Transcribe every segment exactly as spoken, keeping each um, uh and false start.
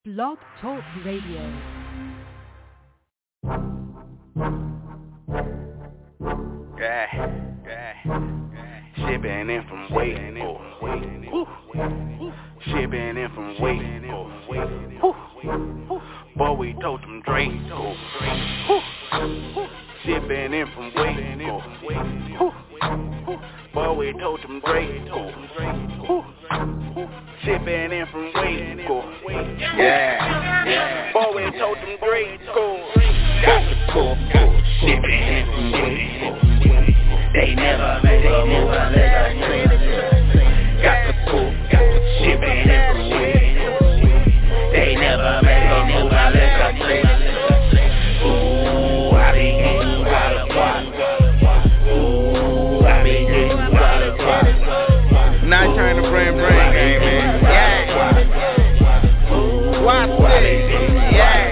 Blog Talk Radio. Yeah, yeah, shipping in from Waco. Shipping in from Waco. Boy, we told them Draco. Shipping in from Waco. Boy, we told them Draco. Shipping in from Waco. Yeah, yeah. Boy, we told them Draco. Got the full full shipping in from Waco. They never, they never let us trade. Got the full full shipping in from Waco. They never, they never let us trade. Ooh, I be getting water, water. Ooh, I be getting water, water. Not trying to bring brain game, man. Yeah. Watch this. Yeah.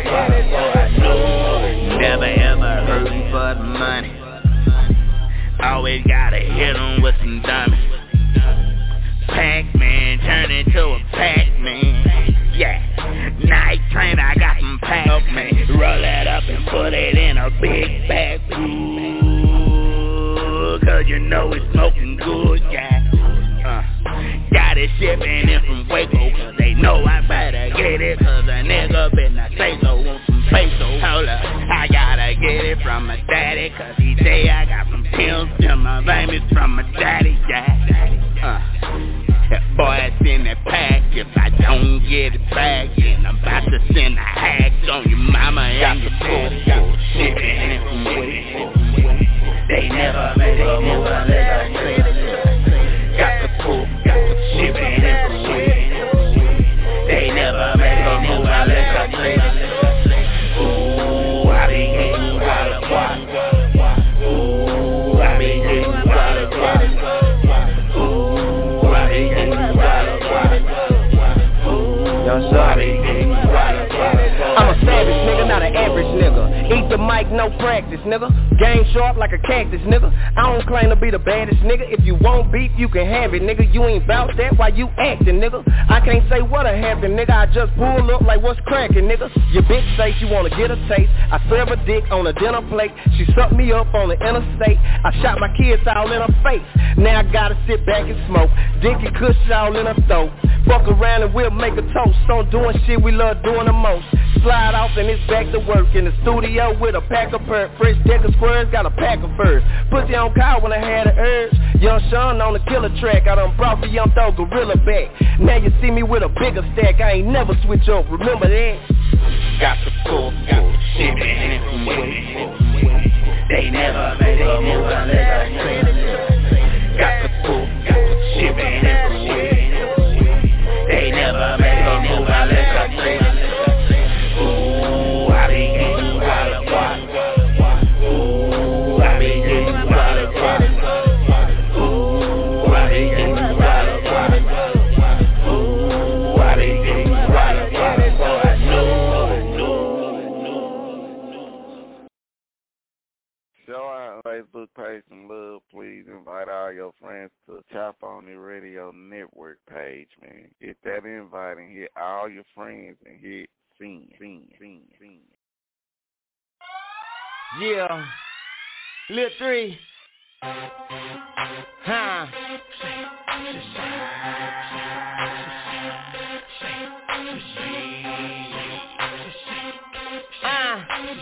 Never ever hurting for the money. Always gotta hit 'em with some diamonds. Pac-Man turn into a Pac-Man. Yeah. Night train, I got some Pac-Man. Roll that up and put it in a big bag. Ooh, cause you know it's smoking good, yeah. Uh, got it shipping in from Waco, cause they know I better get it, cause a nigga better say so, want some peso. Hold up, I gotta get it from my daddy, cause he say I got some pills in my veins from my daddy, yeah. Uh, that boy that's in that pack, if I don't get it back, then I'm about to send a hacks on your mama and your daddy. Shipping in from Waco. They never, they never let us trade. Got the full, got the shipping in from Waco. They never, they never let us trade. Ooh, I be getting water, water. Ooh, I be getting water, water. Ooh, I be getting water, water. Ooh, I be getting water, water. I'm a savage nigga, not an average nigga. Eat the mic, no practice, nigga. Game sharp like a cactus, nigga. I don't claim to be the baddest, nigga. If you want beef, you can have it, nigga. You ain't bout that, why you acting, nigga? I can't say what'll happen, nigga. I just pull up like what's cracking, nigga. Your bitch say she wanna get a taste. I serve a dick on a dinner plate. She sucked me up on the interstate. I shot my kids all in her face. Now I gotta sit back and smoke. Dick and kush all in her throat. Fuck around and we'll make a toast on doing shit we love doing the most. Slide off and it's back to work in the studio with a pack of perk. Fresh deck of squares, got a pack of furs. Pussy on call when I had an urge. Young Sean on the killer track. I done brought the young thug gorilla back. Now you see me with a bigger stack. I ain't never switch up, remember that? Got the full, got the shit in it from Waco. They never, they never let us trade. Got the full, got the shit in it from Waco. They never, they never let us trade. Ooh, I be getting water, water. Ooh, I be getting water, water. Ooh, I be getting water, water. Ooh, I be getting water, water. So I know, know. Show our Facebook page some love, please. Invite all your friends to Chop On the Radio Network page, man. Get that invite and hit all your friends and hit sing, sing, sing, sing. Yeah. Lil three. Huh. Uh.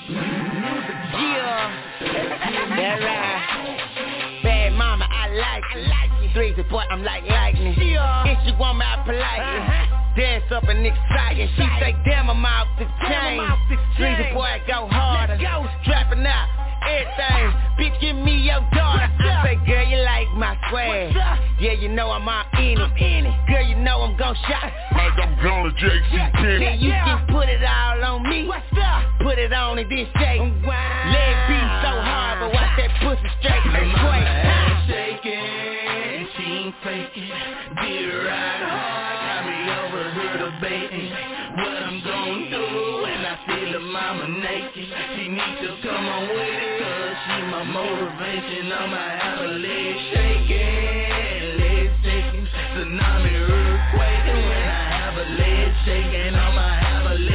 Yeah. That right. Bad mama, I like it. Three's a boy, I'm like lightning. If you want me, I politely dance up and exciting. She say, damn, I'm off the chain. Three's a boy, go harder. Dropping out everything. Bitch, give me your daughter. I say, girl, you like my swag. Yeah, you know I'm all in it. Girl, you know I'm gon' shot. Like I'm gonna J C ten. Then you can put it all on me. Put it on and then shake. Leg beat so hard, but watch that pussy straight. Mama shaking, she ain't faking. Did it right hard, got me over here debating what I'm gonna do when I see the mama naked. She needs to come on with it, cause she my motivation. I'ma have a leg shaking, leg shaking, tsunami earthquake. When I have a leg shaking, I'ma have a leg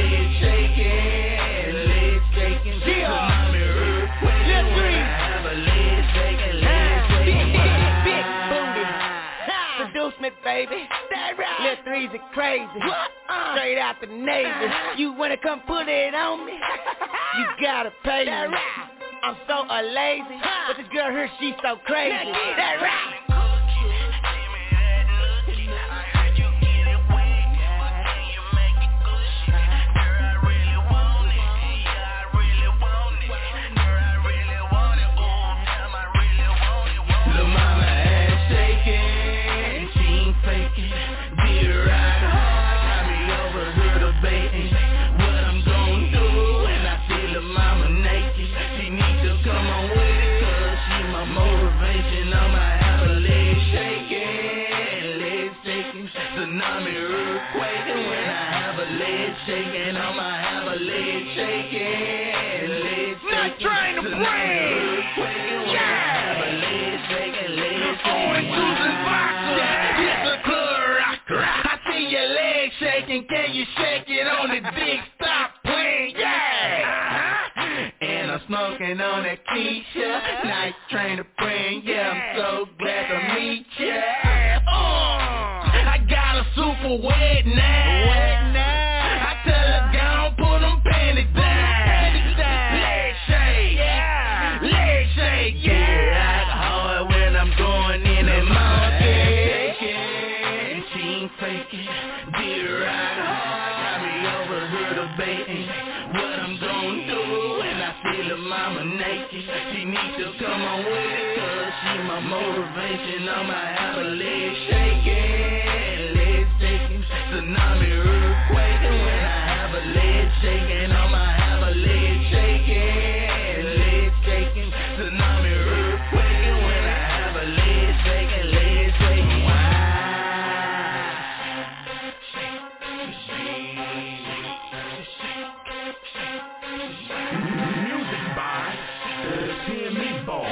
crazy. Uh, Straight out the Navy. Uh, you wanna come put it on me? You gotta pay me. Right. I'm so a lazy, huh. But this girl here, she's so crazy. That right. Shaking, I'ma have a leg shaking, leg shaking. Not trying to brag. Yeah. Have a leg shaking, leg shaking. Susan Boxer, it's a club rocker. I see your leg shaking, can you shake it on the dick? Stop playing, yeah. Uh-huh. And I'm smoking on that Keisha, night train to bring, yeah. I'm so glad to meet ya. Uh, I got a super wet now. Wet now. She needs to come on with it, cause she my motivation. I'ma have a leg shaking, leg shaking, tsunami earthquake. When I have a leg shaking, I'ma have a leg shaking, leg shaking, tsunami earthquake. When I have a leg shaking, leg shaking. Music by Hear me ball.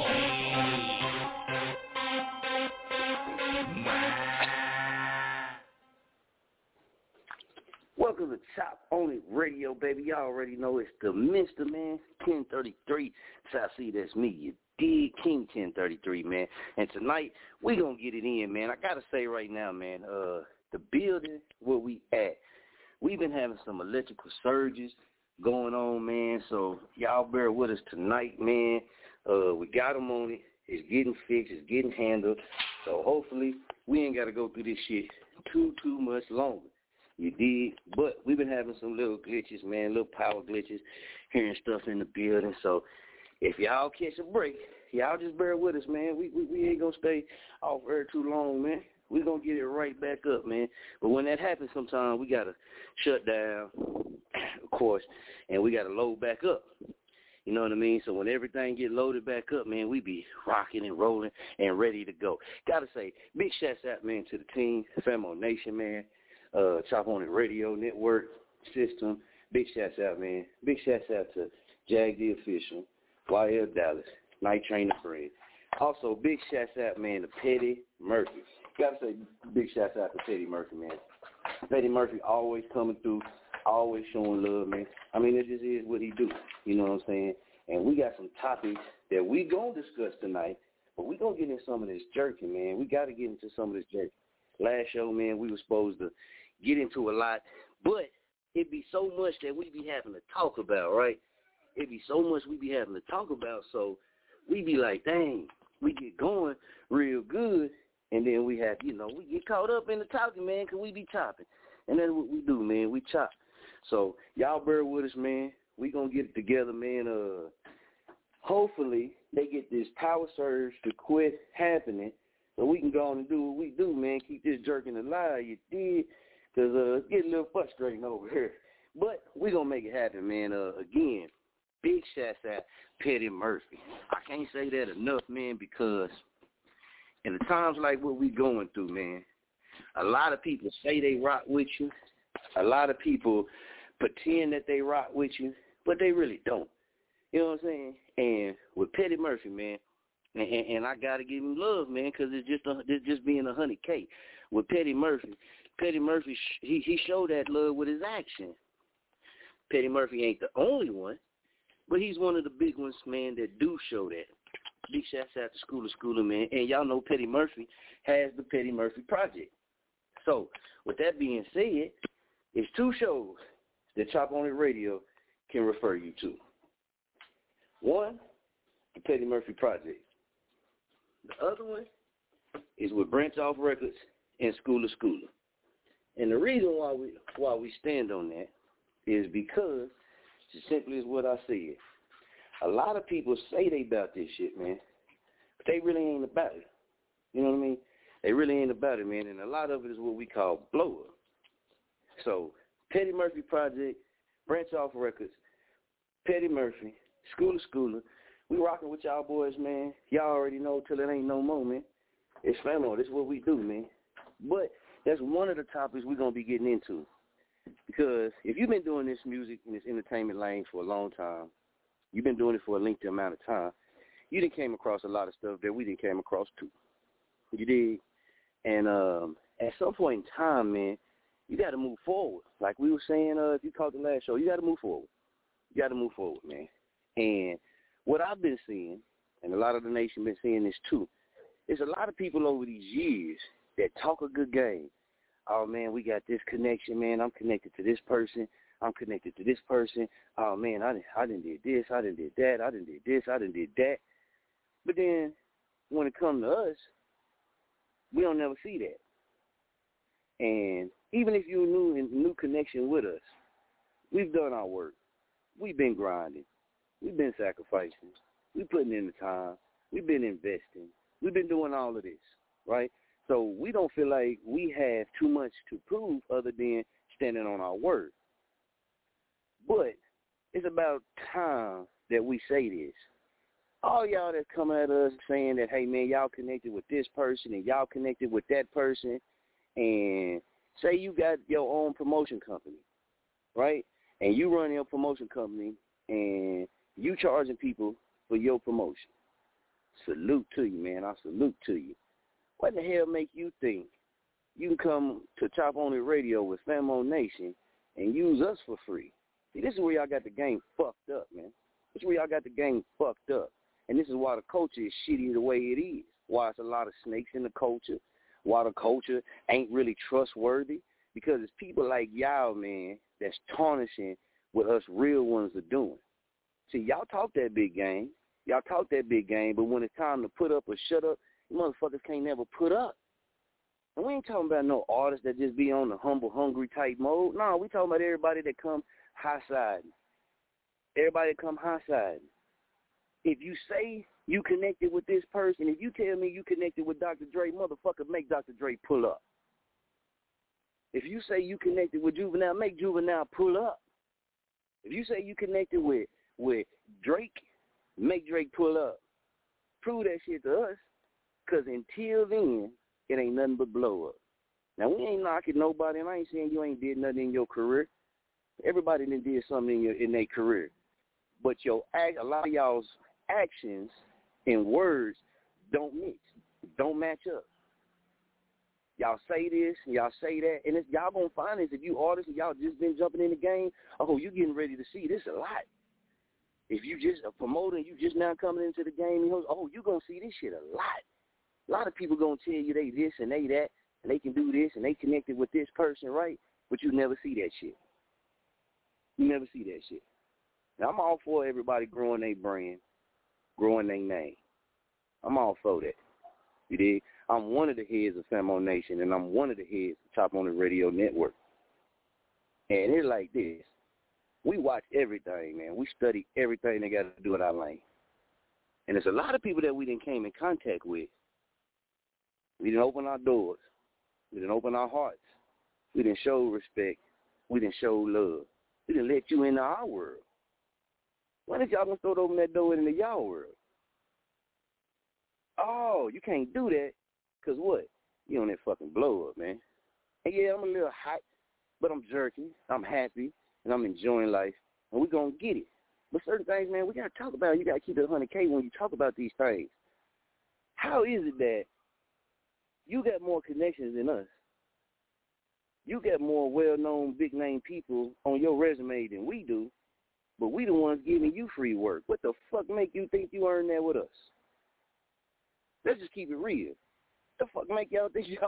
Welcome to Chop Only Radio, baby. Y'all already know it's the Mister Man, ten thirty-three. South Sea, that's me. You dig? King ten thirty-three, man. And tonight, we going to get it in, man. I got to say right now, man, uh, the building where we at, we've been having some electrical surges going on, man. So y'all bear with us tonight, man. Uh, we got them on it. It's getting fixed. It's getting handled. So hopefully we ain't got to go through this shit too, too much longer. You dig? But we've been having some little glitches, man, little power glitches, hearing stuff in the building. So if y'all catch a break, y'all just bear with us, man. We we, we ain't going to stay off air too long, man. We're going to get it right back up, man. But when that happens sometimes, we got to shut down, of course, and we got to load back up. You know what I mean? So when everything get loaded back up, man, we be rocking and rolling and ready to go. Got to say, big shouts out, man, to the team, Famo Nation, man, uh, Chop On It Radio Network System. Big shouts out, man. Big shouts out to Jag the Official, Y L Dallas, Night Train to Friend. Also, big shouts out, man, to Petty Murphy. Got to say, big shouts out to Petty Murphy, man. Petty Murphy always coming through, always showing love, man. I mean, it just is what he do. You know what I'm saying? And we got some topics that we going to discuss tonight, but we going to get into some of this jerking, man. We got to get into some of this jerking. Last show, man, we were supposed to get into a lot, but it be so much that we be having to talk about, right? It be so much we be having to talk about, so we be like, dang, we get going real good, and then we have, you know, we get caught up in the talking, man, because we be chopping. And that's what we do, man. We chop. So y'all bear with us, man. We going to get it together, man. Uh, hopefully they get this power surge to quit happening so we can go on and do what we do, man. Keep this jerking alive, you did, because uh, it's getting a little frustrating over here. But we going to make it happen, man. Uh, again, big shouts out Petty Murphy. I can't say that enough, man, because in the times like what we going through, man, a lot of people say they rock with you. A lot of people pretend that they rock with you, but they really don't. You know what I'm saying? And with Petty Murphy, man, and, and, and I got to give him love, man, because it's just a, it's just being a honey cake. With Petty Murphy, Petty Murphy, he, he showed that love with his action. Petty Murphy ain't the only one, but he's one of the big ones, man, that do show that. Big shouts out to Schooler Schooler, man. And y'all know Petty Murphy has the Petty Murphy Project. So, with that being said, it's two shows that Chop On It Radio can refer you to. One, the Petty Murphy Project. The other one is with Branch Off Records and Schooler Schooler. And the reason why we why we stand on that is because, it's as simply as what I said, a lot of people say they about this shit, man, but they really ain't about it. You know what I mean? They really ain't about it, man, and a lot of it is what we call blow-up. So, Petty Murphy Project, Branch Off Records, Petty Murphy, Schooler Schooler, we rocking with y'all boys, man. Y'all already know till it ain't no more, man. It's Famo. This is what we do, man. But that's one of the topics we're going to be getting into. Because if you've been doing this music and this entertainment lane for a long time, you've been doing it for a lengthy amount of time, you done came across a lot of stuff that we didn't came across too. You dig? And um, at some point in time, man, you got to move forward. Like we were saying, uh, if you caught the last show, you got to move forward. You got to move forward, man. And what I've been seeing, and a lot of the nation been seeing this too, is a lot of people over these years that talk a good game. Oh, man, we got this connection, man. I'm connected to this person. I'm connected to this person. Oh, man, I didn't, I didn't did this. I didn't did that. I didn't did this. I didn't did that. But then when it comes to us, we don't never see that. And even if you're new in new connection with us, we've done our work. We've been grinding. We've been sacrificing. We've putting in the time. We've been investing. We've been doing all of this, right? So we don't feel like we have too much to prove other than standing on our word. But it's about time that we say this. All y'all that's coming at us saying that, hey, man, y'all connected with this person and y'all connected with that person, and say you got your own promotion company, right? And you run your promotion company and you charging people for your promotion. Salute to you, man. I salute to you. What the hell make you think you can come to Chop On It Radio with Famo Nation and use us for free? See, this is where y'all got the game fucked up, man. This is where y'all got the game fucked up. And this is why the culture is shitty the way it is. Why it's a lot of snakes in the culture. Why the culture ain't really trustworthy. Because it's people like y'all, man, that's tarnishing what us real ones are doing. See, y'all talk that big game. Y'all talk that big game, but when it's time to put up or shut up, you motherfuckers can't never put up. And we ain't talking about no artists that just be on the humble, hungry type mode. No, we talking about everybody that come high-siding. Everybody that come high-siding. If you say you connected with this person, if you tell me you connected with Doctor Dre, motherfucker, make Doctor Dre pull up. If you say you connected with Juvenile, make Juvenile pull up. If you say you connected with, with Drake, make Drake pull up. Prove that shit to us, because until then, it ain't nothing but blow up. Now, we ain't knocking nobody, and I ain't saying you ain't did nothing in your career. Everybody done did something in, your, in their career. But your act, a lot of y'all's actions and words don't mix, don't match up. Y'all say this, y'all say that, and it's, y'all gonna find this if you artists and y'all just been jumping in the game. Oh, you getting ready to see this a lot. If you just a promoter and you just now coming into the game, you oh, you gonna see this shit a lot. A lot of people gonna tell you they this and they that, and they can do this and they connected with this person, right? But you never see that shit. You never see that shit. Now, I'm all for everybody growing their brand, growing their name. I'm all for that. You dig? I'm one of the heads of Famo Nation, and I'm one of the heads of Chop On It Radio Network. And it's like this. We watch everything, man. We study everything they got to do with our lane. And there's a lot of people that we didn't came in contact with. We didn't open our doors. We didn't open our hearts. We didn't show respect. We didn't show love. We didn't let you into our world. When is y'all going to start opening that door into y'all world? Oh, you can't do that because what? You on that fucking blow up, man. And yeah, I'm a little hot, but I'm jerking. I'm happy, and I'm enjoying life, and we're going to get it. But certain things, man, we got to talk about it. You got to keep it one hundred K when you talk about these things. How is it that you got more connections than us? You got more well-known, big-name people on your resume than we do, but we the ones giving you free work. What the fuck make you think you earn that with us? Let's just keep it real. What the fuck make y'all think y'all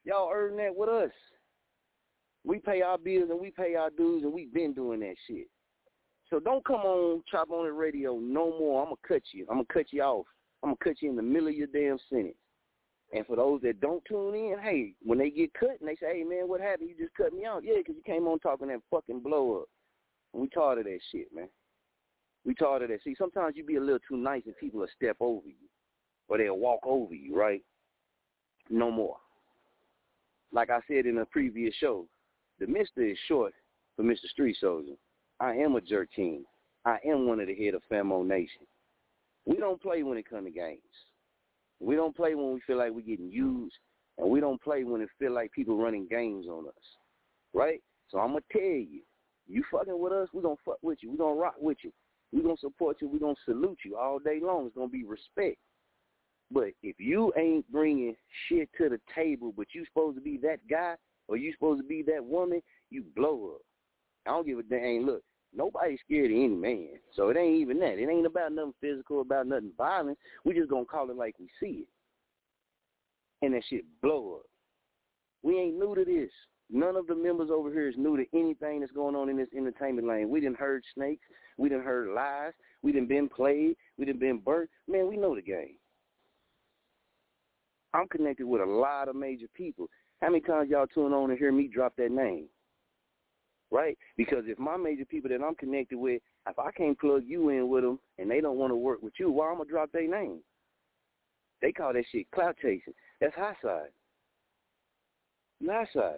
Y'all earn that with us. We pay our bills and we pay our dues, and we've been doing that shit. So don't come on Chop On It Radio no more. I'm going to cut you. I'm going to cut you off. I'm going to cut you in the middle of your damn sentence. And for those that don't tune in, hey, when they get cut and they say, hey, man, what happened? You just cut me off. Yeah, because you came on talking that fucking blow up. And we tired of that shit, man. We tired of that. See, sometimes you be a little too nice and people will step over you. Or they'll walk over you, right? No more. Like I said in a previous show, the Mister is short for Mister Street Soldier. I am a jerk king. I am one of the head of Famo Nation. We don't play when it comes to games. We don't play when we feel like we're getting used, and we don't play when it feel like people running games on us, right? So I'm going to tell you, you fucking with us, we're going to fuck with you. We're going to rock with you. We're going to support you. We're going to salute you all day long. It's going to be respect. But if you ain't bringing shit to the table, but you supposed to be that guy or you supposed to be that woman, you blow up. I don't give a damn. Look, nobody's scared of any man. So it ain't even that. It ain't about nothing physical, about nothing violent. We just going to call it like we see it. And that shit blow up. We ain't new to this. None of the members over here is new to anything that's going on in this entertainment lane. We done heard snakes. We done heard lies. We done been played. We done been burnt. Man, we know the game. I'm connected with a lot of major people. How many times y'all tune on and hear me drop that name? Right? Because if my major people that I'm connected with, if I can't plug you in with them and they don't want to work with you, why I'm going to drop their name? They call that shit clout chasing. That's high side. High side.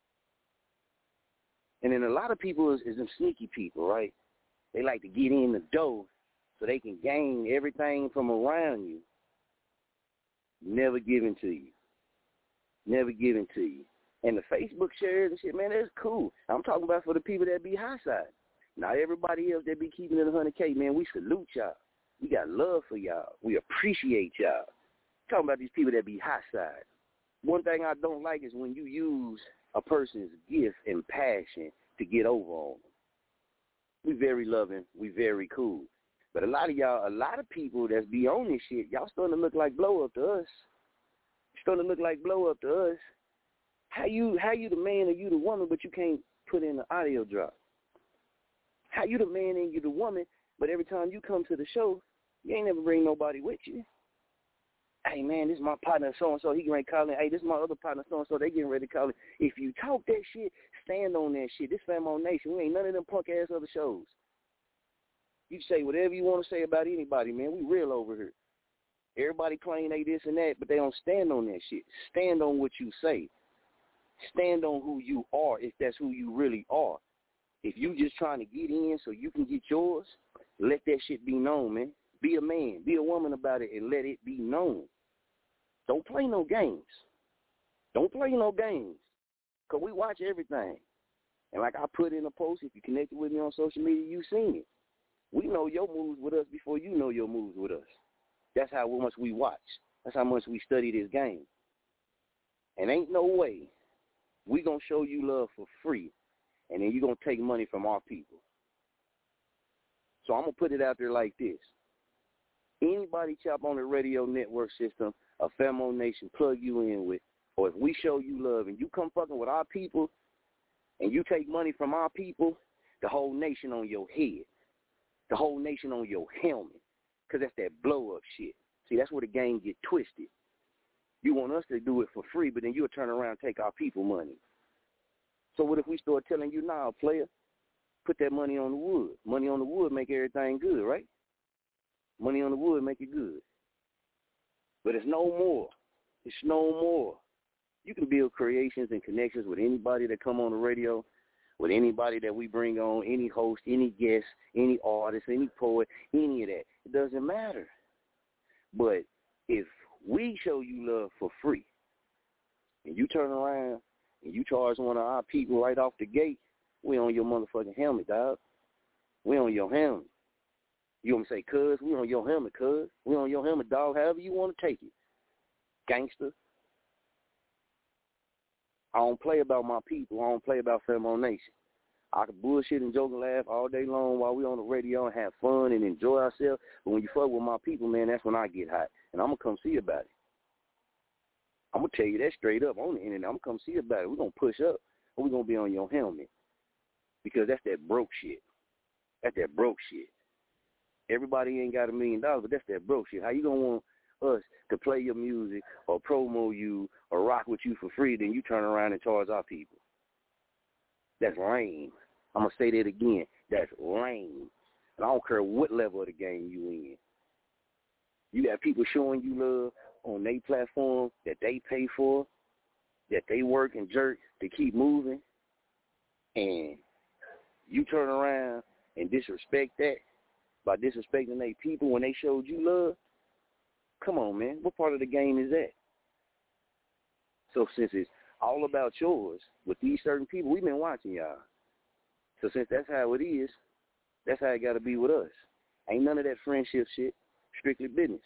And then a lot of people is, is them sneaky people, right? They like to get in the door so they can gain everything from around you. Never given to you. Never given to you. And the Facebook shares and shit, man, that's cool. I'm talking about for the people that be high side. Not everybody else that be keeping it one hundred K, man, we salute y'all. We got love for y'all. We appreciate y'all. I'm talking about these people that be high side. One thing I don't like is when you use a person's gift and passion to get over on them. We very loving. We very cool. But a lot of y'all, a lot of people that's be on this shit, y'all starting to look like blow up to us. Starting to look like blow up to us. How you how you the man or you the woman, but you can't put in the audio drop? How you the man and you the woman, but every time you come to the show, you ain't never bring nobody with you? Hey, man, this is my partner so-and-so. He getting ready to call in. Hey, this is my other partner so-and-so. They getting ready to call in. If you talk that shit, stand on that shit. This Famo Nation. We ain't none of them punk-ass other shows. You say whatever you want to say about anybody, man. We real over here. Everybody claim they this and that, but they don't stand on that shit. Stand on what you say. Stand on who you are if that's who you really are. If you just trying to get in so you can get yours, let that shit be known, man. Be a man. Be a woman about it and let it be known. Don't play no games. Don't play no games because we watch everything. And like I put in a post, if you connected with me on social media, you seen it. We know your moves with us before you know your moves with us. That's how much we watch. That's how much we study this game. And ain't no way we going to show you love for free and then you're going to take money from our people. So I'm going to put it out there like this. Anybody Chop On the radio network system, a Famo Nation, plug you in with, or if we show you love and you come fucking with our people and you take money from our people, the whole nation on your head. The whole nation on your helmet, because that's that blow-up shit. See, that's where the game get twisted. You want us to do it for free, but then you'll turn around and take our people money. So what if we start telling you, nah, player, put that money on the wood. Money on the wood make everything good, right? Money on the wood make it good. But it's no more. It's no more. You can build creations and connections with anybody that come on the radio, with anybody that we bring on, any host, any guest, any artist, any poet, any of that. It doesn't matter. But if we show you love for free and you turn around and you charge one of our people right off the gate, we on your motherfucking helmet, dog. We on your helmet. You want me to say, cuz, we on your helmet, cuz. We on your helmet, dog, however you want to take it. Gangster. I don't play about my people. I don't play about Famo Nation. I can bullshit and joke and laugh all day long while we on the radio and have fun and enjoy ourselves. But when you fuck with my people, man, that's when I get hot. And I'm going to come see about it. I'm going to tell you that straight up on the internet. I'm going to come see about it. We're going to push up, or we're going to be on your helmet. Because that's that broke shit. That's that broke shit. Everybody ain't got a million dollars, but that's that broke shit. How you going to want us to play your music or promo you or rock with you for free, then you turn around and charge our people? That's lame. I'm going to say that again. That's lame. And I don't care what level of the game you in. You got people showing you love on their platform that they pay for, that they work and jerk to keep moving, and you turn around and disrespect that by disrespecting their people when they showed you love? Come on, man. What part of the game is that? So since it's all about yours with these certain people, we've been watching y'all. So since that's how it is, that's how it got to be with us. Ain't none of that friendship shit. Strictly business.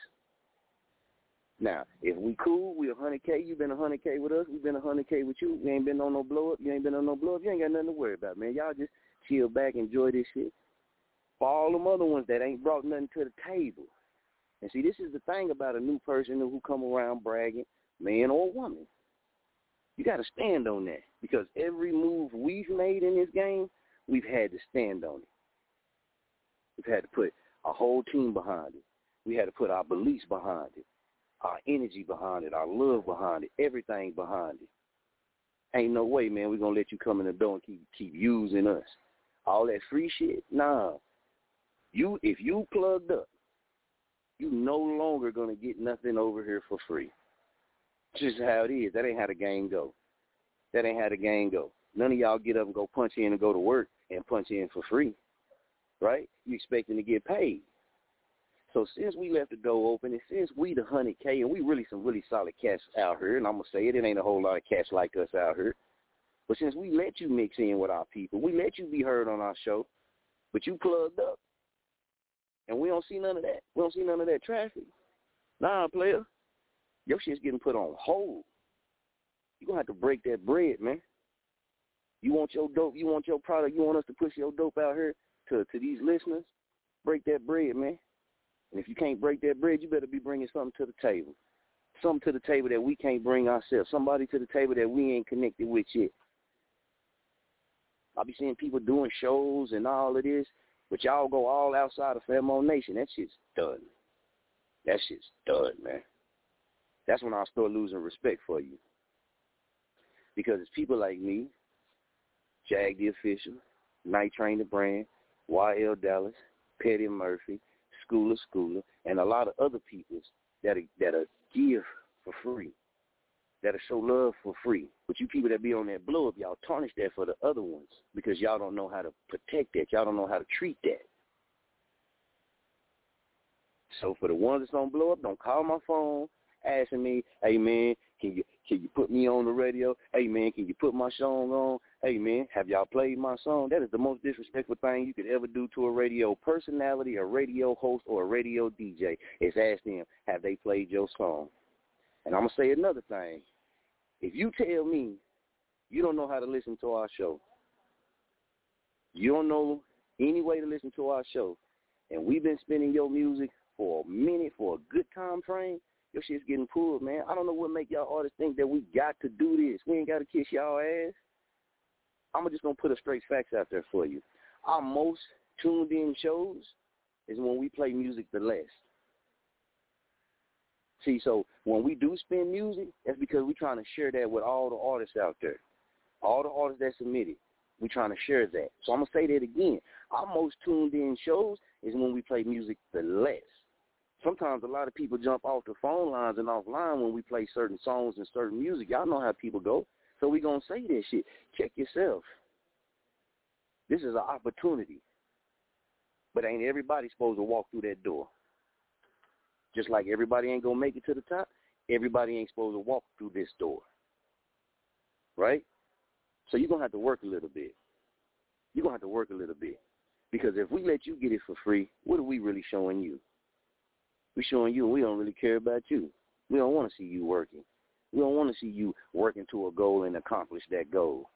Now, if we cool, we one hundred K, you been one hundred K with us, we been one hundred K with you, we ain't been on no blow-up, you ain't been on no blow-up, you ain't got nothing to worry about, man. Y'all just chill back, enjoy this shit. For all them other ones that ain't brought nothing to the table. And see, this is the thing about a new person who come around bragging, man or woman. You got to stand on that, because every move we've made in this game, we've had to stand on it. We've had to put a whole team behind it. We had to put our beliefs behind it, our energy behind it, our love behind it, everything behind it. Ain't no way, man, we're going to let you come in the door and keep keep using us. All that free shit, nah. You, if you plugged up, you no longer going to get nothing over here for free. Just how it is. That ain't how the game go. That ain't how the game go. None of y'all get up and go punch in and go to work and punch in for free, right? You expecting to get paid. So since we left the door open, and since we the one hundred K, and we really some really solid cats out here, and I'm going to say it, it ain't a whole lot of cats like us out here, but since we let you mix in with our people, we let you be heard on our show, but you plugged up, and we don't see none of that. We don't see none of that traffic. Nah, player, your shit's getting put on hold. You're going to have to break that bread, man. You want your dope, you want your product, you want us to push your dope out here to, to these listeners, break that bread, man. And if you can't break that bread, you better be bringing something to the table. Something to the table that we can't bring ourselves. Somebody to the table that we ain't connected with yet. I'll be seeing people doing shows and all of this, but y'all go all outside of Famo Nation. That shit's done. That shit's done, man. That's when I'll start losing respect for you. Because it's people like me, Jag the Official, Night Train the Brand, Y L Dallas, Petty Murphy, Schooler Schooler, and a lot of other people that'll, that'll give for free, that'll show love for free. But you people that be on that blow up, y'all tarnish that for the other ones because y'all don't know how to protect that. Y'all don't know how to treat that. So for the ones that's on blow up, don't call my phone asking me, hey, man, can you can you put me on the radio? Hey, man, can you put my song on? Hey, man, have y'all played my song? That is the most disrespectful thing you could ever do to a radio personality, a radio host, or a radio D J is ask them, have they played your song? And I'm going to say another thing. If you tell me you don't know how to listen to our show, you don't know any way to listen to our show, and we've been spinning your music for a minute, for a good time frame, your shit's getting pulled, man. I don't know what make y'all artists think that we got to do this. We ain't got to kiss y'all ass. I'm just going to put a straight facts out there for you. Our most tuned in shows is when we play music the less. See, so when we do spin music, that's because we're trying to share that with all the artists out there. All the artists that submitted, we're trying to share that. So I'm going to say that again. Our most tuned in shows is when we play music the less. Sometimes a lot of people jump off the phone lines and offline when we play certain songs and certain music. Y'all know how people go. So we going to say that shit. Check yourself. This is an opportunity. But ain't everybody supposed to walk through that door? Just like everybody ain't going to make it to the top, everybody ain't supposed to walk through this door. Right? So you're going to have to work a little bit. You're going to have to work a little bit. Because if we let you get it for free, what are we really showing you? We're showing you and we don't really care about you. We don't want to see you working. We don't want to see you working to a goal and accomplish that goal.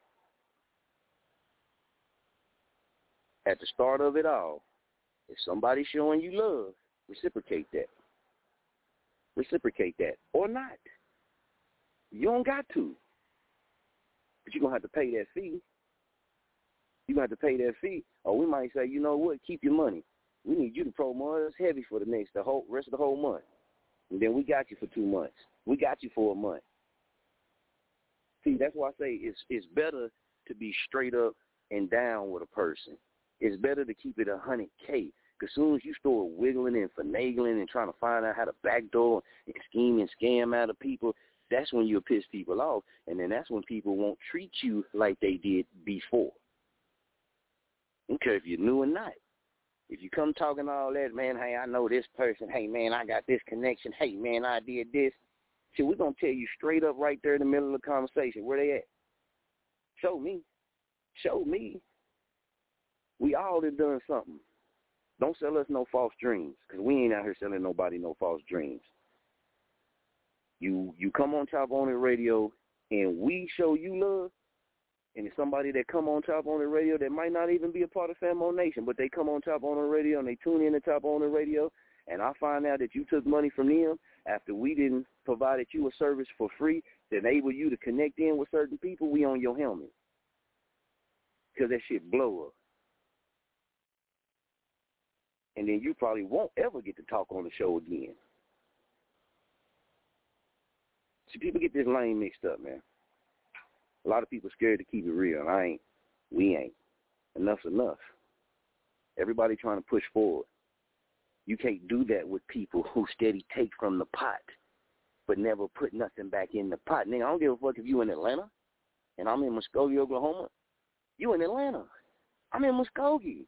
At the start of it all, if somebody's showing you love, reciprocate that. Reciprocate that or not. You don't got to. But you're going to have to pay that fee. You're going to have to pay that fee. Or we might say, you know what, keep your money. We need you to promote us heavy for the next, the whole rest of the whole month. And then we got you for two months. We got you for a month. See, that's why I say it's it's better to be straight up and down with a person. It's better to keep it one hundred K. Because as soon as you start wiggling and finagling and trying to find out how to backdoor and scheme and scam out of people, that's when you'll piss people off. And then that's when people won't treat you like they did before. I don't care if you're new or not. If you come talking all that, man, hey, I know this person. Hey, man, I got this connection. Hey, man, I did this. See, we're going to tell you straight up right there in the middle of the conversation. Where they at? Show me. Show me. We all have done something. Don't sell us no false dreams, because we ain't out here selling nobody no false dreams. You you come on Top On It Radio, and we show you love, and it's somebody that come on Top On It Radio that might not even be a part of Famo Nation, but they come on Top On It Radio, and they tune in to Top On It Radio, and I find out that you took money from them after we didn't provide you a service for free that enable you to connect in with certain people, we on your helmet. Because that shit blow up. And then you probably won't ever get to talk on the show again. See, people get this lane mixed up, man. A lot of people scared to keep it real. I ain't. We ain't. Enough's enough. Everybody trying to push forward. You can't do that with people who steady take from the pot but never put nothing back in the pot. Nigga, I don't give a fuck if you in Atlanta and I'm in Muskogee, Oklahoma. You in Atlanta. I'm in Muskogee.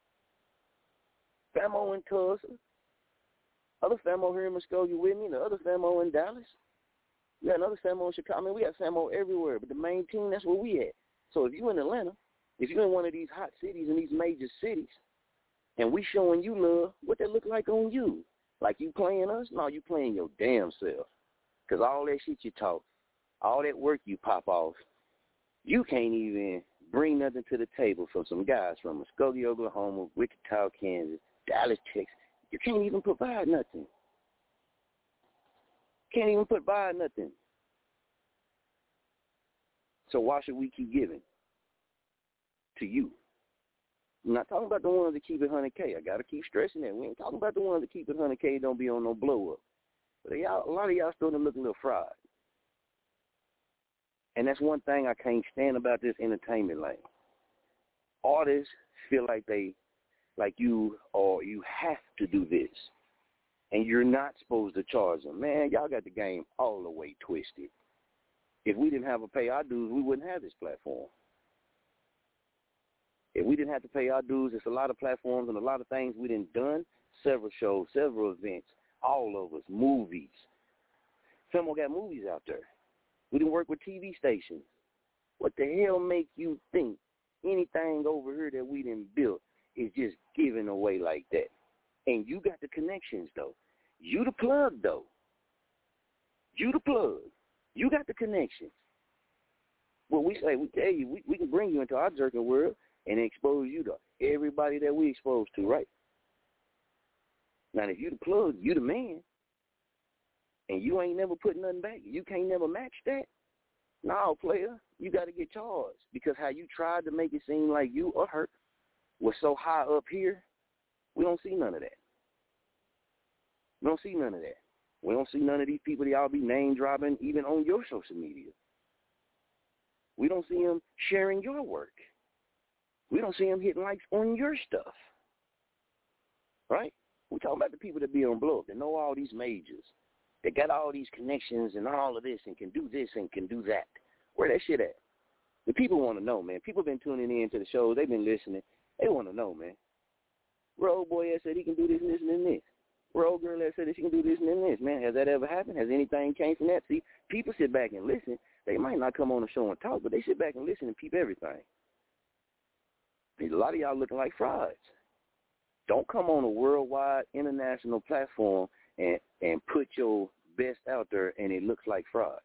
Famo in Tulsa. Other Famo here in Muskogee with me. The other Famo in Dallas. We got another Famo in Chicago. I mean, we got Famo everywhere, but the main team, that's where we at. So if you in Atlanta, if you in one of these hot cities in these major cities, and we showing you love, what that look like on you? Like you playing us? No, you playing your damn self. Because all that shit you talk, all that work you pop off, you can't even bring nothing to the table from some guys from Muskogee, Oklahoma, Wichita, Kansas, Dallas, Texas. You can't even provide nothing. Can't even provide nothing. So why should we keep giving to you? I'm not talking about the ones that keep it one hundred K. I got to keep stressing that. We ain't talking about the ones that keep it one hundred K don't be on no blow-up. But y'all, a lot of y'all starting to look a little fried. And that's one thing I can't stand about this entertainment lane. Artists feel like they, like you, or you have to do this. And you're not supposed to charge them. Man, y'all got the game all the way twisted. If we didn't have to pay our dues, we wouldn't have this platform. If we didn't have to pay our dues, there's a lot of platforms and a lot of things we done done, several shows, several events, all of us, movies. Famo got movies out there. We done work with T V stations. What the hell make you think anything over here that we done built is just given away like that? And you got the connections, though. You the plug, though. You the plug. You got the connections. Well, we say, we tell you, we, we can bring you into our jerking world and expose you to everybody that we exposed to, right? Now, if you the plug, you the man, and you ain't never put nothing back, you can't never match that, no, player, you got to get charged. Because how you tried to make it seem like you or her was so high up here, we don't see none of that. We don't see none of that. We don't see none of these people that y'all be name-dropping even on your social media. We don't see them sharing your work. We don't see them hitting likes on your stuff. Right? We're talking about the people that be on blow up, that know all these majors, that got all these connections and all of this and can do this and can do that. Where that shit at? The people want to know, man. People been tuning in to the shows. They've been listening. They want to know, man. Where old boy that said he can do this and this and this. Where old girl that said that she can do this and this. Man, has that ever happened? Has anything came from that? See, people sit back and listen. They might not come on the show and talk, but they sit back and listen and peep everything. A lot of y'all looking like frauds. Don't come on a worldwide, international platform and, and put your best out there and it looks like fraud.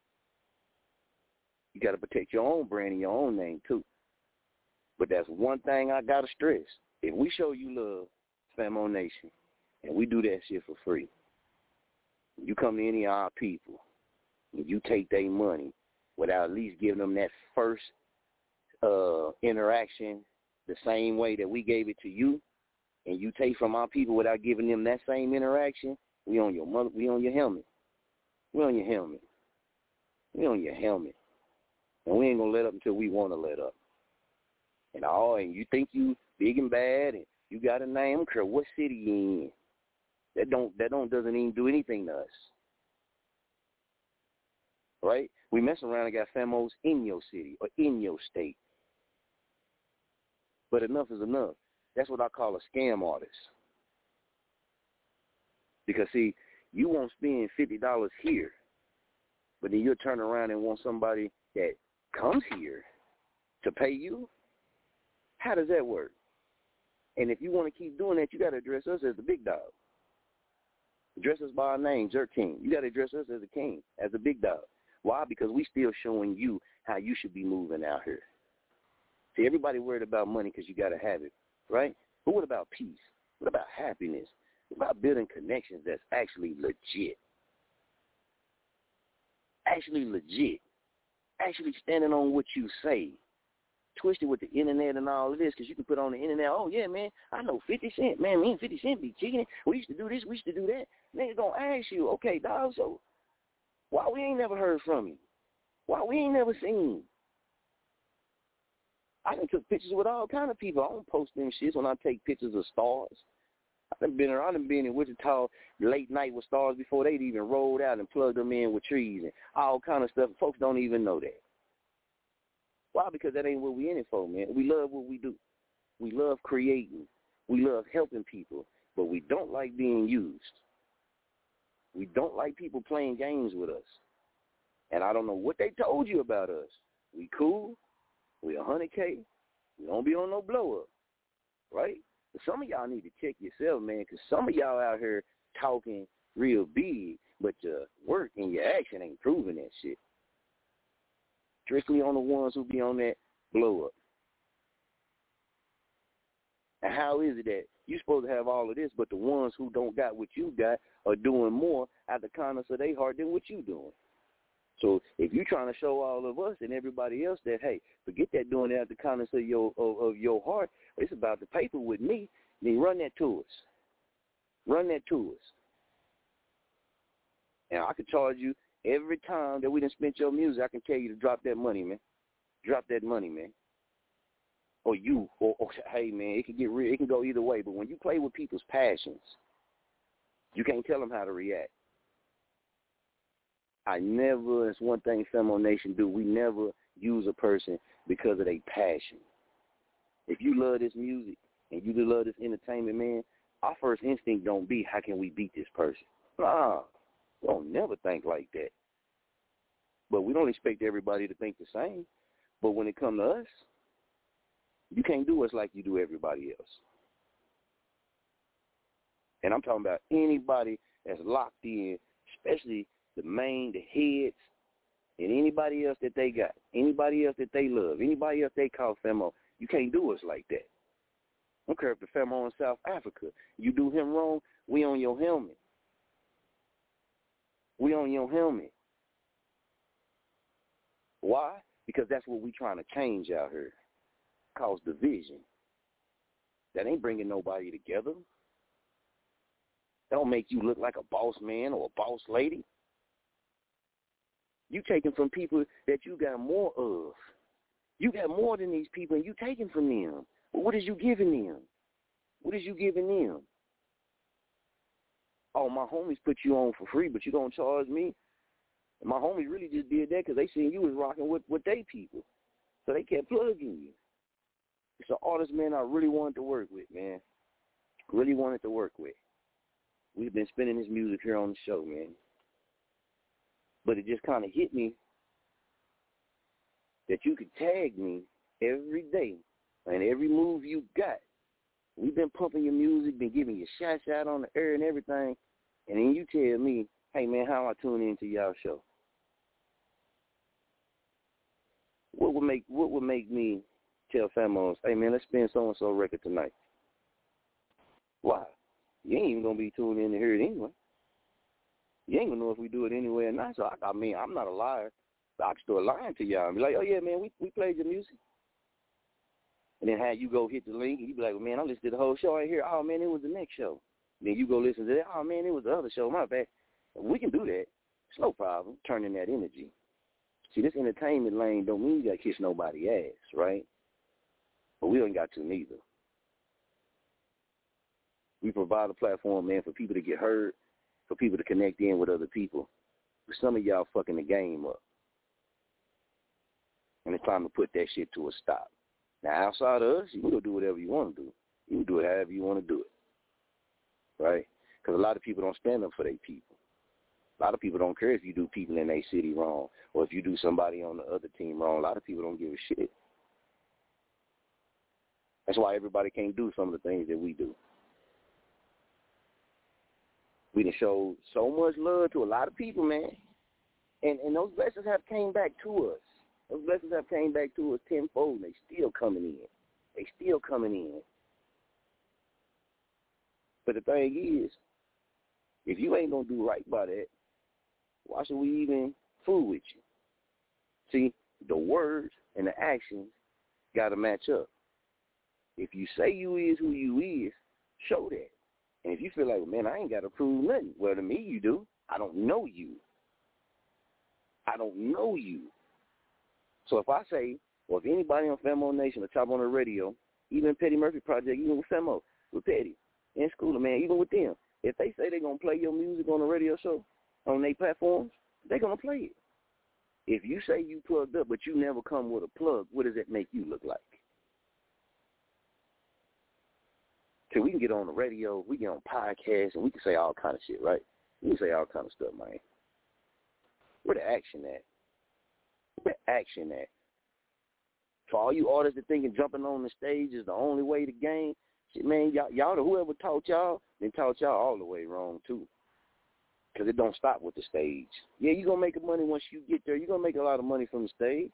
You got to protect your own brand and your own name, too. But that's one thing I got to stress. If we show you love, Famo Nation, and we do that shit for free, you come to any of our people, and you take their money without at least giving them that first uh, interaction the same way that we gave it to you, and you take from our people without giving them that same interaction, we on your mother, we on your helmet. We on your helmet. We on your helmet. And we ain't gonna let up until we wanna let up. And all and you think you big and bad and you got a name, I don't care what city you in. That don't that don't doesn't even do anything to us. Right? We mess around and got famos in your city or in your state. But enough is enough. That's what I call a scam artist. Because, see, you won't spend fifty dollars here, but then you'll turn around and want somebody that comes here to pay you? How does that work? And if you want to keep doing that, you got to address us as the big dog. Address us by our name, Jerk King. You got to address us as a king, as a big dog. Why? Because we still showing you how you should be moving out here. See, everybody worried about money because you got to have it, right? But what about peace? What about happiness? What about building connections that's actually legit? Actually legit. Actually standing on what you say. Twisted with the internet and all of this, because you can put on the internet, oh, yeah, man, I know fifty Cent. Man, me and fifty Cent be kicking it. We used to do this, we used to do that. Niggas gonna ask you, okay, dog, so why we ain't never heard from you? Why we ain't never seen? I done took pictures with all kind of people. I don't post them shits when I take pictures of stars. I done been around and been in Wichita late night with stars before they'd even rolled out and plugged them in with trees and all kind of stuff. Folks don't even know that. Why? Because that ain't what we in it for, man. We love what we do. We love creating. We love helping people, but we don't like being used. We don't like people playing games with us. And I don't know what they told you about us. We cool. We one hundred K. We don't be on no blow-up, right? But some of y'all need to check yourself, man, because some of y'all out here talking real big, but your work and your action ain't proving that shit. Strictly on the ones who be on that blow-up. And how is it that you're supposed to have all of this, but the ones who don't got what you got are doing more out the kindness of their heart than what you doing? So if you're trying to show all of us and everybody else that, hey, forget that doing it out the kindness of your of, of your heart, it's about the paper with me, then run that to us. Run that to us. And I could charge you every time that we done spent your music, I can tell you to drop that money, man. Drop that money, man. Or you, or, or hey, man, it can get real. It can go either way. But when you play with people's passions, you can't tell them how to react. I never, it's one thing Femo Nation do, we never use a person because of their passion. If you love this music and you love this entertainment, man, our first instinct don't be, how can we beat this person? Nah, we don't never think like that. But we don't expect everybody to think the same. But when it comes to us, you can't do us like you do everybody else. And I'm talking about anybody that's locked in, especially the main, the heads, and anybody else that they got, anybody else that they love, anybody else they call Femo. You can't do us like that. I don't care if the Femo in South Africa. You do him wrong, we on your helmet. We on your helmet. Why? Because that's what we trying to change out here. Cause division. That ain't bringing nobody together. That don't make you look like a boss man or a boss lady. You taking from people that you got more of. You got more than these people, and you taking from them. But what is you giving them? What is you giving them? Oh, my homies put you on for free, but you don't charge me. And my homies really just did that because they seen you was rocking with, with they people. So they kept plugging you. It's an artist, man, I really wanted to work with, man. Really wanted to work with. We've been spinning his music here on the show, man. But it just kind of hit me that you could tag me every day and every move you got. We've been pumping your music, been giving you shots out on the air and everything, and then you tell me, hey, man, how I tune into y'all show? What would make what would make me tell Famos, hey, man, let's spin so-and-so record tonight? Why? You ain't even going to be tuned in to hear it anyway. You ain't gonna know if we do it anywhere or not. So I, I mean, I'm not a liar. I can start lying to y'all and be like, oh yeah, man, we we played your music. And then have you go hit the link and you be like, well, man, I listened to the whole show right here. Oh man, it was the next show. Then you go listen to that. Oh man, it was the other show. My bad. We can do that. It's no problem. Turning that energy. See, this entertainment lane don't mean you gotta kiss nobody's ass, right? But we don't got to neither. We provide a platform, man, for people to get heard, for people to connect in with other people. But some of y'all fucking the game up. And it's time to put that shit to a stop. Now, outside of us, you can go do whatever you want to do. You can do it however you want to do it, right? Because a lot of people don't stand up for their people. A lot of people don't care if you do people in their city wrong or if you do somebody on the other team wrong. A lot of people don't give a shit. That's why everybody can't do some of the things that we do. We done showed so much love to a lot of people, man. And and those blessings have came back to us. Those blessings have came back to us tenfold, and they still coming in. They still coming in. But the thing is, if you ain't going to do right by that, why should we even fool with you? See, the words and the actions got to match up. If you say you is who you is, show that. And if you feel like, man, I ain't got to prove nothing, well, to me you do. I don't know you. I don't know you. So if I say, or if anybody on Famo Nation or Top on the Radio, even Petty Murphy Project, even with Famo, with Petty, in school, man, even with them, if they say they're going to play your music on a radio show, on their platforms, they're going to play it. If you say you plugged up, but you never come with a plug, what does that make you look like? So we can get on the radio, we get on podcasts, and we can say all kind of shit, right? We can say all kind of stuff, man. Where the action at? Where the action at? For all you artists that thinking jumping on the stage is the only way to game, shit, man, y'all, y'all whoever taught y'all, then taught y'all all the way wrong, too. Because it don't stop with the stage. Yeah, you're going to make money once you get there. You're going to make a lot of money from the stage.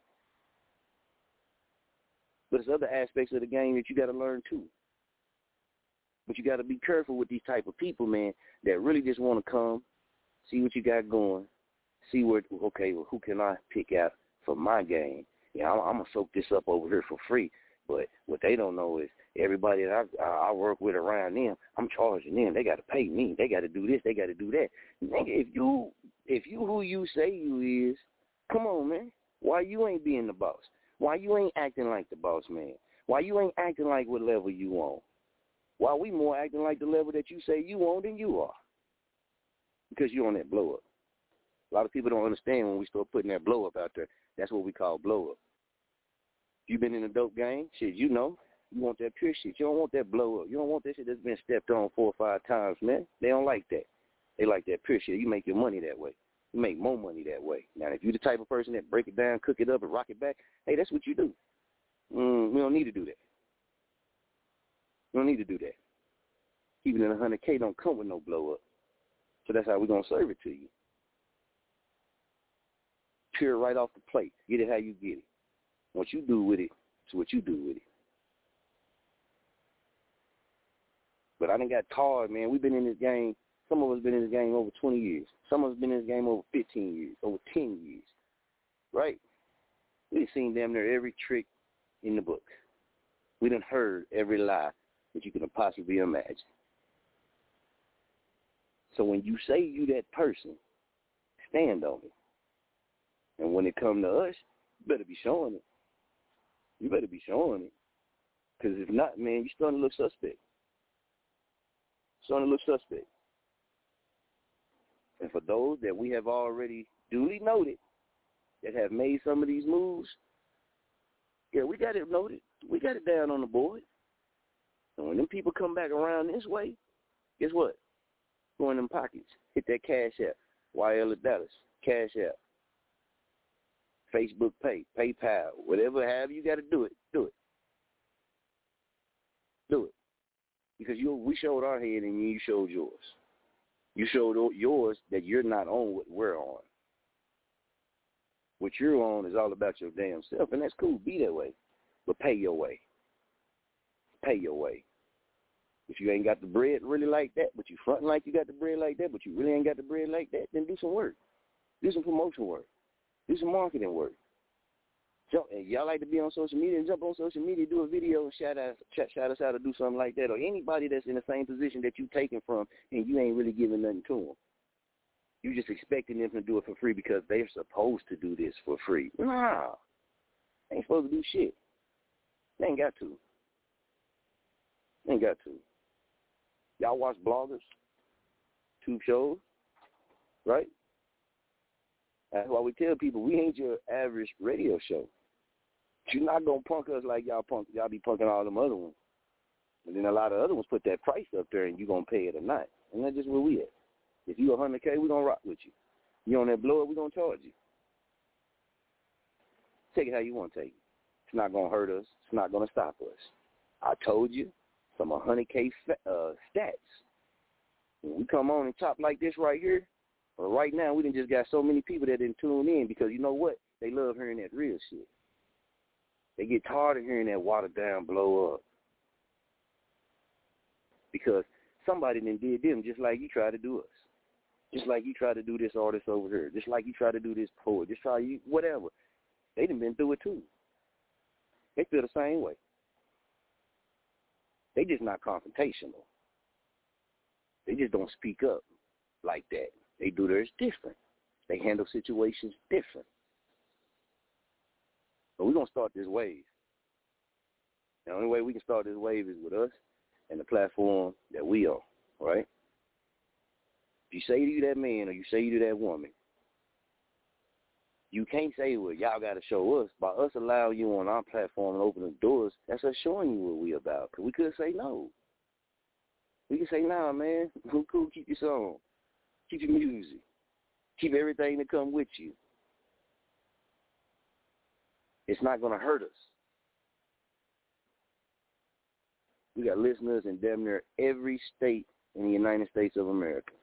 But there's other aspects of the game that you got to learn, too. But you got to be careful with these type of people, man, that really just want to come, see what you got going, see where, okay, well, who can I pick out for my game? Yeah, I'm, I'm going to soak this up over here for free. But what they don't know is everybody that I, I work with around them, I'm charging them. They got to pay me. They got to do this. They got to do that. Nigga, if you, if you who you say you is, come on, man. Why you ain't being the boss? Why you ain't acting like the boss, man? Why you ain't acting like what level you on? Why we more acting like the level that you say you on than you are? Because you on that blow up. A lot of people don't understand when we start putting that blow up out there. That's what we call blow up. You been in a dope game, shit, you know. You want that pure shit. You don't want that blow up. You don't want that shit that's been stepped on four or five times, man. They don't like that. They like that pure shit. You make your money that way. You make more money that way. Now, if you're the type of person that break it down, cook it up, and rock it back, hey, that's what you do. Mm, we don't need to do that. We don't need to do that. Even in one hundred K don't come with no blow up. So that's how we're going to serve it to you. Pure right off the plate. Get it how you get it. What you do with it is what you do with it. But I done got tired, man. We've been in this game. Some of us been in this game over twenty years. Some of us been in this game over fifteen years, over ten years. Right? We've seen damn near every trick in the book. We done heard every lie that you could possibly imagine. So when you say you that person, stand on it. And when it come to us, you better be showing it. You better be showing it. Because if not, man, you're starting to look suspect. Starting to look suspect. And for those that we have already duly noted that have made some of these moves, yeah, we got it noted. We got it down on the board. And when them people come back around this way, guess what? Go in them pockets. Hit that Cash App. Y L at Dallas. Cash App. Facebook Pay. PayPal. Whatever, however you got to do it, do it. Do it. Because you, we showed our head and you showed yours. You showed yours that you're not on what we're on. What you're on is all about your damn self, and that's cool. Be that way. But pay your way. Pay your way. If you ain't got the bread really like that, but you fronting like you got the bread like that, but you really ain't got the bread like that, then do some work. Do some promotion work. Do some marketing work. Jump, and y'all like to be on social media and jump on social media, do a video and shout us, shout, shout us out or do something like that. Or anybody that's in the same position that you taking from and you ain't really giving nothing to them. You just expecting them to do it for free because they're supposed to do this for free. Nah. They ain't supposed to do shit. They ain't got to. They ain't got to. Y'all watch bloggers, tube shows, right? That's why we tell people we ain't your average radio show. You're not going to punk us like y'all punk. Y'all be punking all them other ones. And then a lot of other ones put that price up there and you going to pay it or not. And that's just where we at. If you one hundred K, we going to rock with you. You on that blower, we going to charge you. Take it how you want to take it. It's not going to hurt us. It's not going to stop us. I told you some one hundred K uh, stats. When we come on and talk like this right here, but right now we done just got so many people that didn't tune in because you know what? They love hearing that real shit. They get tired of hearing that watered down blow up. Because somebody done did them just like you try to do us. Just like you try to do this artist over here. Just like you try to do this poet. Just try you, whatever. They done been through it too. They feel the same way. They just not confrontational. They just don't speak up like that. They do theirs different. They handle situations different. But we're going to start this wave. The only way we can start this wave is with us and the platform that we on, right? If you say to you that man or you say to that woman, you can't say, well, y'all got to show us. By us allowing you on our platform and opening doors, that's us showing you what we about. Because we could say no. We can say, nah, man, cool, cool, keep your song. Keep your music. Keep everything that come with you. It's not going to hurt us. We got listeners in damn near every state in the United States of America.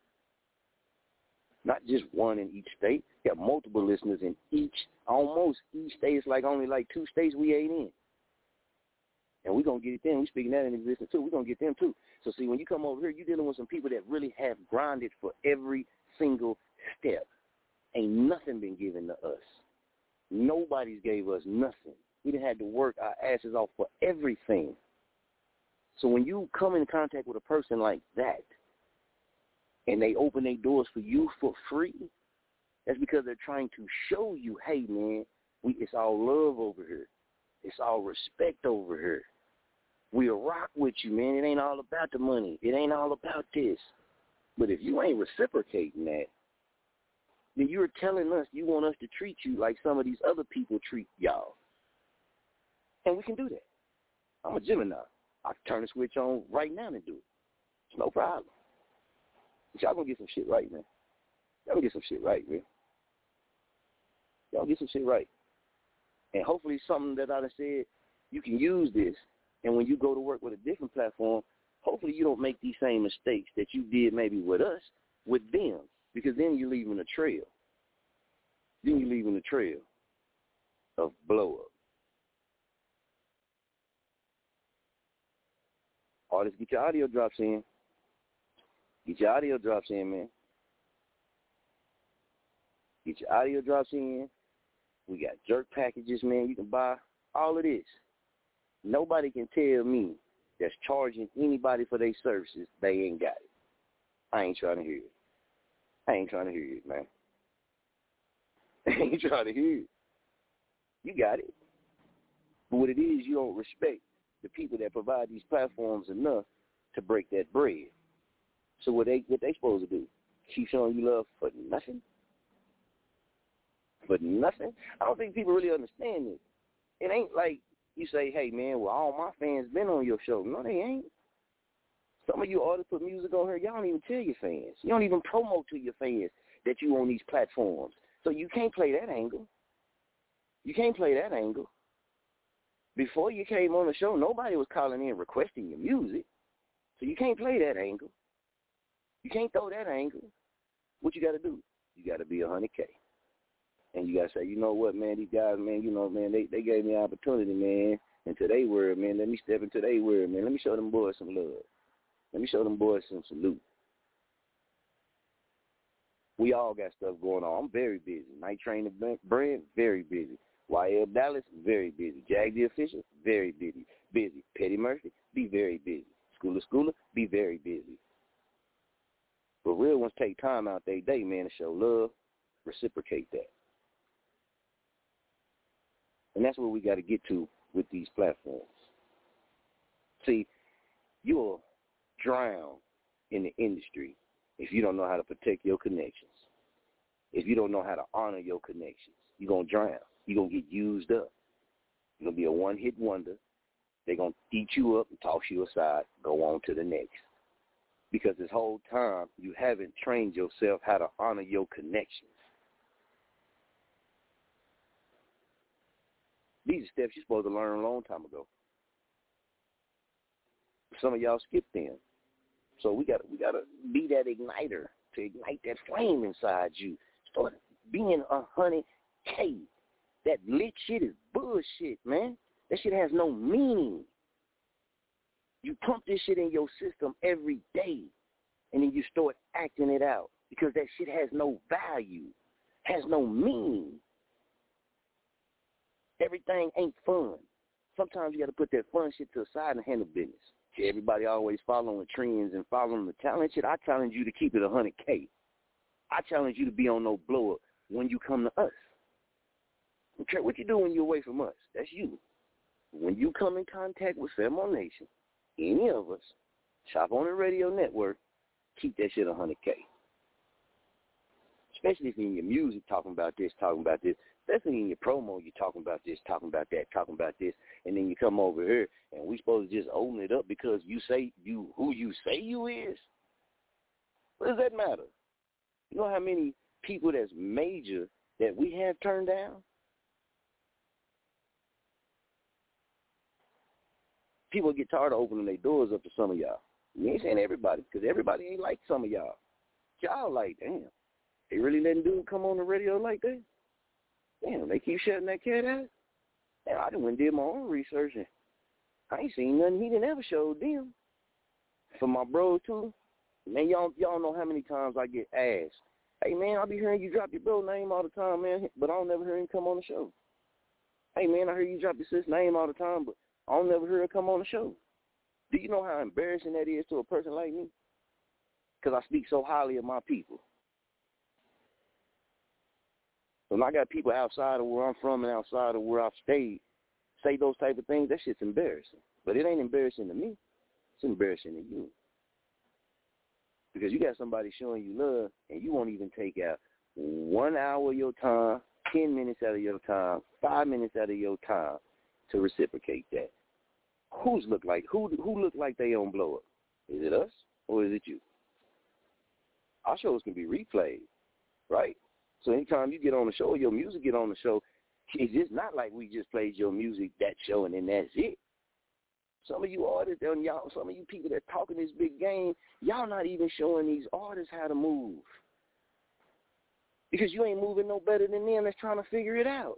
Not just one in each state. We got multiple listeners in each, almost each state. It's like only like two states we ain't in. And we're going to get them. We're speaking that in existence, too. We're going to get them, too. So, see, when you come over here, you're dealing with some people that really have grinded for every single step. Ain't nothing been given to us. Nobody's gave us nothing. We done had to work our asses off for everything. So when you come in contact with a person like that and they open their doors for you for free, that's because they're trying to show you, hey, man, we, it's all love over here. It's all respect over here. We'll rock with you, man. It ain't all about the money. It ain't all about this. But if you ain't reciprocating that, then you're telling us you want us to treat you like some of these other people treat y'all. And we can do that. I'm a Gemini. I can turn the switch on right now and do it. It's no problem. But y'all gonna get some shit right, man. Y'all gonna get some shit right, man. Y'all get some shit right. And hopefully something that I done said, you can use this. And when you go to work with a different platform, hopefully you don't make these same mistakes that you did maybe with us, with them. Because then you're leaving a trail. Then you're leaving a trail of blow up. Artists, get your audio drops in. Get your audio drops in, man. Get your audio drops in. We got jerk packages, man. You can buy all of this. Nobody can tell me that's charging anybody for their services they ain't got it. I ain't trying to hear it. I ain't trying to hear it, man. I ain't trying to hear it. You got it. But what it is, you don't respect the people that provide these platforms enough to break that bread. So what they what they supposed to do? Keep showing you love for nothing? For nothing? I don't think people really understand this. It ain't like you say, hey, man, well, all my fans been on your show. No, they ain't. Some of you artists put music on here, y'all don't even tell your fans. You don't even promote to your fans that you on these platforms. So you can't play that angle. You can't play that angle. Before you came on the show, nobody was calling in requesting your music. So you can't play that angle. You can't throw that angle. What you got to do? You got to be one hundred K. And you got to say, you know what, man, these guys, man, you know, man, they, they gave me an opportunity, man, into their world, man. Let me step into their world, man. Let me show them boys some love. Let me show them boys some salute. We all got stuff going on. I'm very busy. Night Train and Brand, very busy. Y L Dallas, very busy. Jag the Official, very busy. Busy. Petty Murphy, be very busy. Schooler Schooler, be very busy. But real ones take time out their day, man, to show love, reciprocate that. And that's where we got to get to with these platforms. See, you'll drown in the industry if you don't know how to protect your connections. If you don't know how to honor your connections, you're going to drown. You're going to get used up. You're going to be a one-hit wonder. They're going to eat you up and toss you aside, go on to the next. Because this whole time, you haven't trained yourself how to honor your connections. These are steps you're supposed to learn a long time ago. Some of y'all skipped them. So we got we got to be that igniter to ignite that flame inside you. Start being a hundred K. That lit shit is bullshit, man. That shit has no meaning. You pump this shit in your system every day, and then you start acting it out because that shit has no value, has no meaning. Everything ain't fun. Sometimes you got to put that fun shit to the side and handle business. Everybody always following trends and following the talent shit. I challenge you to keep it one hundred K. I challenge you to be on no blow-up when you come to us. Okay, what you do when you're away from us? That's you. When you come in contact with Famo Nation, any of us, Chop On It Radio Network, keep that shit one hundred K. Especially if in your music talking about this, talking about this. Especially in your promo, you're talking about this, talking about that, talking about this, and then you come over here, and we supposed to just open it up because you say you who you say you is? What does that matter? You know how many people that's major that we have turned down? People get tired of opening their doors up to some of y'all. You ain't saying everybody, because everybody ain't like some of y'all. Y'all like, damn, they really letting dude come on the radio like that? Damn, they keep shutting that cat out? Damn, I done went and did my own research, and I ain't seen nothing he didn't ever show them. For my bro, too, man, y'all y'all know how many times I get asked, hey, man, I be hearing you drop your bro name all the time, man, but I don't never hear him come on the show. Hey, man, I hear you drop your sis name all the time, but I don't never hear her come on the show. Do you know how embarrassing that is to a person like me? Because I speak so highly of my people. When I got people outside of where I'm from and outside of where I've stayed say those type of things, that shit's embarrassing. But it ain't embarrassing to me. It's embarrassing to you. Because you got somebody showing you love, and you won't even take out one hour of your time, ten minutes out of your time, five minutes out of your time to reciprocate that. Who's look like who who look like they on blow up? Is it us or is it you? Our shows can be replayed, right? So anytime you get on the show or your music get on the show, it's just not like we just played your music that show and then that's it. Some of you artists and y'all, some of you people that talking this big game, y'all not even showing these artists how to move. Because you ain't moving no better than them that's trying to figure it out.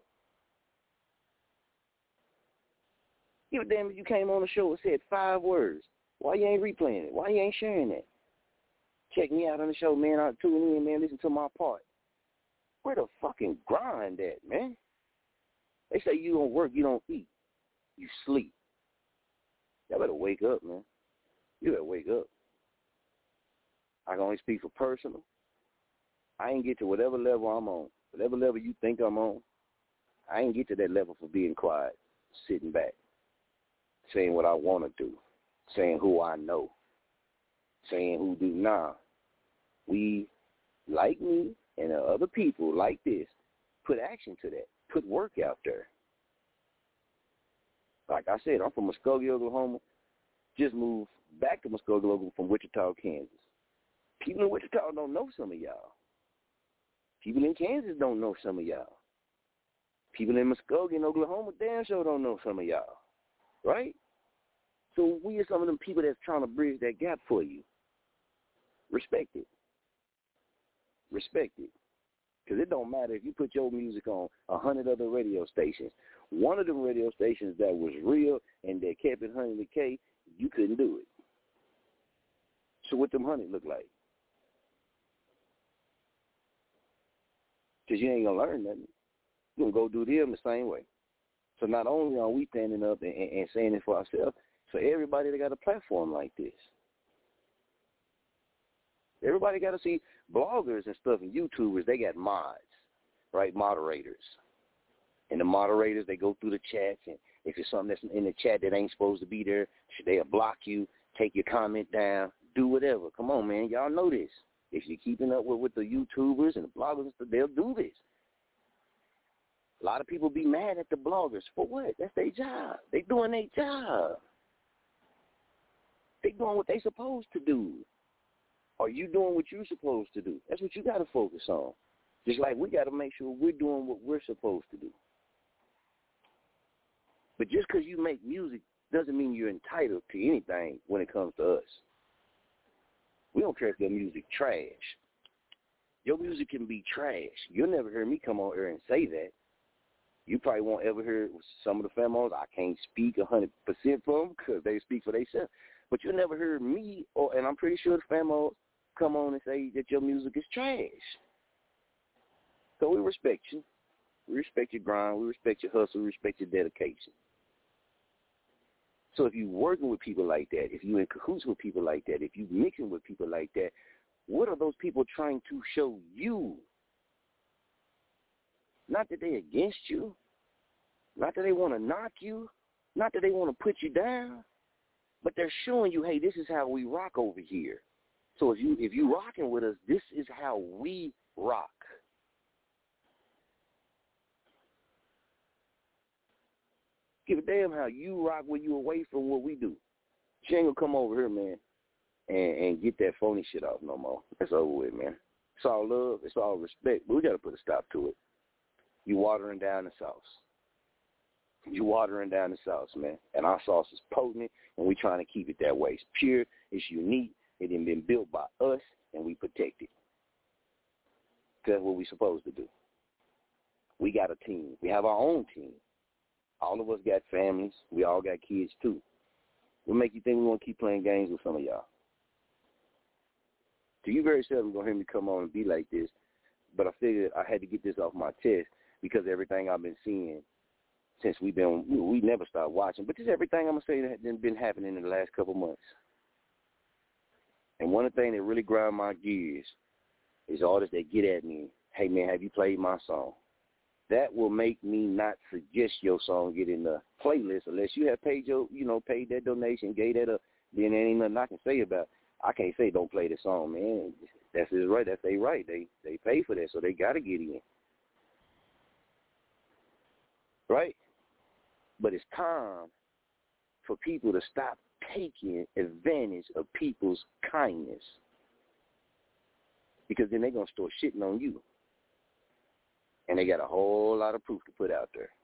Give a damn if you came on the show and said five words. Why you ain't replaying it? Why you ain't sharing that? Check me out on the show, man. I'll tune in, man. Listen to my part. Where the fucking grind at, man? They say you don't work, you don't eat. You sleep. Y'all better wake up, man. You better wake up. I can only speak for personal. I ain't get to whatever level I'm on. Whatever level you think I'm on, I ain't get to that level for being quiet, sitting back, saying what I want to do, saying who I know, saying who do now. We, like me and other people like this, put action to that, put work out there. Like I said, I'm from Muskogee, Oklahoma. Just moved back to Muskogee, Oklahoma from Wichita, Kansas. People in Wichita don't know some of y'all. People in Kansas don't know some of y'all. People in Muskogee and Oklahoma damn sure don't know some of y'all. Right? So we are some of them people that's trying to bridge that gap for you. Respect it. Respect it. Because it don't matter if you put your music on a hundred other radio stations. One of them radio stations that was real and that kept it one hundred K, you couldn't do it. So what them hundred look like? Because you ain't going to learn nothing. You're going to go do them the same way. So not only are we standing up and, and, and saying it for ourselves, so everybody that got a platform like this. Everybody got to see bloggers and stuff and YouTubers, they got mods, right, moderators. And the moderators, they go through the chats, and if it's something that's in the chat that ain't supposed to be there, they'll block you, take your comment down, do whatever. Come on, man. Y'all know this. If you're keeping up with, with the YouTubers and the bloggers and stuff, they'll do this. A lot of people be mad at the bloggers. For what? That's their job. They doing their job. They doing what they supposed to do. Are you doing what you're supposed to do? That's what you got to focus on. Just like we got to make sure we're doing what we're supposed to do. But just because you make music doesn't mean you're entitled to anything when it comes to us. We don't care if your music trash. Your music can be trash. You'll never hear me come on air and say that. You probably won't ever hear some of the famos. I can't speak one hundred percent for them because they speak for themselves. But you'll never hear me, or and I'm pretty sure the famos come on and say that your music is trash. So we respect you. We respect your grind. We respect your hustle. We respect your dedication. So if you're working with people like that, if you're in cahoots with people like that, if you're mixing with people like that, what are those people trying to show you? Not that they're against you. Not that they want to knock you. Not that they want to put you down. But they're showing you, hey, this is how we rock over here. So if you if you rocking with us, this is how we rock. Give a damn how you rock when you away from what we do. She ain't gonna come over here, man, and, and get that phony shit off no more. That's over with, man. It's all love. It's all respect. But we got to put a stop to it. You watering down the sauce. You watering down the sauce, man. And our sauce is potent, and we trying to keep it that way. It's pure. It's unique. It ain't been built by us, and we protect it. That's what we supposed to do. We got a team. We have our own team. All of us got families. We all got kids, too. What make you think we want to keep playing games with some of y'all? So you very seldom going to hear me come on and be like this, but I figured I had to get this off my chest because everything I've been seeing since we've been, we never stopped watching, but just everything I'm going to say that has been happening in the last couple months. And one of the things that really grind my gears is artists that get at me, hey, man, have you played my song? That will make me not suggest your song get in the playlist unless you have paid your, you know, paid that donation, gave that up. Then there ain't nothing I can say about it. I can't say don't play the song, man. That's his right. That's their right. They they pay for that, so they got to get in. Right? But it's time for people to stop taking advantage of people's kindness, because then they're going to start shitting on you. And they got a whole lot of proof to put out there.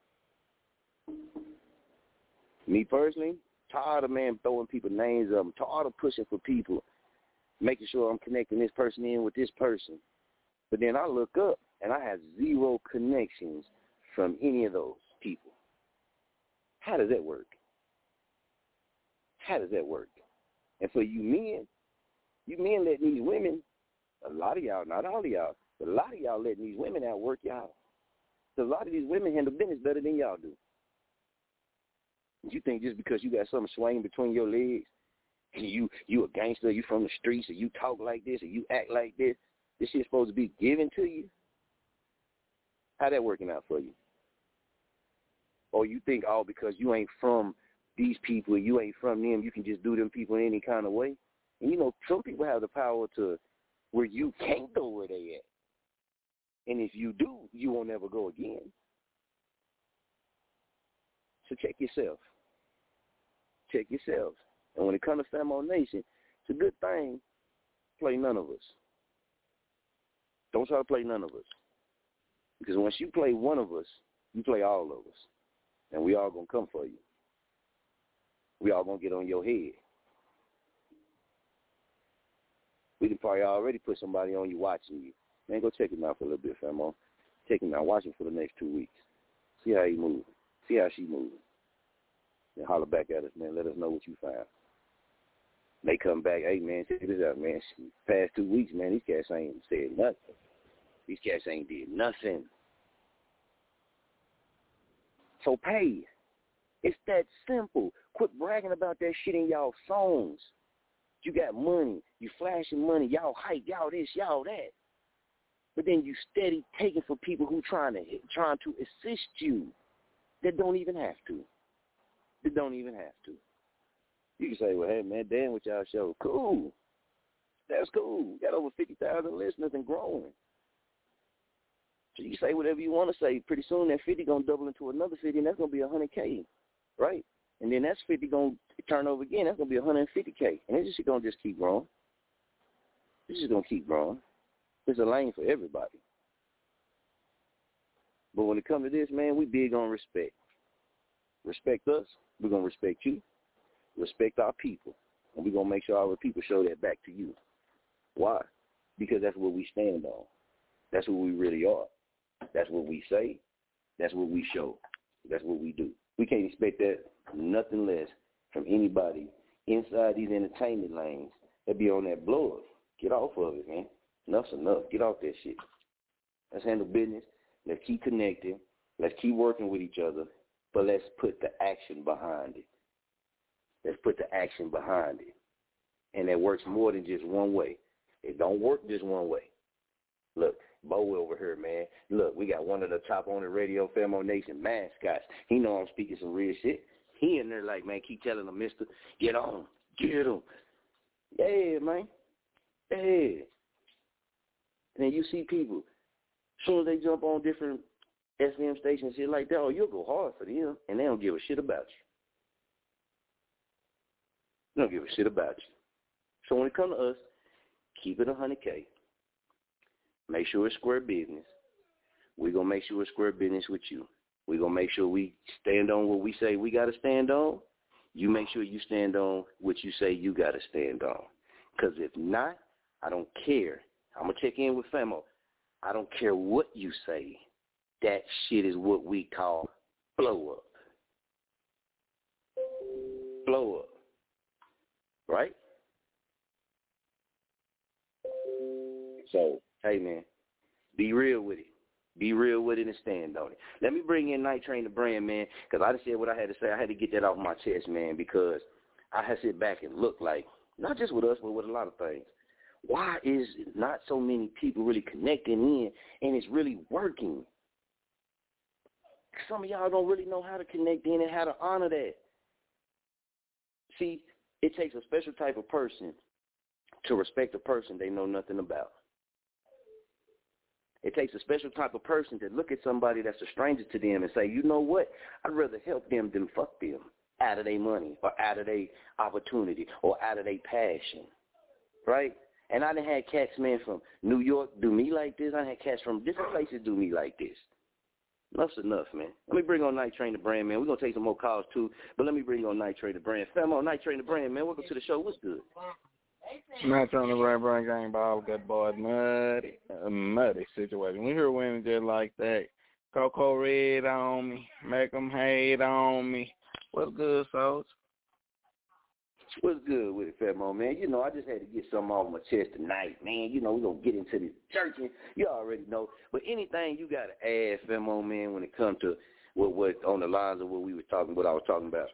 Me personally, tired of, man, throwing people names up. I'm tired of pushing for people, making sure I'm connecting this person in with this person. But then I look up, and I have zero connections from any of those people. How does that work? How does that work? And for you men, you men letting these women, a lot of y'all, not all of y'all, but a lot of y'all letting these women outwork y'all. So a lot of these women handle business better than y'all do. You think just because you got something swinging between your legs, and you you a gangster, you from the streets, or you talk like this, or you act like this, this shit's supposed to be given to you? How that working out for you? Or you think, oh, because you ain't from these people, you ain't from them, you can just do them people in any kind of way? And, you know, some people have the power to where you can't go where they at. And if you do, you won't ever go again. So check yourself. Check yourselves. And when it comes to Famo Nation, it's a good thing, play none of us. Don't try to play none of us. Because once you play one of us, you play all of us. And we all going to come for you. We all going to get on your head. We can probably already put somebody on you watching you. Man, go check him out for a little bit, Famo. Check him out. Watch him for the next two weeks. See how he moving. See how she moving. And holler back at us, man. Let us know what you found. They come back, hey, man, check this out, man. Past two weeks, man, these cats ain't said nothing. These cats ain't did nothing. So pay. It's that simple. Quit bragging about that shit in y'all songs. You got money. You flashing money. Y'all hype. Y'all this, y'all that. But then you steady taking for people who trying to trying to assist you that don't even have to. That don't even have to. You can say, well, hey, man, damn what y'all show. Cool. That's cool. Got over fifty thousand listeners and growing. So you say whatever you want to say. Pretty soon that fifty going to double into another fifty, and that's going to be one hundred K, right? And then that's fifty going to turn over again. That's going to be one hundred fifty K. And it's just going to just keep growing. It's just going to keep growing. There's a lane for everybody. But when it comes to this, man, we big on respect. Respect us. We're going to respect you. Respect our people. And we're going to make sure our people show that back to you. Why? Because that's what we stand on. That's what we really are. That's what we say. That's what we show. That's what we do. We can't expect that nothing less from anybody inside these entertainment lanes that be on that blow-up. Get off of it, man. Enough's enough. Get off that shit. Let's handle business. Let's keep connecting. Let's keep working with each other. But let's put the action behind it. Let's put the action behind it. And that works more than just one way. It don't work just one way. Look, Bo over here, man. Look, we got one of the top on the radio Famo Nation mascots. He know I'm speaking some real shit. He in there like, man, keep telling him, mister, get on, get him. Yeah, man. Yeah. And then you see people, as soon as they jump on different S M stations, shit like that, oh, you'll go hard for them, and they don't give a shit about you. They don't give a shit about you. So when it comes to us, keep it one hundred K. Make sure it's square business. We're going to make sure it's square business with you. We're going to make sure we stand on what we say we got to stand on. You make sure you stand on what you say you got to stand on. Because if not, I don't care. I'm going to check in with Famo. I don't care what you say. That shit is what we call blow up. Blow up. Right? So, hey, man, be real with it. Be real with it and stand on it. Let me bring in Night Train the brand, man, because I just said what I had to say. I had to get that off my chest, man, because I had to sit back and look like, not just with us, but with a lot of things. Why is not so many people really connecting in and it's really working? Some of y'all don't really know how to connect in and how to honor that. See, it takes a special type of person to respect a person they know nothing about. It takes a special type of person to look at somebody that's a stranger to them and say, you know what, I'd rather help them than fuck them out of their money or out of their opportunity or out of their passion, right? And I done had cats, man, from New York do me like this. I done had cats from different places do me like this. Enough's enough, man. Let me bring on Night Train the brand, man. We're going to take some more calls, too, but let me bring on Night Train the brand. Famo, Night Train the brand, man. Welcome to the show. What's good? Night Train the brand, brand gang ball, that boy, muddy, a muddy situation. We hear women just like that. Coco Red on me, make them hate on me. What's good, Souls? What's good with it, Famo, man? You know, I just had to get something off my chest tonight, man. You know, we're going to get into this churching. You already know. But anything you got to add, Famo, man, when it comes to what, what on the lines of what we were talking, what I was talking about?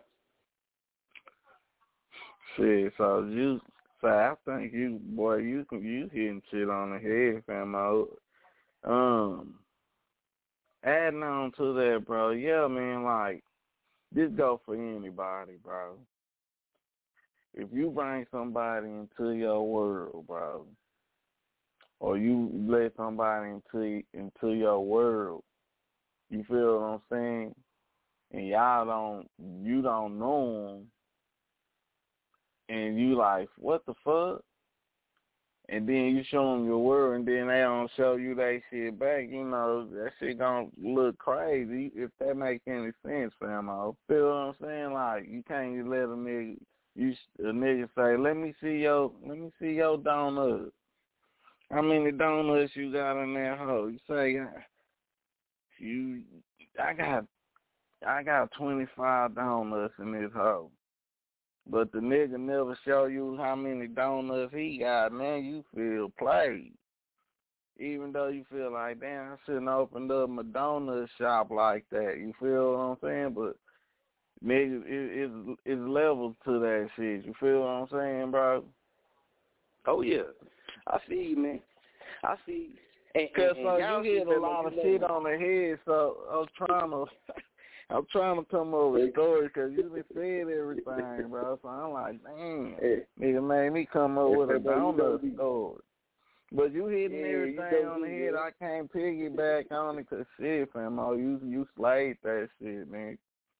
Shit, so you, so I think you, boy, you you hitting shit on the head, Famo. Um, adding on to that, bro, yeah, man, like, this go for anybody, bro. If you bring somebody into your world, bro, or you let somebody into into your world, you feel what I'm saying? And y'all don't, you don't know them, and you like, what the fuck? And then you show them your world, and then they don't show you that shit back. You know, that shit gonna look crazy if that makes any sense, fam. I feel what I'm saying? Like, you can't just let a nigga. You a nigga say, let me see your, let me see your donut. How many donuts you got in that hole? You say, you, I got, I got twenty-five donuts in this hole. but the nigga never show you how many donuts he got, man, you feel played. Even though you feel like, damn, I shouldn't have opened up my donut shop like that. You feel what I'm saying? But, nigga, it, it's, it's levels to that shit. You feel what I'm saying, bro? Oh, yeah. I feel you, man. I feel you. Because so you hit a lot of shit on the head, so I was trying to... I'm trying to come up with stories because you been said everything, bro. So I'm like, damn, nigga made me come up with a donut story. But you hitting yeah, everything on the head. I can't piggyback on it because shit, fam. Oh, you you slayed that shit, man.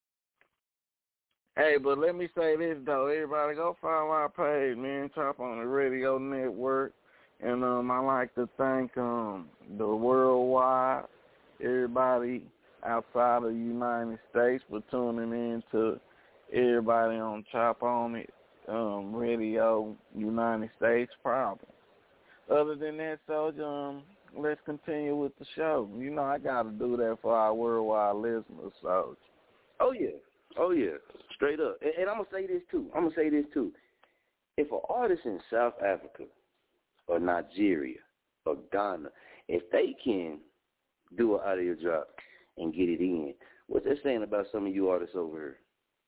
Hey, but let me say this though, everybody go follow our page, man. Chop on the Radio Network, and um, I like to thank um the worldwide everybody outside of the United States for tuning in to everybody on Chop On It, um, Radio United States problem. Other than that, Soldier, um, let's continue with the show. You know I got to do that for our worldwide listeners, Soldier. Oh, yeah. Oh, yeah. Straight up. And, and I'm going to say this, too. I'm going to say this, too. If an artist in South Africa or Nigeria or Ghana, if they can do an audio drop and get it in, what's that saying about some of you artists over here?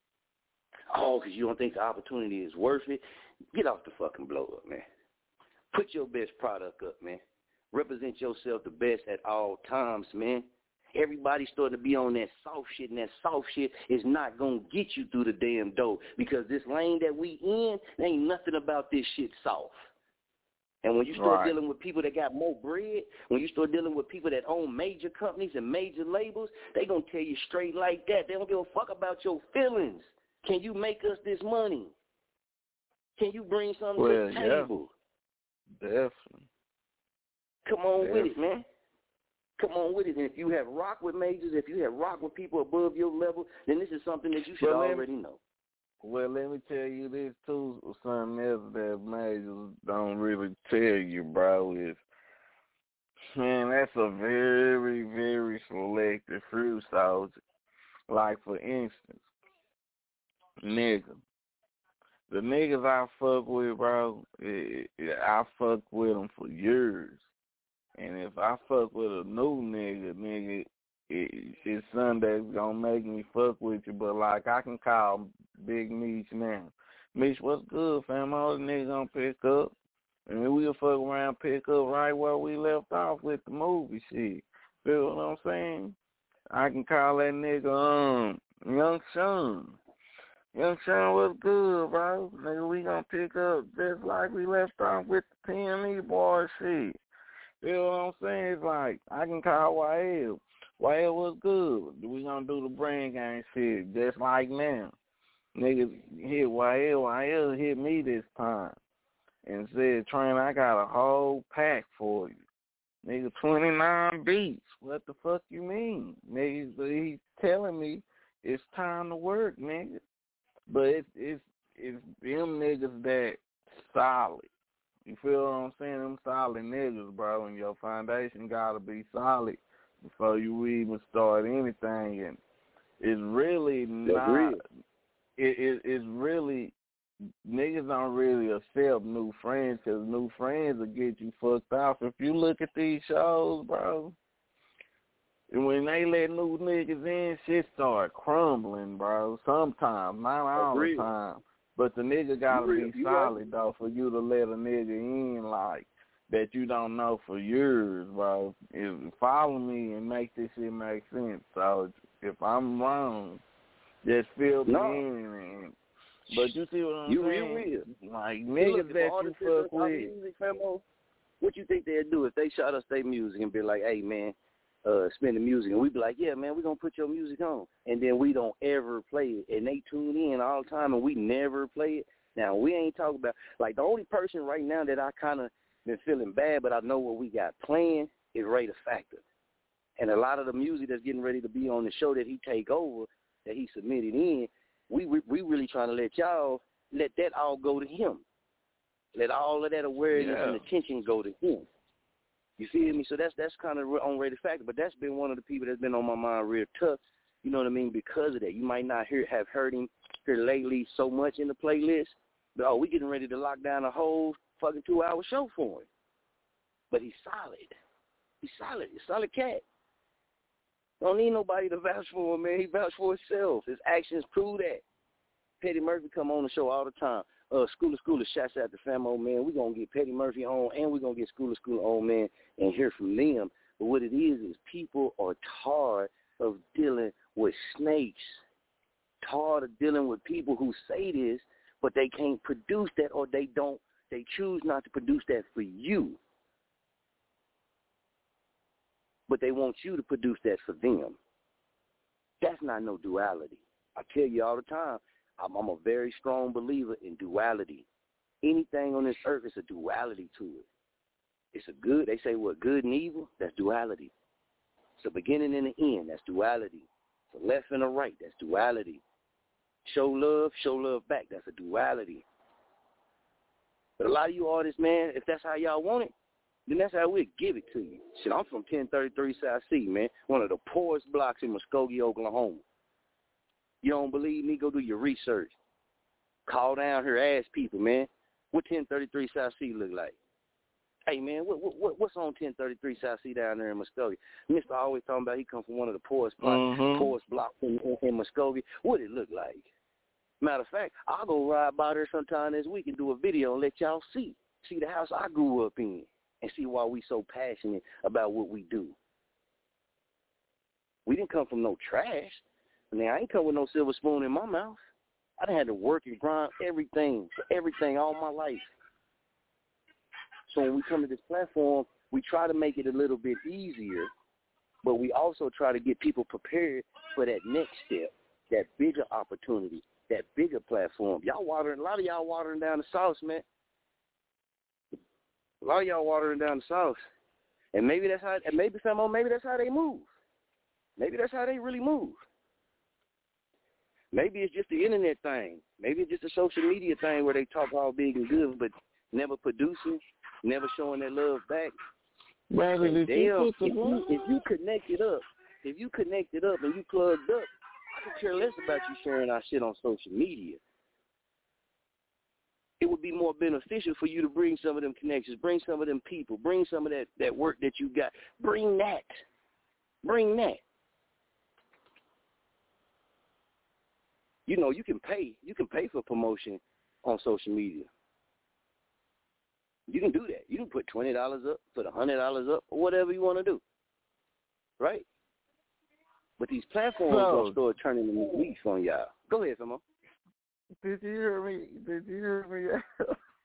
Oh, because you don't think the opportunity is worth it? Get off the fucking blow up, man. Put your best product up, man. Represent yourself the best at all times, man. Everybody's starting to be on that soft shit, and that soft shit is not going to get you through the damn door because this lane that we in, there ain't nothing about this shit soft. And when you start right. dealing with people that got more bread, when you start dealing with people that own major companies and major labels, they going to tell you straight like that. They don't give a fuck about your feelings. Can you make us this money? Can you bring something well, to the table? Yeah. Definitely. Come on Definitely. with it, man. Come on with it. And if you have rock with majors, if you have rock with people above your level, then this is something that you should well, already me, know. Well, let me tell you this, too, something else that majors don't really tell you, bro, is, man, that's a very, very selective few, Soldier. Like, for instance, nigga. The niggas I fuck with, bro, it, it, I fuck with them for years. And if I fuck with a new nigga, nigga, it, it's something that's gonna make me fuck with you. But, like, I can call Big Meech now. Meech, what's good, fam? All the niggas gonna pick up. And then we'll fuck around, pick up right where we left off with the movie shit. Feel what I'm saying? I can call that nigga, um, Young Sean. Young Sean, what's good, bro? Nigga, we gonna pick up just like we left off with the P M E boy shit. Feel what I'm saying? It's like, I can call Y L. Y L, what's good? We gonna do the brain gang shit just like now. Niggas hit Y L, Y L hit me this time and said, Train, I got a whole pack for you. Nigga, twenty-nine beats. What the fuck you mean? Nigga, he's telling me it's time to work, nigga. But it's, it's, it's them niggas that solid. You feel what I'm saying? Them solid niggas, bro, and your foundation gotta be solid before you even start anything. And it's really not, real. It, it, it's really, niggas don't really accept new friends because new friends will get you fucked off. If you look at these shows, bro, and when they let new niggas in, shit start crumbling, bro. Sometimes, not all the time. But the nigga gotta be solid, though, for you to let a nigga in, like, that you don't know for years, bro. If, follow me and make this shit make sense. So if I'm wrong, just fill me no. in. And, but you see what I'm you saying? Real. Like, niggas look, that you fuck with. Music, famo, what you think they'd do if they shot us their music and be like, hey, man, Uh, spin the music, and we be like, yeah, man, we're going to put your music on. And then we don't ever play it. And they tune in all the time, and we never play it. Now, we ain't talking about, like, the only person right now that I kind of been feeling bad, but I know what we got playing is Ray the Factor. And a lot of the music that's getting ready to be on the show that he take over, that he submitted in, we we, we really trying to let y'all, let that all go to him. Let all of that awareness yeah. and attention go to him. You feel me? So that's that's kind of on Ray the Factor, but that's been one of the people that's been on my mind real tough You know what I mean? Because of that, you might not hear have heard him here lately so much in the playlist. But oh, we getting ready to lock down a whole fucking two-hour show for him. But he's solid. He's solid. He's a solid cat. Don't need nobody to vouch for him, man. He vouched for himself. His actions prove that. Petty Murphy come on the show all the time. Uh, Schooler Schooler, shouts out to Famo, man. We're going to get Petty Murphy on, and we're going to get Schooler Schooler on, man, and hear from them. But what it is is people are tired of dealing with snakes, tired of dealing with people who say this, but they can't produce that, or they don't, they choose not to produce that for you. But they want you to produce that for them. That's not no duality. I tell you all the time, I'm, I'm a very strong believer in duality. Anything on this earth is a duality to it. It's a good, they say what, good and evil? That's duality. It's a beginning and an end. That's duality. It's a left and a right. That's duality. Show love, show love back. That's a duality. But a lot of you artists, man, if that's how y'all want it, then that's how we'll give it to you. Shit, I'm from ten thirty-three South C, man, one of the poorest blocks in Muskogee, Oklahoma. You don't believe me? Go do your research. Call down here, ask people, man, what ten thirty-three South C look like? Hey, man, what, what what's on ten thirty-three South C down there in Muskogee? Mister always talking about he come from one of the poorest blocks, mm-hmm. poorest blocks in, in, in Muskogee. What it look like? Matter of fact, I'll go ride by there sometime this week and do a video and let y'all see. See the house I grew up in and see why we so passionate about what we do. We didn't come from no trash. I mean, I ain't come with no silver spoon in my mouth. I done had to work and grind everything, for everything all my life. So when we come to this platform, we try to make it a little bit easier, but we also try to get people prepared for that next step, that bigger opportunity, that bigger platform. Y'all watering, a lot of y'all watering down the sauce, man. A lot of y'all watering down the sauce. And maybe that's how, and maybe some of them, maybe that's how they move. Maybe that's how they really move. Maybe it's just the internet thing. Maybe it's just a social media thing where they talk all big and good, but never producing, never showing their love back. Brother, Damn, if you, if you connect it up, if you connect it up and you plugged up, I could care less about you sharing our shit on social media. It would be more beneficial for you to bring some of them connections, bring some of them people, bring some of that, that work that you got. Bring that. Bring that. You know, you can pay. You can pay for promotion on social media. You can do that. You can put twenty dollars up, put one hundred dollars up, or whatever you want to do. Right? But these platforms so, don't start turning the leaf on y'all. Go ahead, Famo. Did you hear me? Did you hear me?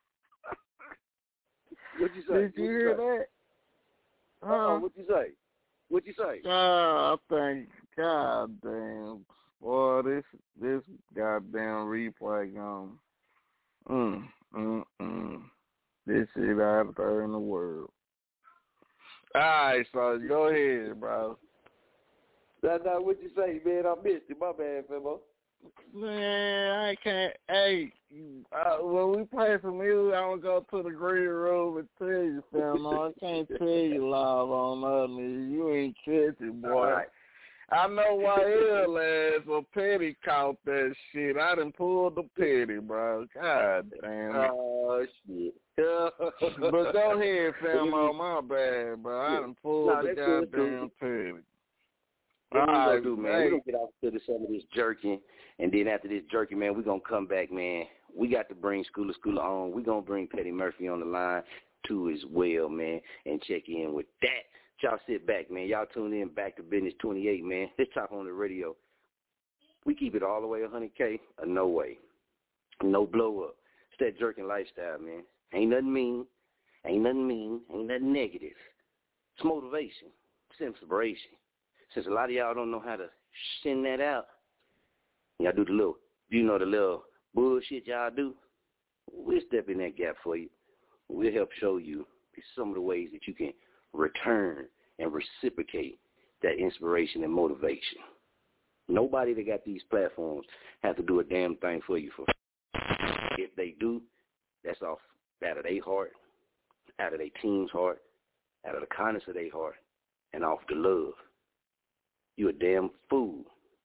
What'd you say? Did you hear that? Uh-oh, what'd you say? What'd you say? Oh, I think, God damn. Boy, this this goddamn replay gone. Mm, mm, mm. This shit out there in the world. All right, so go ahead, bro. That's not what you say, man. I missed it. My bad, Femo. Man, I can't. Hey, uh, when we play some music, I'm going to go to the green room and tell you, Femo. I can't tell you live on nothing. You ain't catching, boy. All right. I know why L ass or Petty caught that shit. I done pulled the Petty, bro. God damn it. Oh, shit. But go ahead, Famo. My bad, bro. I done pulled no, the goddamn Petty. What we gonna do, man? We're gonna get off to some of this jerking, and then after this jerking, man, we're gonna come back, man. We got to bring Schooler Schooler on. We're gonna bring Petty Murphy on the line too as well, man, and check in with that. Y'all sit back, man. Y'all tune in back to Business twenty-eight, man. Let's talk on the radio. We keep it all the way one hundred K or no way. No blow up. It's that jerking lifestyle, man. Ain't nothing mean. Ain't nothing mean. Ain't nothing negative. It's motivation. It's inspiration. Since a lot of y'all don't know how to send that out, y'all do the little, you know, the little bullshit y'all do, we'll step in that gap for you. We'll help show you some of the ways that you can return and reciprocate that inspiration and motivation. Nobody that got these platforms have to do a damn thing for you. For if they do, that's off out of their heart, out of their team's heart, out of the kindness of their heart, and off the love. You a damn fool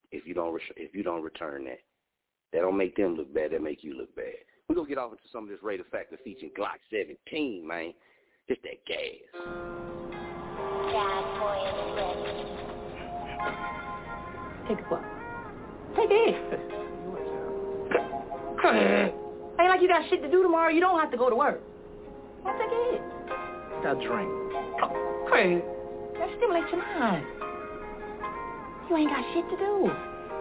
if you don't re- if you don't return that. That don't make them look bad. That make you look bad. We're going to get off into some of this Raider Factor featuring Glock seventeen, man. Just that gas. Take a buck. Take it. Ain't like you got shit to do tomorrow. You don't have to go to work. Well, take it. Got a drink. Oh, Craig, that stimulates your mind. You ain't got shit to do.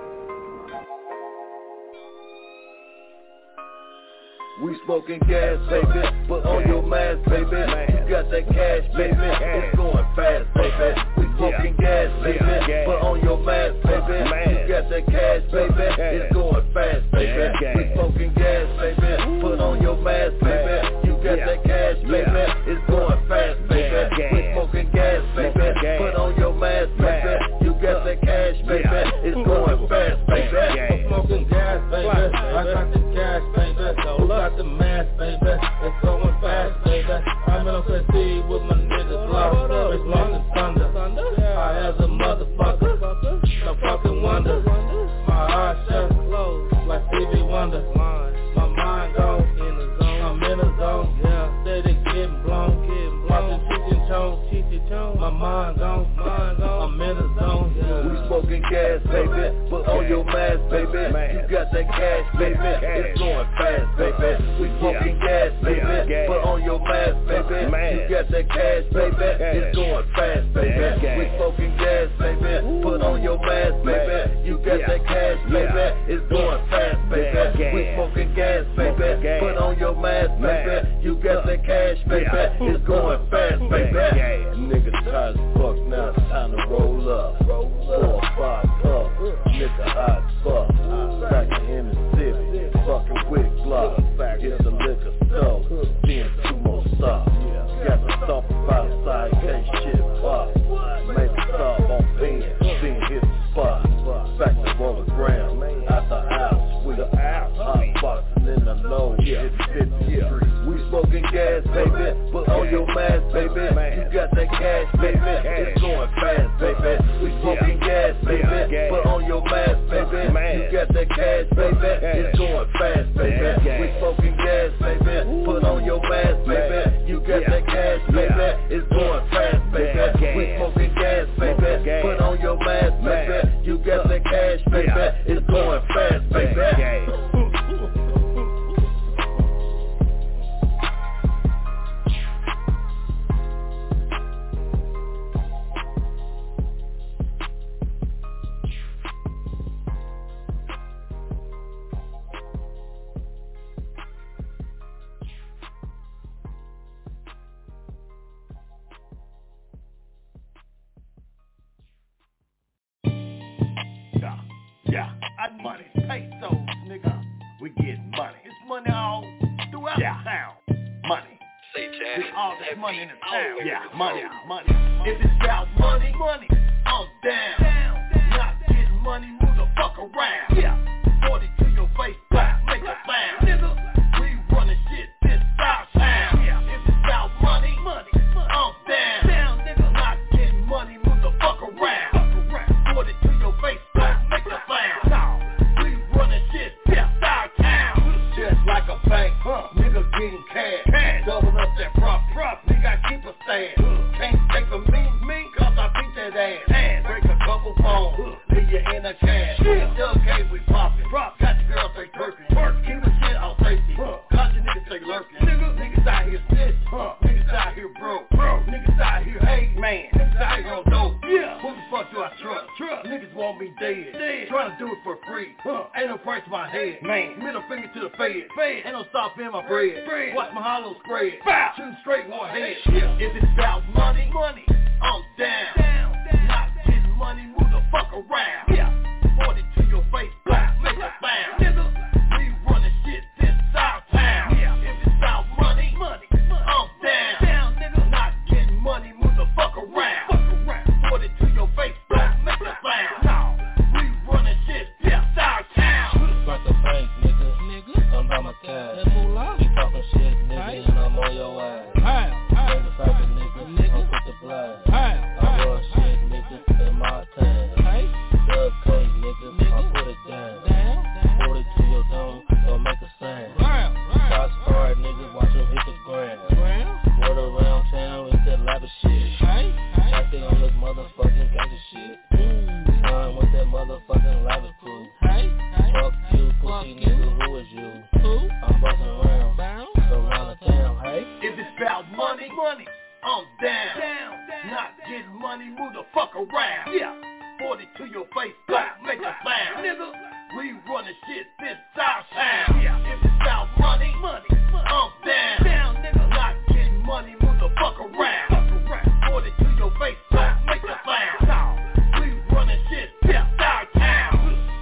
We smoking gas, baby, put on your mask, baby. You got that cash, baby, it's going fast, baby. We smoking gas, baby, put on your mask, baby. You got that cash, baby, it's going fast, baby. We smoking gas, baby, put on your mask, baby. You got that cash, baby, it's going fast, baby. We smoking gas, baby, put on your mask, baby. You got that cash, baby, it's going fast, baby. I'm smoking gas, baby, I got the cash, baby. The mask, baby, it's going fast, baby. I'm in a fatigue with my niggas lost. It's long as thunder. I as a motherfucker, no fucking wonder. My eyes shut closed like Stevie Wonder. My mind gone in the zone. I'm in the zone. Yeah, steady getting blown, getting blown. Watching Cheech and Chong, my mind gone, mind gone. I'm in the zone. Yeah. We smoking gas, baby. Put on your mask, baby. You got that cash, baby. It's going fast, baby. We smoking gas, baby. Put on your mask, baby. You got that cash, baby. It's going fast, baby. We smoking gas, baby. Put on your mask, baby. You got that cash, baby. It's going fast, baby. We smoking gas, baby. Put on your mask, baby. You got that cash, baby. It's going fast, baby. Nigga tired as fuck, now it's time to roll up. Four or five cups, nigga hot as fuck. Back in the city, fucking with Glock. It's a liquor store, then two more stops. Got to stop about a side, can't shit pop. Make a stop on Ben, then hit the spot. Back to roll the ground, out the house, we hot boxing in the nose, hit fifty-three. We smoking gas, baby. Put on your mask, baby. You got that cash, baby. It's going fast, baby. We smoking gas, baby. Put on your mask, baby. You got that cash, baby. It's going fast, baby. We smoking gas, baby. Put on your mask, baby. You got that cash, baby. It's going fast, baby. We smoking gas, baby. Put on your mask, baby. You got that cash, baby. It's going fast, baby. Yeah, I need money. Pesos, nigga. We get money. It's money all throughout yeah. the town. Money. There's all this money in the town. Yeah, money, money. If it's about money, money, I'm down. down, down. Not getting money, move the fuck around. Yeah, forty to your face, black, make a sound. Nigga, we running shit this South town. Yeah, if it's about money, money, I'm down. down nigga. Not getting money, move the fuck around. forty to your face, black, make a sound. No, we running shit this South town. Just like a bank, huh? Nigga getting cash. cash. Double up that profit. profit. Nigga, I keep a stand. Uh. Can't take a me, me, cause I beat that ass. ass. Break a couple phones, uh. leave you in a cash. Yeah. Dug cave, we poppin'. Prop. Got your girl say twerking. Work. Keep the shit all safety. Uh. Cause your niggas say lurking. Nigga. Niggas out here snitch. Huh. Niggas out here broke. Bro. Niggas out here hate. Man. Niggas out here on dope. Yeah. Who the fuck do I trust? Trust. Niggas want me dead. Dead. Trying to do it for free. Huh. Ain't no price to my head. Man. Middle finger to the fed. Fed. Ain't no stop in my bread. bread. Watch my hollow spread. Bow. Shooting straight one head. Yeah. If it's about money, money, I'm down. down, down. Not getting money, move the fuck around. Yeah. forty to your face, black, make a sound. Nigga, we running shit this South town. Yeah. If it's about money, money, I'm down. down nigga. Not getting money, move the fuck around. Fuck around. forty to your face, black, make a sound. No, we running shit this South town. Got the bank, nigga. Nigga, come by my cash. We talking shit, nigga, and I'm on your ass. Nigga, fact, nigga, nigga, put the blast. I run shit, nigga, in my time. Dub K, nigga. money, I'm down. down, down Not getting money, move the fuck around. Yeah, forty to your face, black, make a sound. Nigga, we running shit, this South Town. Yeah, if it's about money, money, I'm down. down nigga. Not getting money, move the fuck around. Fuck around. forty to your face, black, make a sound. We running shit, this South Town.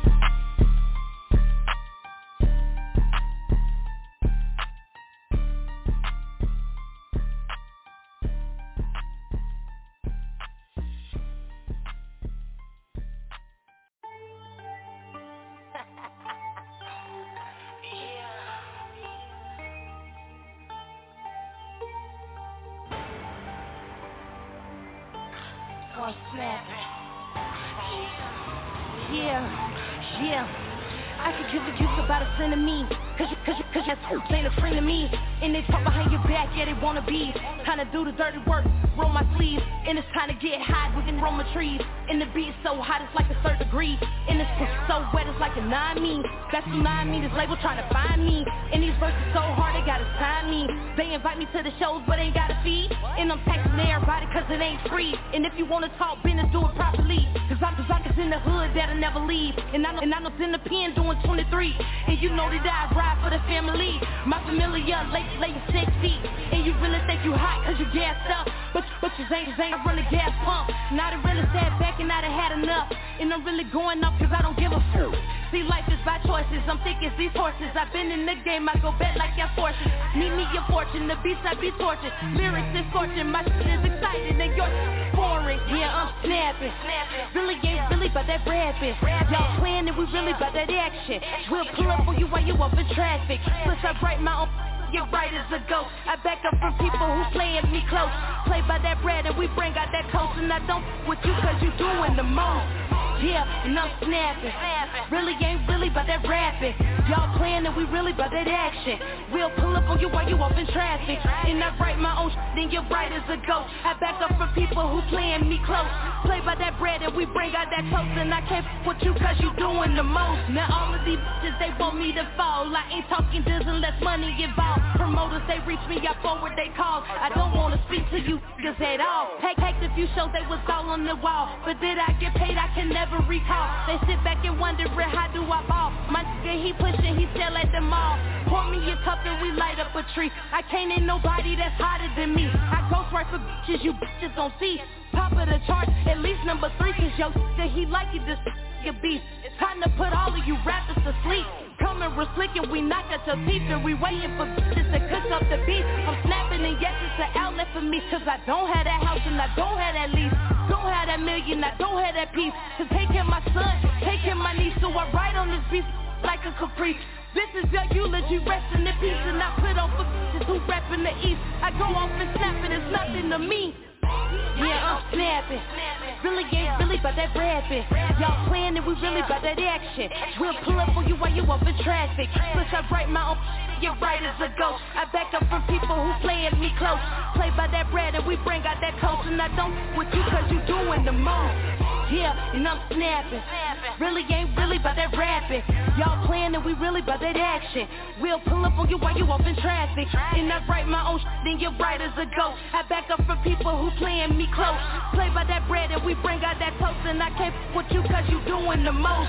Yeah, yeah. I could give a juice about a cent of me. Cause you, cause you, cause your folks ain't a friend of me. And they talk behind your back, yeah, they wanna be. Kinda do the dirty work, roll my sleeves. And it's time to get high, we can roll my trees. And the beat's so hot, it's like a third degree. And it's so wet, it's like a nine me. That's tsunami me, this label trying to find me. And these verses so hard, they gotta sign me. They invite me to the shows, but ain't got a fee. And I'm texting everybody cause it ain't free. And if you wanna talk business, do it properly. Cause I'm, cause I'm just in the hood that'll never leave. And I know, and I know in the pen doing twenty-three. And you know that I ride for the family. My familiar, late, late sixty. And you really think you hot cause you gassed up. But, but you ain't, you ain't run the gas pump. Now they really sat back and now they had enough. And I'm really going up cause I don't give a fuck. See, life is by choices, I'm thick as these horses. I've been in the game, I go bet like your fortune. Need me your fortune, the beats I be tortured. Lyrics is scorching, my shit is exciting and yours is boring. Yeah, I'm snapping. Really ain't really but that rapping. Y'all playing and we really about that action. We'll pull up on you while you up in traffic. Plus I write my own, get right as a ghost. I back up from people who playing me close. Play by that bread and we bring out that coast. And I don't with you cause you doing the most. Yeah, and I'm snapping. Really ain't really but that rapping. Y'all playing and we really about that action. We'll pull up on you while you up in traffic. And I write my own shit, then you're right as a ghost. I back up from people who playing me close. Play by that bread and we bring out that toast. And I can't f- with you cause you doing the most. Now all of these bitches, they want me to fall. I ain't talking this unless money involved. Promoters, they reach me, I forward they call. I don't wanna speak to you niggas at all. Heck, heck, a few shows, they was all on the wall. But did I get paid? I can never recall. They sit back and wonder, how do I ball? My nigga, he pushing, he sell at the mall. Pour me a cup and we light up a tree. I can't ain't nobody that's hotter than me. I ghost right for bitches, you bitches don't see. Top of the chart, at least number three. Cause yo, that he like it, this nigga beast. It's time to put all of you rappers to sleep. Coming real slick and we knock at your teeth. And we waiting for bitches to cook up the beef. I'm snapping and yes, it's an outlet for me. Cause I don't have that house and I don't have that lease. Don't have that million, I don't have that piece. To take care of my son, take care of my niece. So I write on this beat like a caprice. This is your eulogy, rest in the peace. And I put on for bitches who rap in the east. I go off and snap and it's nothing to me. Yeah, I'm snapping. Really ain't really but that rapping. Y'all playing and we really about that action. We'll pull up on you while you up in traffic. Plus I write my own, you're right as a ghost. I back up from people who playing me close. Play by that bread and we bring out that coast. And I don't with you cause you doing the most. Yeah, and I'm snapping. Really ain't really but that rapping. Y'all playing and we really about that action. We'll pull up on you while you up in traffic. And I write my own shit, then you're right as a ghost. I back up from people who playing me close. Play by that bread and we bring out that toast. And I can't f- with you cause you doing the most.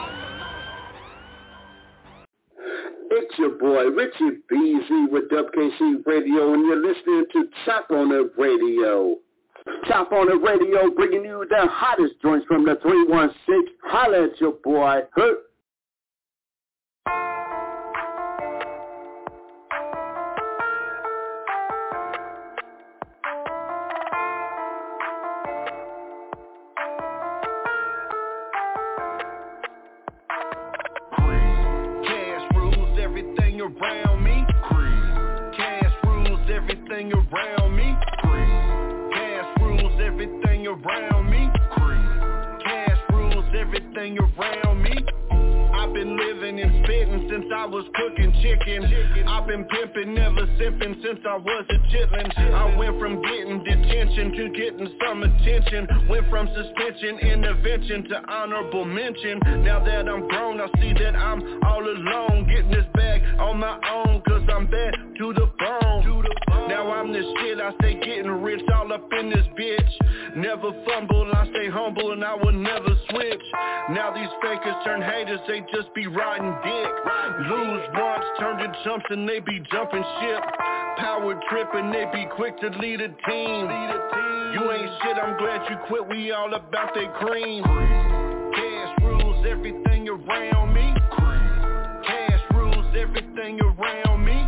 It's your boy Richie B Z with W K C Radio, and you're listening to Chop on the Radio. Chop on the Radio, bringing you the hottest joints from the three one six. Holla at your boy, Hurt. Around me, cream. Cash rules everything around me, cream. Cash rules everything around me, cream. Cash rules everything around me. I've been living and spitting since I was cooking chicken. I've been pimping, never sipping since I was a chitlin. I went from getting detention to getting some attention. Went from suspension, intervention to honorable mention. Now that I'm grown, I see that I'm all alone. Getting this bag on my own, cause I'm bad to the bone. Now I'm the shit, I stay all up in this bitch. Never fumble, I stay humble and I will never switch. Now these fakers turn haters, they just be riding dick. Lose once, turn to jumps and they be jumping ship. Power tripping, they be quick to lead a team. You ain't shit, I'm glad you quit, we all about that cream. Cash rules everything around me. Cash rules everything around me.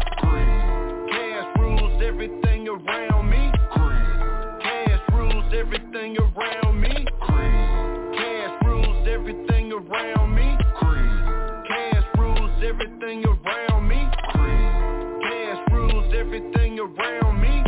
Cash rules everything around me. Cash rules everything around me. Cash rules everything around me. Cash rules everything around me. Cash rules everything around me.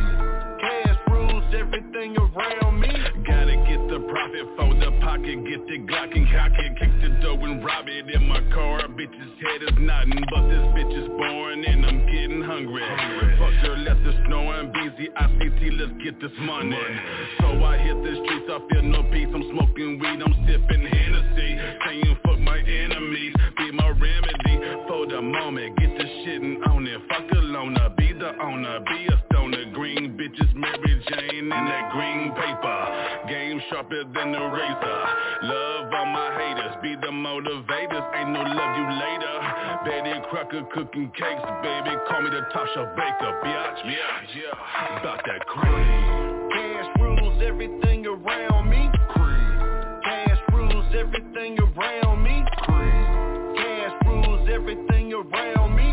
Cash rules everything around me. Gotta get the profit for the pocket, get the Glock and cock it, kick the dough and rob it in my car. Bitch's head is nothing, but this bitch is born and I'm getting hungry. Fuck her, let the snow and busy. I C T, let's get this money. So I hit the streets, I feel no peace. I'm smoking weed, I'm sipping Hennessy, saying fuck my enemies, be my remedy for the moment. Get the shit and own it. Fuck a loner, be the owner, be a stoner. Green bitches, Mary Jane in that green paper. Game sharper than the razor. Love all my haters, be the motivators. Ain't no love you later. Betty Crocker cooking cakes, baby. Call me the Tasha Baker, bitch. Yeah, yeah. About that cream. Cash rules everything around me. Cash rules everything around me. Cash rules everything around me.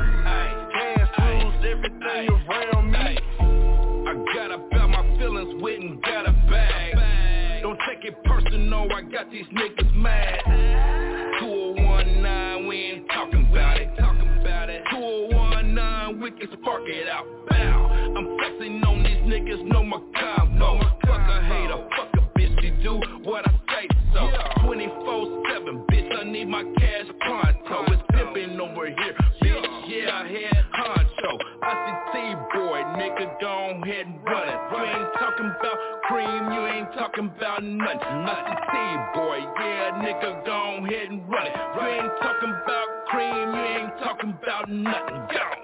Cash rules everything around me. I got about my feelings with and got a bag. Don't take it personal, I got these niggas mad. two oh one nine, we ain't talking about it. Talking about it. two oh one nine, we can spark it out. Bow. I'm flexing on these niggas, know my combo. Fuck a hater, fuck a bitch, she do what I say so. twenty-four seven, bitch, I need my cash pronto. It's pimpin' over here, bitch, yeah, head honcho. I C T boy, nigga, go ahead and run it. You ain't talking about cream, you ain't talking about nothing. I C T boy, yeah, nigga, go ahead and run it. You ain't talking about cream, you ain't talking about nothing.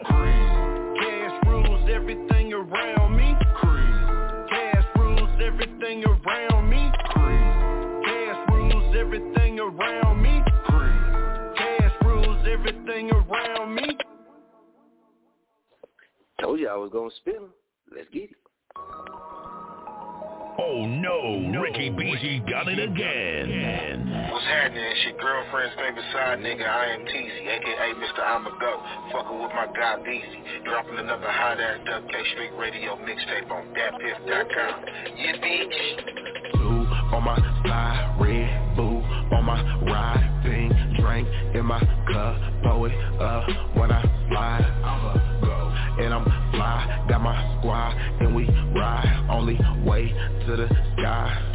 Go. Cash rules everything around me. Cash rules everything around me. Cash rules everything around me. Cash rules everything around me. Told you I was gonna spin them. Let's get it. Oh no, no. Ricky B Z got it again. What's happening? It's your girlfriend's favorite side nigga, I am T Z, aka Mister I'ma Go. Fucking with my guy B Z. Dropping another hot ass W K Street Radio mixtape on dat piff dot com. Yeah, bitch. Blue on my side, red boo on my ride, pink drink in my cup, pour it up when I fly. I'ma go. And I'm fly, got my squad, and we ride, only way to the sky.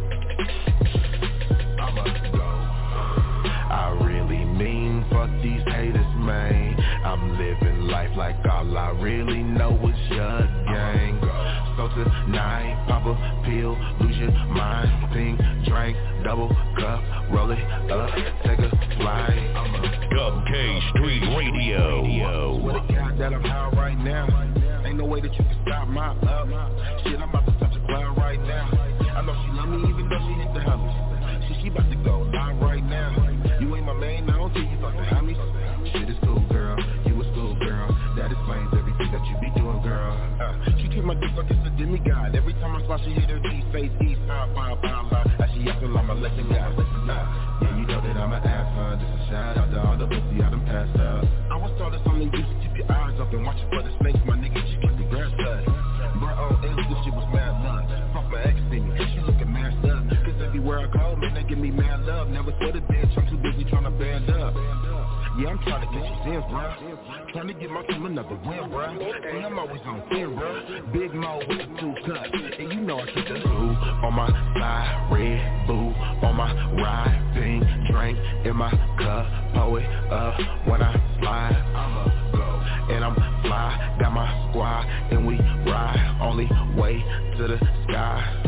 I'ma go. I really mean, fuck these haters, man. I'm living life like all I really know is your gang. So tonight, pop a pill, lose your mind, pink drink, double cup, roll it up, take a flight. W K Street Radio. Swear to God that I'm high right now. Ain't no way that you can stop my up. Shit, I'm about to touch a cloud right now. I know she love me even though she hit the homies. So she about to go live right now. You ain't my main, I don't think you fuck the homies. Shit is cool, girl. You a school girl. That explains everything that you be doing, girl. Uh, she treat my dick like it's a demigod. Every time I slide, she hit her G face, east, pound, pound, pound, pound. As she acting like I'm a legend, guy. Nah, yeah, you know that I'm an ass, huh? Just a shout out to all the pussy I done passed up. I was taught this on the use to keep your eyes up and watch it for the snakes, my nigga. She keep the grass cut. Bro, oh, A's, this shit was mad love. Fuck my ex see me, she looking messed up. Cause everywhere I go, man, they give me mad love. Never sweat a bitch, I'm too busy trying to band up. Yeah, I'm trying to get you in, bro. Trying to get my team another win, bro. And I'm always on ten, bro. Big Mo with the two cuts. And you know I keep the blue on my side, red boo on my ride, pink drink in my cup, pour it up when I fly. I'ma go. And I'm fly, got my squad, and we ride, only way to the sky.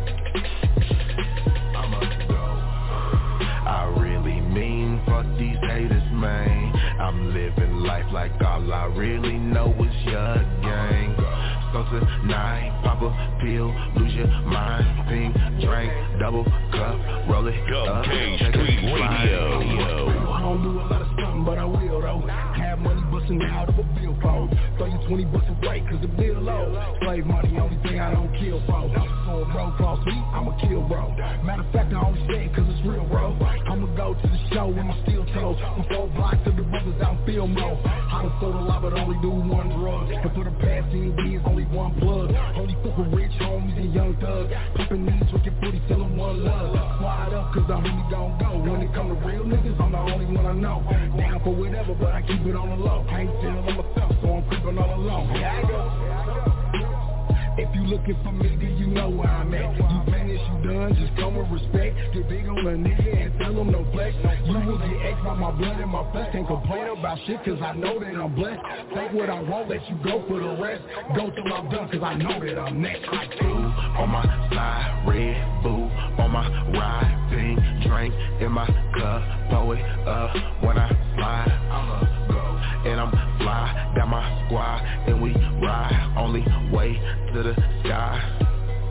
I'ma go. I really mean, fuck these haters, man. I'm living life like all I really know is your gang. So tonight, pop a pop a pill, lose your mind, pink, drink, double cup, roll it up, K Street Radio. I don't do a lot of something, but I will though. Have money busting out of a billfold. Throw you twenty bucks away, cause the bill low. Slave money, only thing I don't kill for. So if bro cross me, I'ma kill bro. Matter of fact, I only say it cause it's real, bro. I'ma go to the show with my steel toes. I'm four blocks to the brothers out film mode. I don't throw the lot, but only do one drug. And for the past ten years, only one plug. Only fuck with rich homies and young thugs. Poppin' these wicked footy, tell them one love. Slide up cause the homie gon' go. When it come to real niggas, I'm the only one I know. Down for whatever, but I keep it on the low. I ain't telling myself, so I'm creeping all alone. Here I go. If you looking for me, then you know where I'm at. You finished, you done, just come with respect. Get big on a nigga and tell them no flex. You will get X by my blood and my flesh. Can't complain about shit cause I know that I'm blessed. Take what I want, let you go for the rest. Go till I'm done cause I know that I'm next. Like boo on my side, red boo on my ride, pink drink in my cup, blow it up when I slide. I'ma go and I'm fly down my squad and we ride only way to the sky.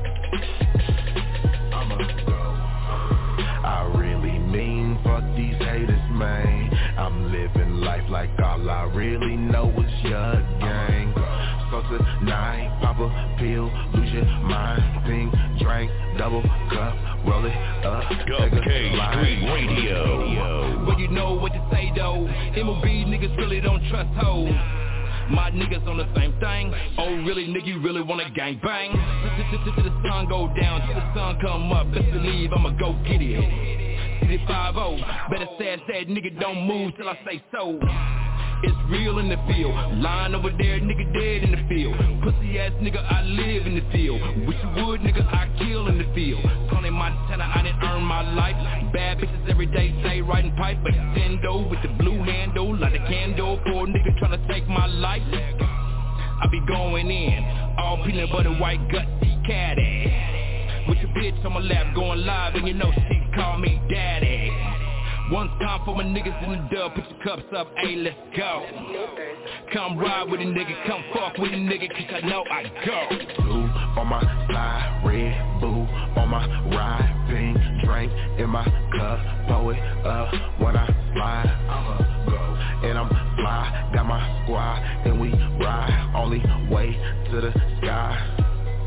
I'ma go. I really mean fuck these haters, man. I'm living life like all I really know is your gang. So tonight, pop a pill, lose your mind, pink drink, double cup, roll it up, Go K Street Radio. Well, you know what to say though. M O B niggas really don't trust hoes. My niggas on the same thing. Oh really nigga, you really wanna gang bang? Till the sun go down, till the sun come up. Best believe I'ma go get it. City five oh, better sad sad nigga don't move till I say so. It's real in the field. Lying over there, nigga dead in the field. Pussy ass nigga, I live in the field. Wish you would, nigga, I kill in the field. Tony Montana, I didn't earn my life. Bad bitches every day, stay riding pipe. But Extendo with the blue handle, like a candle. Poor nigga tryna take my life. I be going in, all peanut butter, white gutsy caddy. With your bitch on my lap, going live, and you know she call me daddy. One time for my niggas in the dub, put your cups up, hey, let's go. Come ride with a nigga, come fuck with a nigga, cause I know I go. Blue on my side, red boo on my ride, pink drink in my cup, blow it up when I slide. I'ma go and I'm fly, got my squad and we ride, only way to the sky.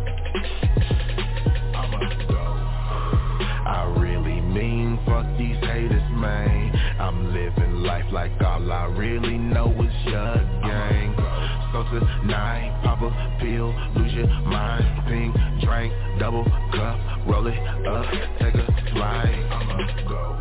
I'ma go. I really mean fuck these haters, man. I'm living life like all I really know is your gang. So tonight, pop a pill, lose your mind, pink drink, double cup, roll it up, take a slide. I'ma go.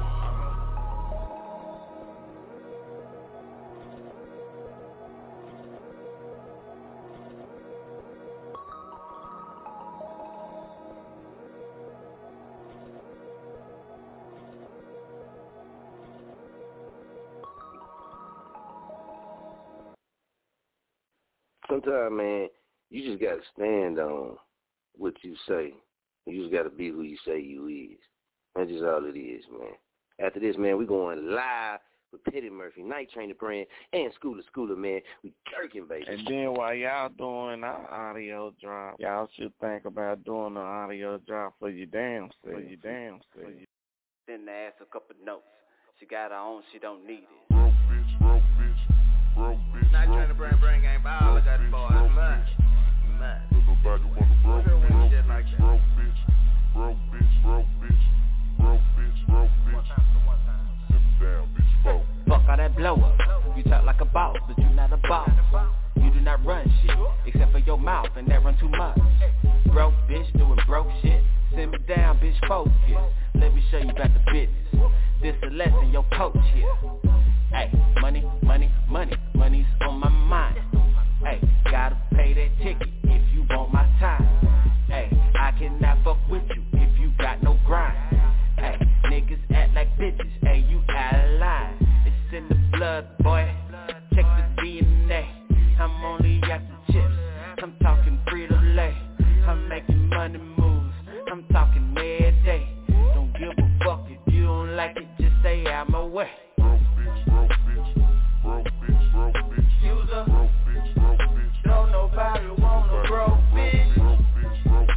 Sometimes, man, you just got to stand on what you say. You just got to be who you say you is. That's just all it is, man. After this, man, we going live with Petty Murphy, Night Trainer Brand, and Scooter Scooter, man. We jerking, baby. And then while y'all doing our audio drop, y'all should think about doing an audio drop for your damn self. For your damn self. Then they ask a couple notes. She got her own, she don't need it. Broke bitch, broke bitch, broke bitch. Night Trainer Brand, Brand ain't ball. I got the ball. That's mine. Mine. Nobody wanna broke bitch, broke bitch, broke bitch, broke bitch, broke bitch, broke bitch, broke bitch. Sit down, bitch, broke. Fuck all that blow up. You talk like a boss, but you not a boss. You do not run shit, except for your mouth, and that run too much. Broke bitch doing broke shit. Send me down, bitch, focus. Let me show you about the business. This a lesson, your coach here. Hey, money, money, money, money's on my mind. Hey, gotta pay that ticket if you want my time. Hey, I cannot fuck with you if you got no grind. Hey, niggas act like bitches, hey, you out of line. It's in the blood, boy. Check the D N A. I'm only after chips. I'm talking Frito-Lay. I'm making money moves. I'm talking every day. Don't give a fuck if you don't like it, just stay out my way. Broke bitch, broke bitch, broke bitch, broke bitch. User. Broke bitch, broke bitch. Don't nobody want a broke bitch. Broke bitch, broke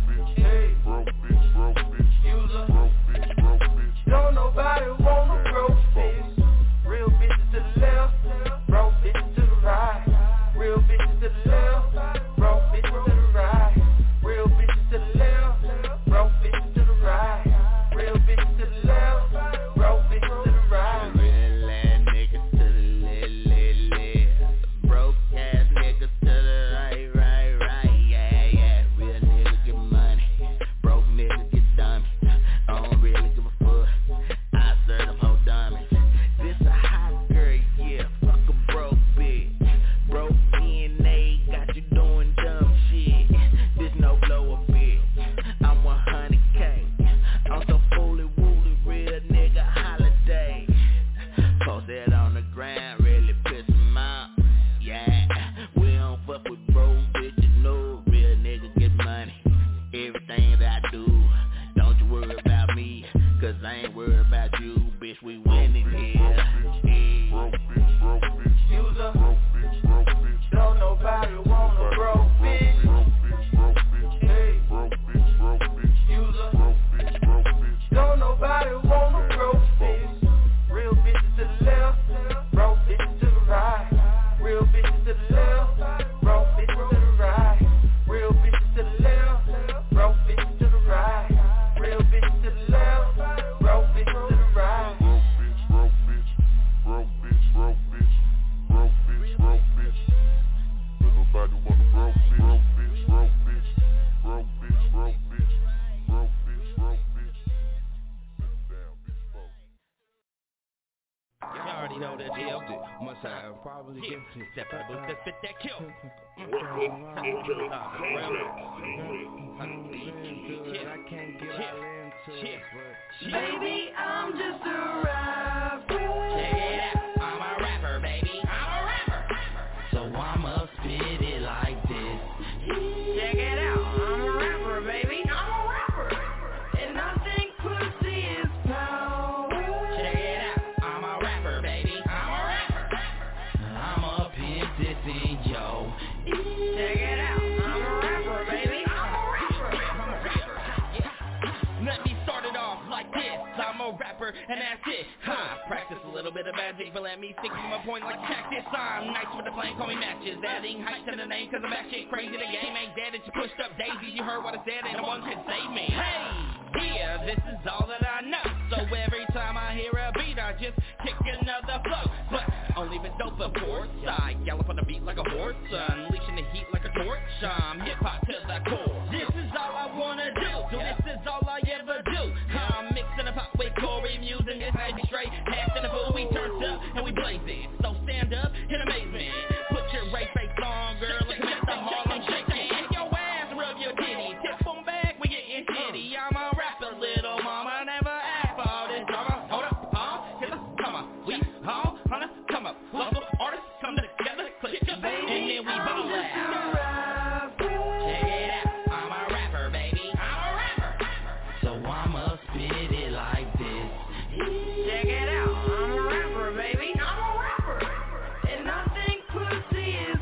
probably Yeah, get it. step in the booth, spit that kill. I can't get all into it, but baby, I'm just a rapper. Check it out, I'm a rapper, baby. I'm a rapper. So I'ma spit it like this. Check it out, I'm a rapper, baby. I'm a rapper. And I think pussy is power. Check it out, I'm a rapper, baby. I'm a rapper. I'ma pimp this thing, yo. Check it out, I'm a rapper, baby. I'm a rapper. Let me start it off like this. I'm a rapper and that's it. Ha, practice a little bit of magic, but let me stick to my point like cactus. I'm nice with the flame, call me matches. Adding height to the name, cause I'm actually crazy. The game ain't dead, it's pushed up daisies. You heard what I said and no one could save me. Hey, yeah, this is all that I know. So every time I hear a beat, I just kick another flow. But only been dope of course. I gallop on the beat like a horse, unleashing the heat like a torch. I'm hip-hop to the core. This is all I wanna do, so this is all I ever do. I'm mixing the pop with Corey music, this ain't be straight. Half in the fool, we turned up and we blazed it. So stand up in amazement. Put your right face on, girl, like I'm at the Harlem shaking. Your ass, rub your titty, tip them back, we getting shitty. I'm a rapper, little mama, never ask for all this drama. Hold up, huh? Hit us, come on, we all wanna come up. Local artists come together, click, and then we ball out. Check it out, I'm a rapper, baby. I'm a rapper. So I'ma spit it like this. Check it out, I'm a rapper, baby. I'm a rapper. And I think pussy is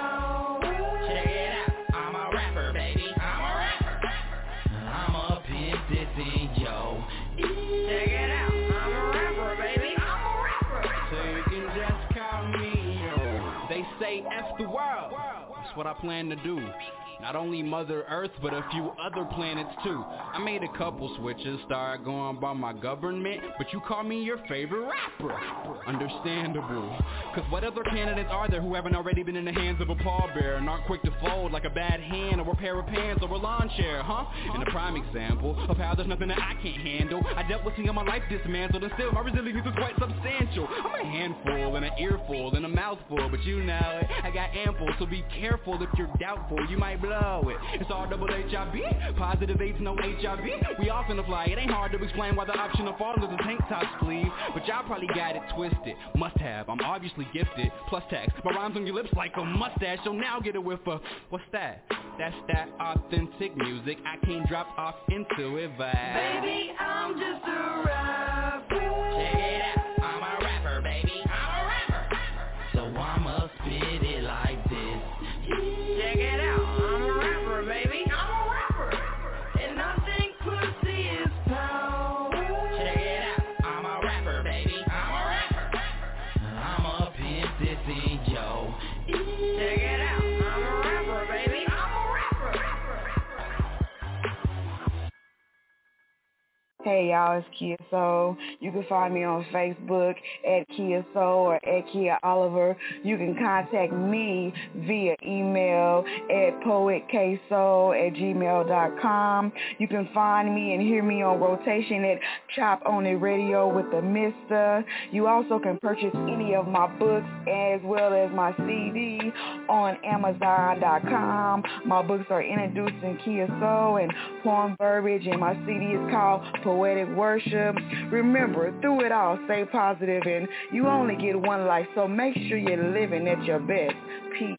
power. Check it out, I'm a rapper, baby. I'm a rapper. I'ma pimp this thing, yo. Check it out, I'm a rapper, baby. I'm a rapper. So you can just call me, yo. They say F the world. That's what I plan to do. Not only Mother Earth, but a few other planets too. I made a couple switches, started going by my government, but you call me your favorite rapper. Understandable. Cause what other candidates are there who haven't already been in the hands of a pallbearer and aren't quick to fold like a bad hand or a pair of pants or a lawn chair, huh? And a prime example of how there's nothing that I can't handle. I dealt with seeing my life dismantled and still my resilience is quite substantial. I'm a handful and an earful and a mouthful, but you know it, I got ample, so be careful if you're doubtful, you might blow it. It's all double H I V, positive AIDS, no H I V. We off in the fly, it ain't hard to explain why the option of falling is a tank top sleeve, but y'all probably got it twisted. Must have, I'm obviously gifted. Plus tax, my rhymes on your lips like a mustache, so now get a whiff of, what's that? That's that authentic music I can't drop off into it vibe. Baby, I'm just a rapper. Check it out, I'm a rapper, baby. I'm a rapper. So I'ma spit it like this. Check it out, I'm a rapper, baby. I'm a rapper. And I think pussy is power. Check it out, I'm a rapper, baby. I'm a rapper. I'ma pimp this thing, yo. Check it out, I'm a rapper, baby. I'm a rapper. Hey y'all, it's Kia Soul. You can find me on Facebook at Kia Soul or at Kia Oliver. You can contact me via email at poetksoul at gmail dot com. You can find me and hear me on rotation at Chop On It Radio with the Mister. You also can purchase any of my books as well as my C D on amazon dot com. My books are Introducing Kia Soul and Poem Verbiage, and my C D is called Poetic Worship. Remember, through it all, stay positive, and you only get one life, so make sure you're living at your best. Peace.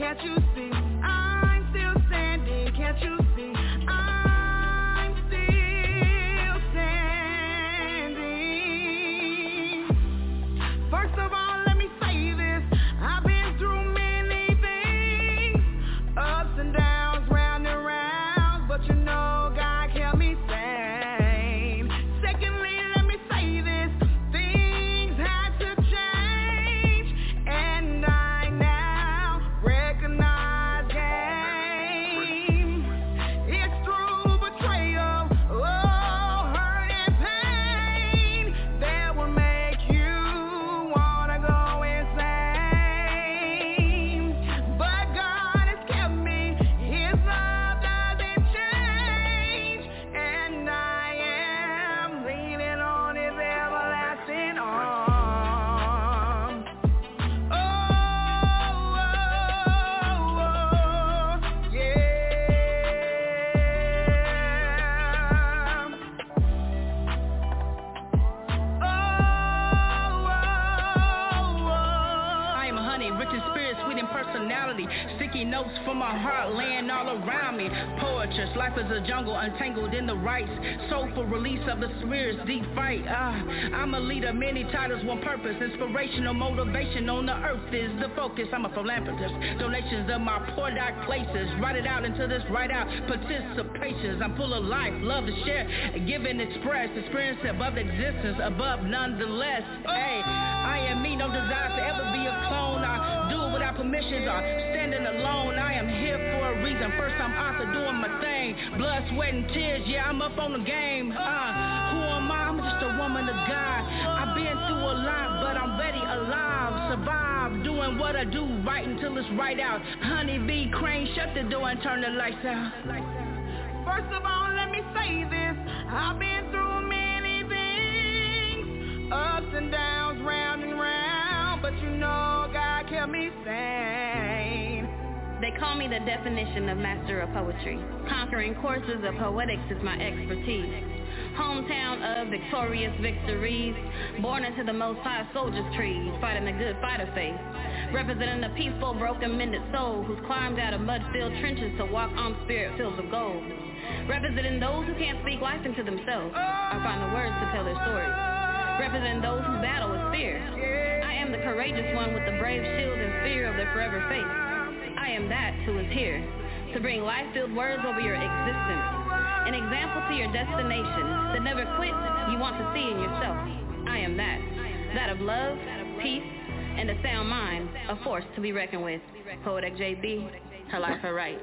can't you see? I'm still standing, can't you see? I'm still standing. First of all, let me say this. I've been through many things, ups and downs, round and round, but you know God kept me sane. Secondly, let me say this. Things had to change, and I now recognize game. It's through betrayal, oh, hurt and pain that will make you wanna go insane. But God has kept me, His love doesn't change, and I am leaning on His everlasting arms. Oh, oh, oh, yeah. I am a honey, rich in spirit, sweet in personality. Sticky notes from my heart laying all around me. Poetess, life is a jungle, untangled in the rights. Soulful release of the spirit's deep fight. Ah, I'm a leader, many titles, one purpose. Inspirational motivation on the earth is the focus. I'm a philanthropist. Donations of my poor dark places. Write it out into this write out. Participations. I'm full of life, love to share, give and express. Experience above existence, above nonetheless. Hey, I am me, no desire to ever be a clone. I do it without permissions or standing alone. I am here for a reason. First I'm out there doing my thing. Blood, sweat, and tears, yeah, I'm up on the game. Uh, who am I? I'm just a woman of God. I've been through a lot, but I'm ready, alive, survive, doing what I do, right until it's right out. Honey bee, crane, shut the door and turn the lights out. First of all, let me say this. I've been through many things, ups and downs, round and round, but you know God kept me sane. They call me the definition of master of poetry. Conquering courses of poetics is my expertise. Hometown of victorious victories. Born into the most high soldiers' trees, fighting the good fight of faith. Representing a peaceful, broken, mended soul who's climbed out of mud-filled trenches to walk on spirit fields of gold. Representing those who can't speak life into themselves or find the words to tell their stories. Representing those who battle with fear. I am the courageous one with the brave shield and fear of the forever faith. I am that who is here to bring life-filled words over your existence. An example to your destination that never quit you want to see in yourself. I am that. That of love, peace, and a sound mind, a force to be reckoned with. Poetic J B, her life, her right.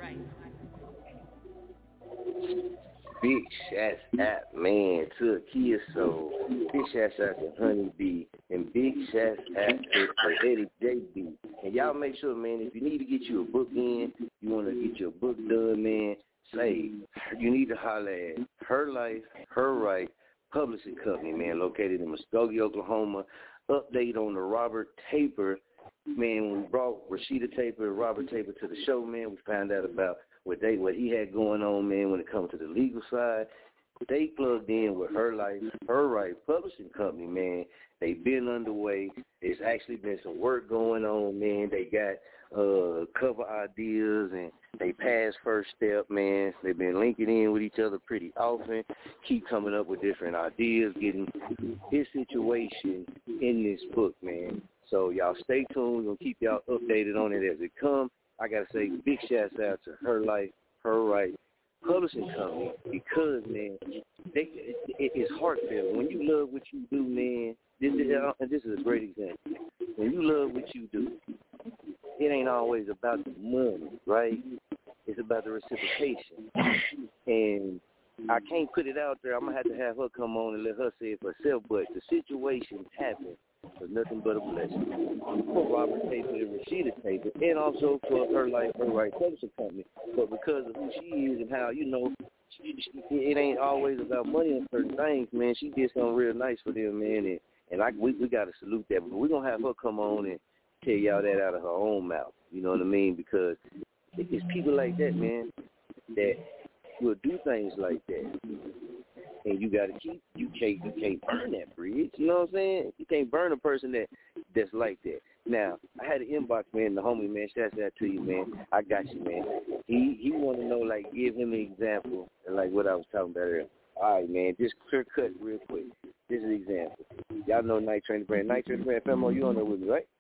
Big shouts out, man, to Kia Soul. Big shouts out to Honey Bee. And big shouts out to Poetic J B. And y'all make sure, man, if you need to get you a book in, you want to get your book done, man, say, you need to holler at Her Life, Her Right Publishing Company, man, located in Muskogee, Oklahoma. Update on the Robert Taper, man, when we brought Rashida Taper and Robert Taper to the show, man, we found out about what they what he had going on, man, when it comes to the legal side. They plugged in with Her Life, Her Right Publishing Company, man. They've been underway. There's actually been some work going on, man. They got uh, cover ideas, and they passed first step, man. They've been linking in with each other pretty often, keep coming up with different ideas, getting his situation in this book, man. So y'all stay tuned. We're going to keep y'all updated on it as it comes. I got to say big shouts out to Her Life, Her Right Publishing Company, because, man, they, it, it, it's heartfelt. When you love what you do, man, this is, and this is a great example. When you love what you do, it ain't always about the money, right? It's about the reciprocation. And I can't put it out there. I'm going to have to have her come on and let her say it for herself, but the situation happened was nothing but a blessing for Robert Taper and Rashida Taper, and also for Her Life, Her Right Publishing Company. But because of who she is and how, you know, she, she, it ain't always about money and certain things, man. She did something real nice for them, man, and, and I, we, we got to salute that. But we're going to have her come on and tell y'all that out of her own mouth, you know what I mean? Because it's people like that, man, that will do things like that. And you gotta keep you can't you can't burn that bridge. You know what I'm saying? You can't burn a person that that's like that. Now, I had an inbox, man, the homie, man, shouts out to you, man. I got you, man. He he want to know, like, give him an example, like what I was talking about earlier. All right, man, just clear cut real quick. This is an example. Y'all know Night Train the Brand. Night Train the Brand, Famo, you on there with me, right?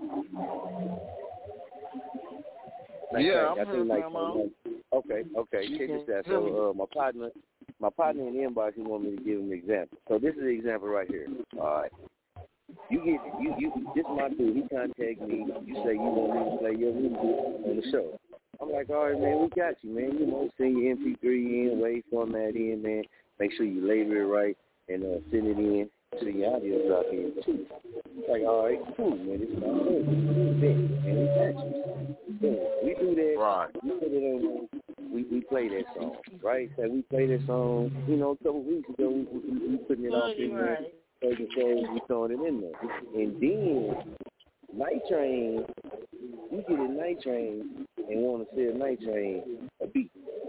Night yeah, Train, I'm here, Famo. Okay, okay, check this out. So, uh, my partner, my partner in the inbox, he want me to give him an example. So this is the example right here. All right. You get you you this is my dude. He contact me. You say you want me to play your music on the show. I'm like, all right, man, we got you, man. You know, send your M P three in, wave format in, man. Make sure you label it right and uh, send it in to the audio drop in too. Like, all right, cool, man. This is my thing. Man, we got you. Boom. We do that. Right. We put it on. We we play that song, right? So we play that song. You know, a couple weeks ago, we we, we putting it off in there. Taking shows, we throwing it in there. And then Night Train, you get a Night Train and want to sell Night Train a beat.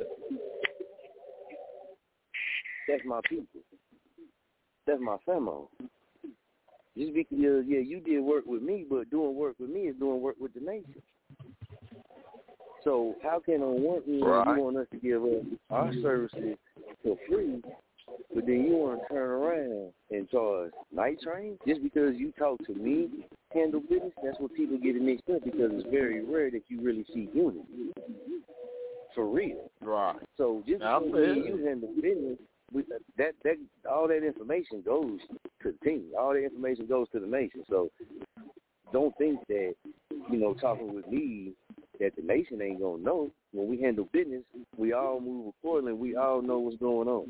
That's my people. That's my famo. Just because, yeah, you did work with me, but doing work with me is doing work with the nation. So how can on one end right. you want us to give us our services for free, but then you want to turn around and charge Night Train just because you talk to me, handle business? That's what people get mixed up, because it's very rare that you really see unity. For real. Right. So just because you handle business, with that, that, all that information goes to the team. All that information goes to the nation. So don't think that, you know, talking with me, that the nation ain't going to know. When we handle business, we all move accordingly. We all know what's going on.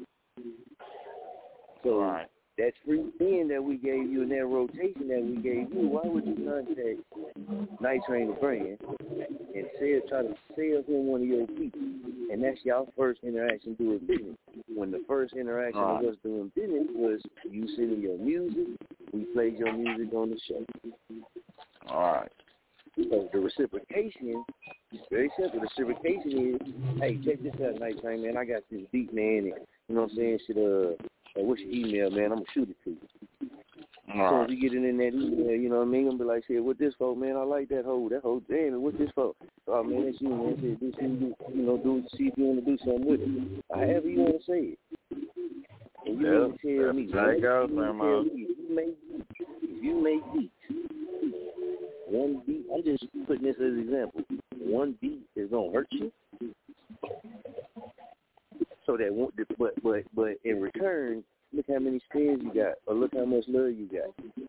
So right. that free spin that we gave you and that rotation that we gave you, why would you contact Night Train the Brand and say, try to sell him one of your people? And that's y'all first interaction doing business. When the first interaction right. of us doing business was you sending your music, we played your music on the show. All right. So the reciprocation is very simple. The reciprocation is, hey, check this out, Night Train, man. I got this beat, man. And, you know what I'm saying? Should, uh, uh, what's your email, man? I'm going to shoot it to you. All so right. if you get it in that email, you know what I mean? I'm going to be like, say, what this for, man? I like that hoe. That hoe, damn, what's this for? Oh, man, that's you, man. Say, do, do, you know, do, see if you want to do something with it. However you want to say it. And you yep. need to tell me, man. Goes, you, man, tell me if you make beats, if you make beats, one beat, I'm just putting this as an example. One beat is gonna hurt you. So that won't, but but but in return, look how many spins you got, or look how much love you got.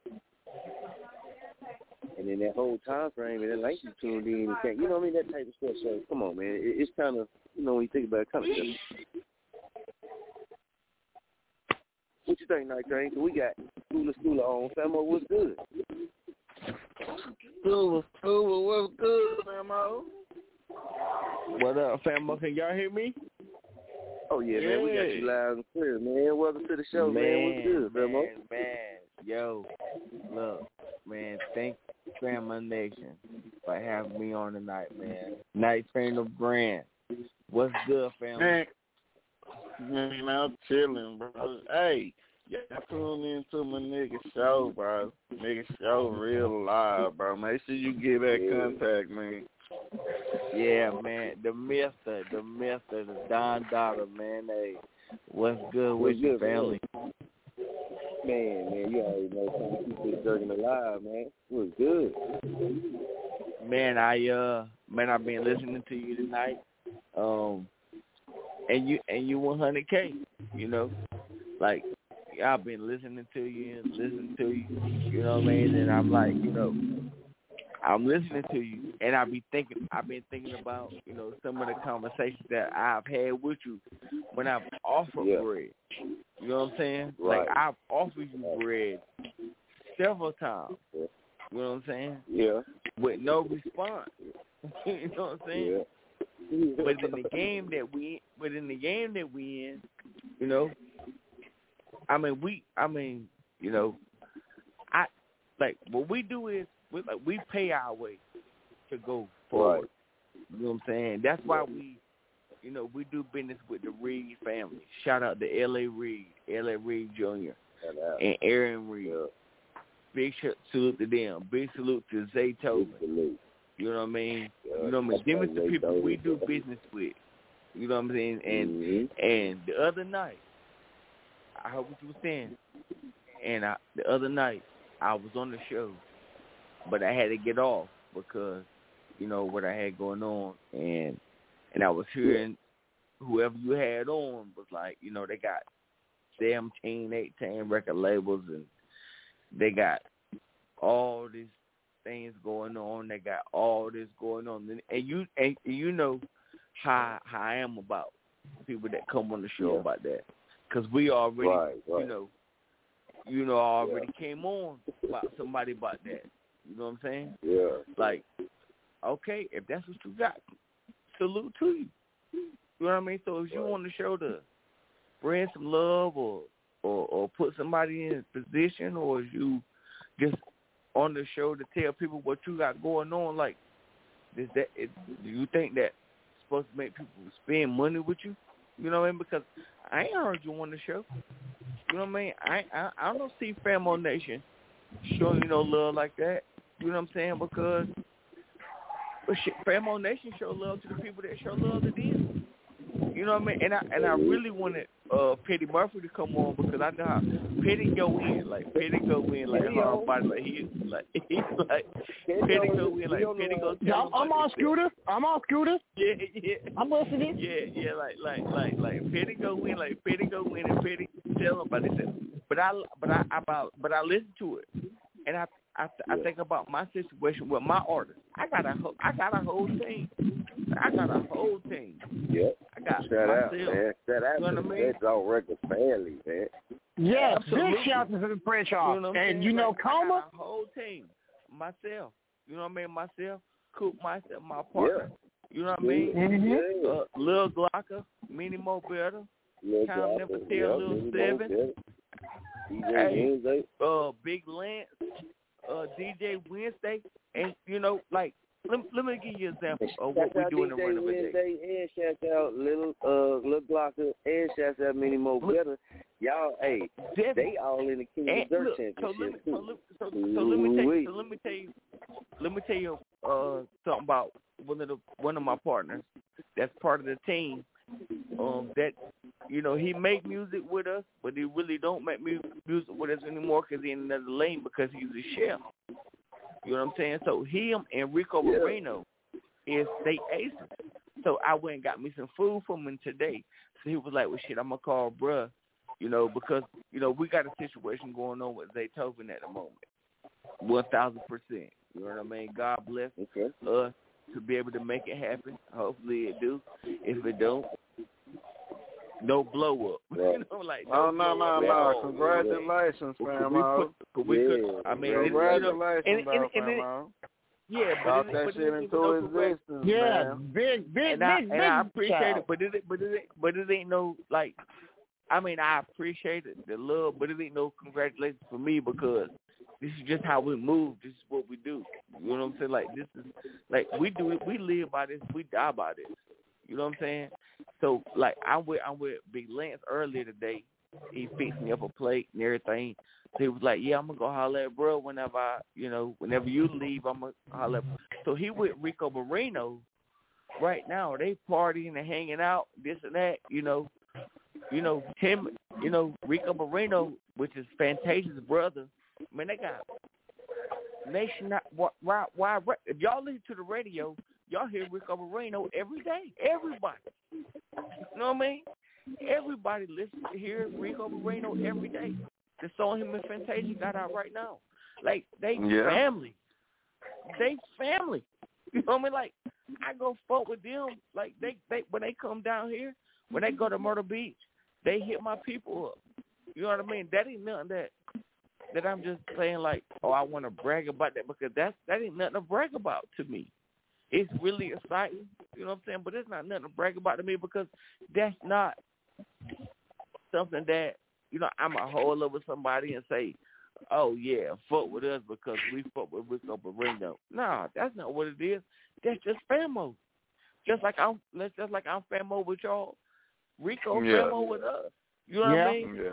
And in that whole time frame, and then like you tuned in, and can't, you know what I mean, that type of stuff. So come on, man, it, it's kind of, you know, when you think about it, kind of stuff. What you think, Night Train? We got Skoola Skoola on. Famo, what's good? Skoola Skoola, what's good, Famo? What up, Famo? Can y'all hear me? Oh, yeah, yeah, man. We got you loud and clear, man. Welcome to the show, man. man. What's good, man, Famo? Man, yo, look, man, thank Famo Nation for having me on tonight, man. Night Train the Brand. What's good, fam? Man, man, I'm chilling, bro. Hey, y'all tune into my nigga show, bro. Nigga show real live, bro. Make sure you get that contact, man. Yeah, man. The mister, the mister, the Don Daughter, man. Hey, what's good with your family? Man, man, you already know trying to keep this jerking alive, man. What's good? Man, I uh, man, I've been listening to you tonight. Um, and you and you one hundred K, you know, like I've been listening to you and listening to you, you know what I mean? And I'm like, you know, I'm listening to you, and I be thinking, I've been thinking about, you know, some of the conversations that I've had with you when I've offered yeah. bread. You know what I'm saying? Right. Like I've offered you bread several times. You know what I'm saying? Yeah. With no response. You know what I'm saying? Yeah. But in the game that we, but in the game that we in, you know, I mean, we, I mean, you know, I like what we do is we like we pay our way to go forward. Right. You know what I'm saying? That's why we, you know, we do business with the Reed family. Shout out to L A Reed, L A Reed Junior and Aaron Reed. big salute to them. Big salute to Zaytoven. You know what I mean? Yeah, you know what I mean? Them is the people we do business with. You know what I'm saying? And mm-hmm. and the other night, I heard what you were saying. And I, the other night, I was on the show, but I had to get off because, you know, what I had going on. And and I was hearing whoever you had on was like, you know, they got seventeen, eighteen record labels, and they got all these things going on. They got all this going on, and, and you and you know how how I am about people that come on the show yeah. about that, because we already, right, right. you know, you know, already yeah. came on about somebody about that. You know what I'm saying? Yeah. Like, okay, if that's what you got, salute to you. You know what I mean? So if you right. want the show to spread some love or, or or put somebody in a position, or if you just on the show to tell people what you got going on, like, is that it, do you think that's supposed to make people spend money with you? You know what I mean? Because I ain't heard you on the show. You know what I mean? I I, I don't see Famo Nation showing you no love like that. You know what I'm saying? Because but shit, Famo Nation show love to the people that show love to them. You know what I mean? And I and I really wanted uh, Petty Murphy to come on, because I know how Petty go in, like Petty go in, like hard body, like he like he's like Petty go in, like Petty go tell. I'm on Scooter. I'm on Scooter. Yeah, yeah. I'm listening. Yeah, yeah, like like like like Petty go in, like Petty go in, and Petty tell him about it. But I but I about but I listen to it, and I. I, th- I think about my situation with my artist. I got a ho- I got a whole team. I got a whole team. Yeah. I got Shout myself. out, man. Shout out you know to what I the Red Record family, man. Yeah, big shout out to the French off. You know and saying? you know, like, Coma. I got a whole team. Myself. You know what I mean? Myself. Coop myself, my partner. Yeah. You know what I mean? Mm-hmm. Uh, Lil Glocker, Mini Mo Better, Time Never Tell, Lil Seven. Hey, uh, Big Lance. Uh, D J Wednesday, and you know, like, let, let me give you an example of what we do in the run of a day. Wednesday, and shout out Little uh Little Glocker, and shout out Mini Mo Better. Y'all, hey, they all in the King of Dirt Championship. So let me, so, let, so, so let me tell you, so let me tell you, let me tell you uh something about one of the one of my partners that's part of the team. Um, that you know, he make music with us, but he really don't make music with us anymore because he's in another lane because he's a chef. You know what I'm saying? So him and Rico yeah. Moreno is they aces. So I went and got me some food from him today. So he was like, well, shit, I'm going to call bruh, you know, because, you know, we got a situation going on with Zaytoven at the moment. one thousand percent. You know what I mean? God bless okay. us to be able to make it happen. Hopefully it do. If it don't, no blow up. Right. You know, like no, no, no, no, no. Congratulations, Famo. We could, I mean, congratulations, and, and, and, Famo. Yeah, brought but that but shit into existence, yeah, man. big, big, and big, I, big. And I appreciate child. it, but it, but it, but it ain't no like. I mean, I appreciate it, the love, but it ain't no congratulations for me because this is just how we move. This is what we do. You know what I'm saying? Like this is like we do it. We live by this. We die by this. You know what I'm saying? So like I'm with I'm with Big Lance earlier today. He fixed me up a plate and everything. So he was like, yeah, I'm gonna go holler at bro whenever I, you know, whenever you leave, I'm gonna holler. So he with Rico Moreno right now. They partying and hanging out, this and that. You know, you know Tim. You know Rico Moreno, which is Fantasia's brother. Man, they got nation why why if y'all listen to the radio, y'all hear Rico Moreno every day. Everybody, you know what I mean? Everybody listens to hear Rico Moreno every day. The song him and Fantasia got out right now. Like they yeah. family, they family. You know what I mean? Like I go fuck with them. Like they, they when they come down here, when they go to Myrtle Beach, they hit my people up. You know what I mean? That ain't nothing that that I'm just saying like, oh, I want to brag about that because that's that ain't nothing to brag about to me. It's really exciting, you know what I'm saying? But it's not nothing to brag about to me because that's not something that, you know, I'm a hold over somebody and say, oh, yeah, fuck with us because we fuck with Rico Moreno. Nah, that's not what it is. That's just Famo. Just like I'm, just like I'm Famo with y'all, Rico yeah. Famo with us. You know yeah. what I mean? Yeah.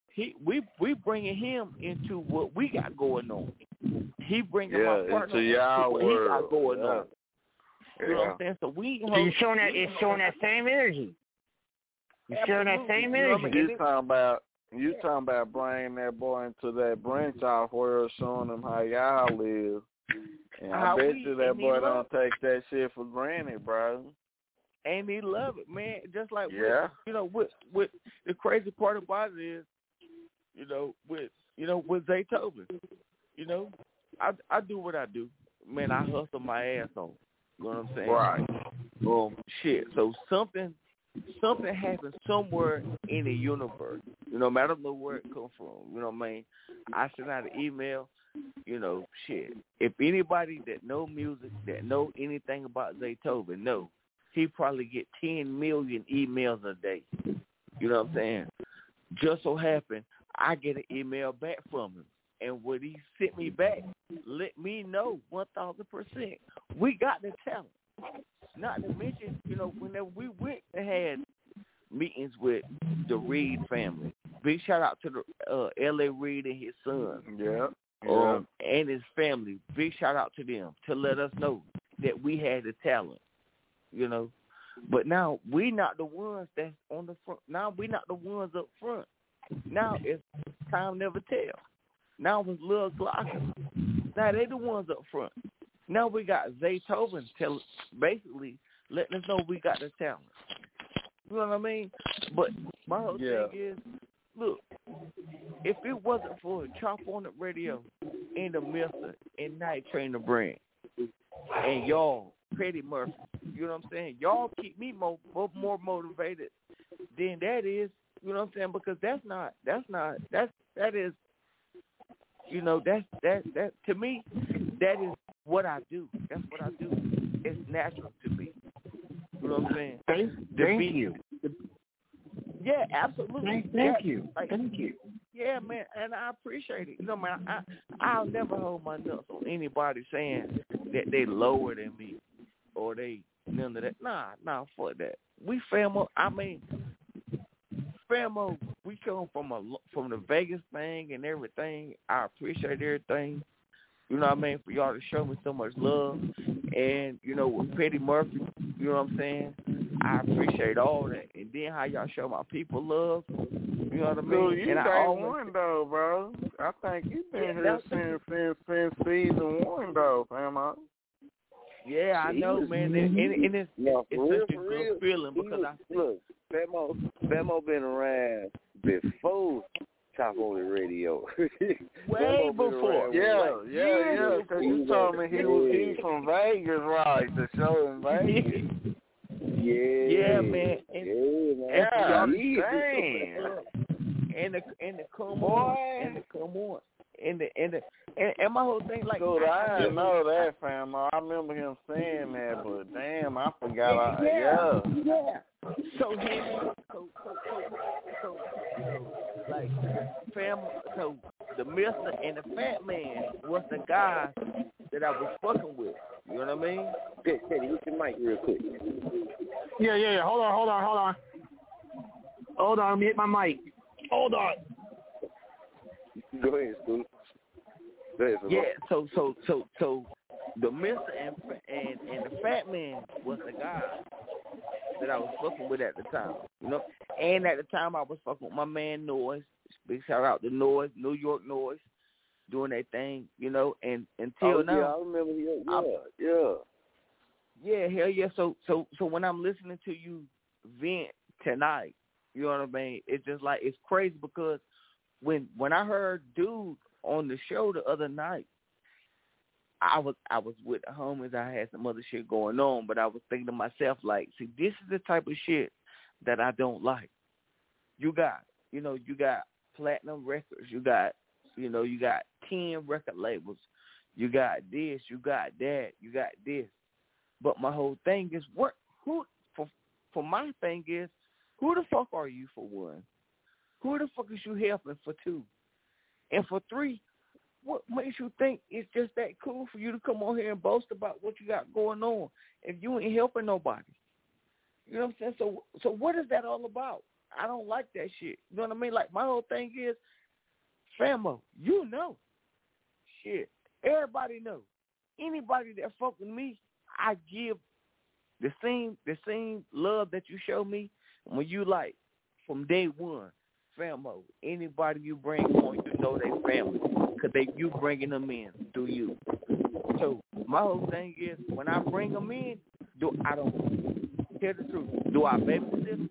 he we we bringing him into what we got going on. He bringing yeah, my partner into y'all what world. he got going yeah. on. You yeah. know what I'm saying? So we. So you're showing that it's showing that same energy. You're showing that same energy. You talking about you talking about bringing that boy into that branch off world, showing him how y'all live. And I How bet we, you that boy don't it. take that shit for granted, bro. And he love it, man. Just like yeah. with, you know, with with the crazy part about it is, you know, with you know, with Zaytoven, you know, I I do what I do. Man, I hustle my ass off. You know what I'm saying? Right. Um, shit. So something something happens somewhere in the universe. You know, no matter where it comes from. You know what I mean? I send out an email. You know, shit. If anybody that know music, that know anything about Zaytoven, know he probably get ten million emails a day. You know what I'm saying? Just so happen, I get an email back from him. And what he sent me back, let me know one thousand percent. We got the talent. Not to mention, you know, whenever we went and had meetings with the Reed family. Big shout out to the uh, L A Reed and his son. Yeah. Um, and his family. Big shout out to them to let us know that we had the talent. You know, but now we not the ones that's on the front. Now we not the ones up front. Now it's time never tell. Now it's Lil Glocker. Now they the ones up front. Now we got Zaytoven tell basically letting us know we got the talent. You know what I mean? But my whole yeah. thing is, look, if it wasn't for Chop On It Radio and the Mister and Night Train the Brand and y'all, Petty Murphy, you know what I'm saying? Y'all keep me more more motivated than that is. You know what I'm saying? Because that's not that's not that's that is. You know, that's that that to me, that is what I do. That's what I do. It's natural to me. You know what I'm saying? Thank, thank be, you. The, yeah, absolutely. Thank, thank yeah, you. Like, thank you. Yeah, man, and I appreciate it. You know, man, I I'll never hold my nuts on anybody saying that they lower than me or they none of that. Nah, nah, fuck that. We family. I mean. Famo, we come from a from the Vegas thing and everything. I appreciate everything. You know what I mean? For y'all to show me so much love. And, you know, with Petty Murphy, you know what I'm saying? I appreciate all that. And then how y'all show my people love. You know what I mean? Dude, you and ain't I always, one, though, bro. I think you've been yeah, here since, since, since season one, though, Famo. Yeah, I know, man. And, and, and it's, no, it's real, such a good real. feeling because was, I look, Famo, Famo been around before Chop On It Radio. Way before. Yeah, like, yeah, yeah. Because you told me he was he from Vegas, right? The show in Vegas. Yeah. Yeah, man. And, yeah, man. Yeah, and, yeah. and the and the come on and the come on and the and the and, and my whole thing like Dude, I, I didn't know that, fam. I remember him saying that, but damn, I forgot. Yeah, I, yeah. yeah. So him, so so so so, so like fam, so the Mister and the Fat Man was the guys that I was fucking with. You know what I mean? Teddy, Teddy, hit your mic real quick. Yeah, yeah, yeah. Hold on, hold on, hold on. Hold on, let me hit my mic. Hold on. Go ahead, Stu. Go ahead, Yeah, so so so so the Mister and and and the Fat Man was the guy that I was fucking with at the time, you know. And at the time, I was fucking with my man Noise. Big shout out to Noise, New York Noise, doing that thing, you know. And until oh, now, yeah, I remember. Yeah, I'm, yeah, yeah, hell yeah. So so so when I'm listening to you vent tonight, you know what I mean? It's just like it's crazy because when when I heard Dude on the show the other night, I was I was with the homies. I had some other shit going on, but I was thinking to myself, like, see, this is the type of shit that I don't like. You got, you know, you got platinum records. You got, you know, you got ten record labels. You got this. You got that. You got this. But my whole thing is, what? Who? For for my thing is, who the fuck are you for one? Who the fuck is you helping for two? And for three, what makes you think it's just that cool for you to come on here and boast about what you got going on if you ain't helping nobody? You know what I'm saying? So so what is that all about? I don't like that shit. You know what I mean? Like, my whole thing is, famo, you know. Shit. Everybody know. Anybody that fuck with me, I give the same the same love that you show me when you like from day one. Famo, anybody you bring on, you know they family, because they you bringing them in through you. So my whole thing is, when I bring them in, do I don't tell the truth. Do I babysit?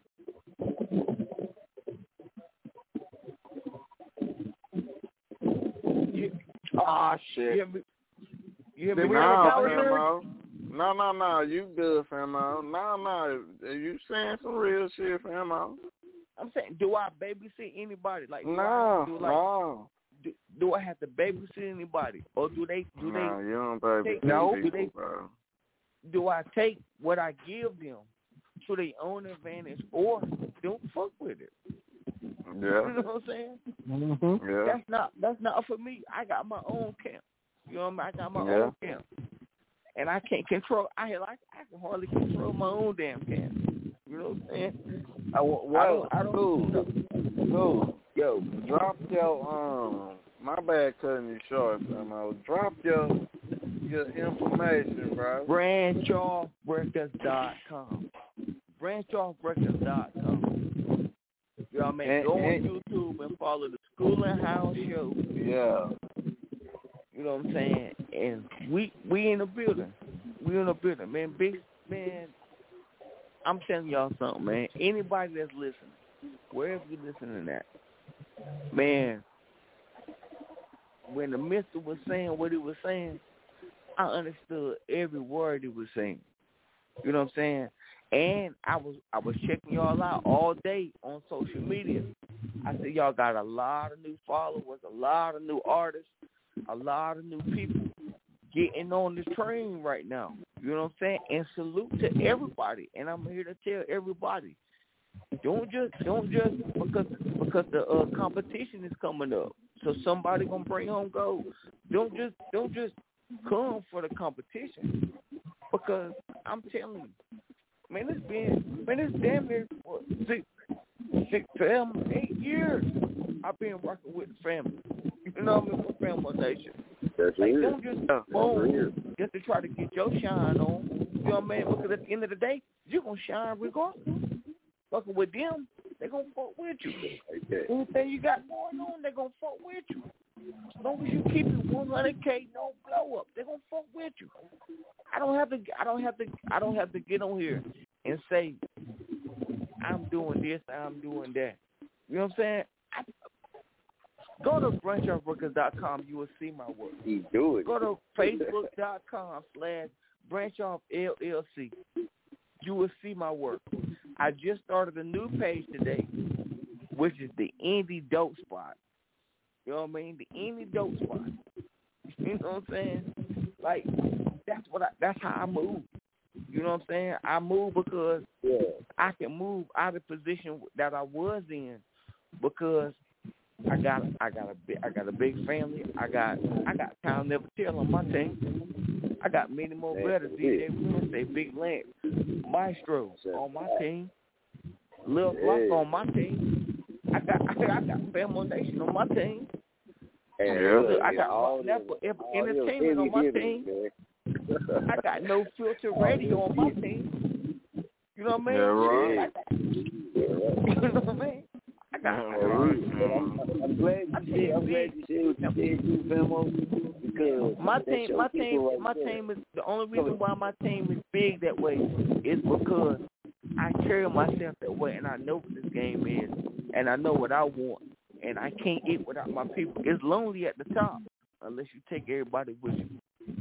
Ah, oh, shit. You hear me? You hear me? No, famo. No, no, no. You good, famo. No, no. You saying some real shit, famo. I'm saying, do I babysit anybody? Like, do no, I do like, no. Do, do I have to babysit anybody, or do they? Do no, they? you don't babysit no. people, Do they? bro. Do I take what I give them to their own advantage, or don't fuck with it? Yeah. You know what I'm saying? Mm-hmm. Yeah. That's not that's not for me. I got my own camp. You know what I mean? I got my yeah. own camp, and I can't control. I like I can hardly control my own damn camp. You know what I'm saying? I, well, I don't. I don't cool. Cool. Yo, drop your um. My bad, cutting you short, famo. Drop your your information, bro. branch off records dot com. branch off records dot com. You know what I mean? And, Go on and, YouTube and follow the School and House Show. Yeah. You know what I'm saying? And we we in the building. We in the building, man. Big man. I'm telling y'all something, man. Anybody that's listening, wherever you're listening at, man, when the mister was saying what he was saying, I understood every word he was saying. You know what I'm saying? And I was I was checking y'all out all day on social media. I said, y'all got a lot of new followers, a lot of new artists, a lot of new people getting on this train right now. You know what I'm saying? And salute to everybody. And I'm here to tell everybody, don't just don't just because because the uh, competition is coming up. So somebody gonna bring home gold. Don't just don't just come for the competition, because I'm telling you, man, it's been man, it's damn near what, six, six, seven, eight years I've been working with the family. You know what I mean? For Family Nation. That's like, weird. don't just phone just to try to get your shine on. You know what I mean? Because at the end of the day, you're gonna shine regardless. Fucking with them, they gonna fuck with you. Okay. Anything you got going on, they gonna fuck with you. As long as you keep it one hundred K, no blow up, they gonna fuck with you. I don't have to. I don't have to. I don't have to get on here and say I'm doing this, I'm doing that. You know what I'm saying? I, go to branch off records dot com. You will see my work. You do it. Go to facebook dot com slash branch off L L C. You will see my work. I just started a new page today, which is the Indie Dope Spot. You know what I mean? The Indie Dope Spot. You know what I'm saying? Like, that's what I, that's how I move. You know what I'm saying? I move because yeah. I can move out of the position that I was in, because I got I got a I got a big family. I got I got Time Never Tell on my team. I got many more brothers. D J Wednesday, Big Lance, Maestro on my team. Lil Flock on my team. I got I got, I got Family Nation on my team. Yeah. I got all Snapper Entertainment on my team. I got No Filter Radio on my team. You know what I mean? Yeah, right. You know what I mean? I got. I'm glad you said. I'm glad you said what you said, too, Famo. Because my team, my team, right my there. team is the only reason why my team is big that way is because I carry myself that way, and I know what this game is, and I know what I want, and I can't eat without my people. It's lonely at the top unless you take everybody with you.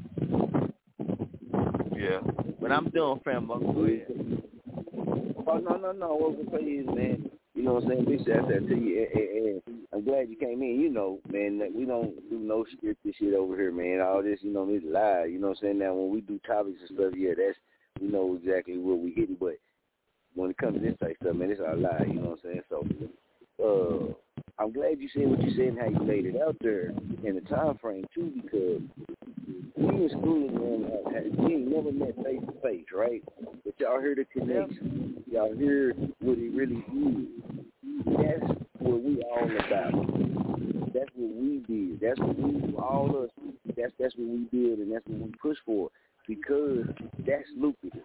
Yeah. But I'm done, fam. Go ahead. Oh no, no, no. What I'm saying is, man. You know what I'm saying? Big shout out to you, and, and, and I'm glad you came in. You know, man, that we don't do no scripted shit over here, man. All this, you know, is live. You know what I'm saying? Now, when we do topics and stuff, yeah, that's, we know exactly what we hitting. But when it comes to this type stuff, man, it's all live. You know what I'm saying? So, uh, I'm glad you said what you said and how you laid it out there in the time frame too, because we in school and we ain't never met face to face, right? But y'all hear the connection. Y'all hear what it really is. that's what we all about. That's what we did. That's what we all us. That's that's what we did, and that's what we push for because that's lucrative.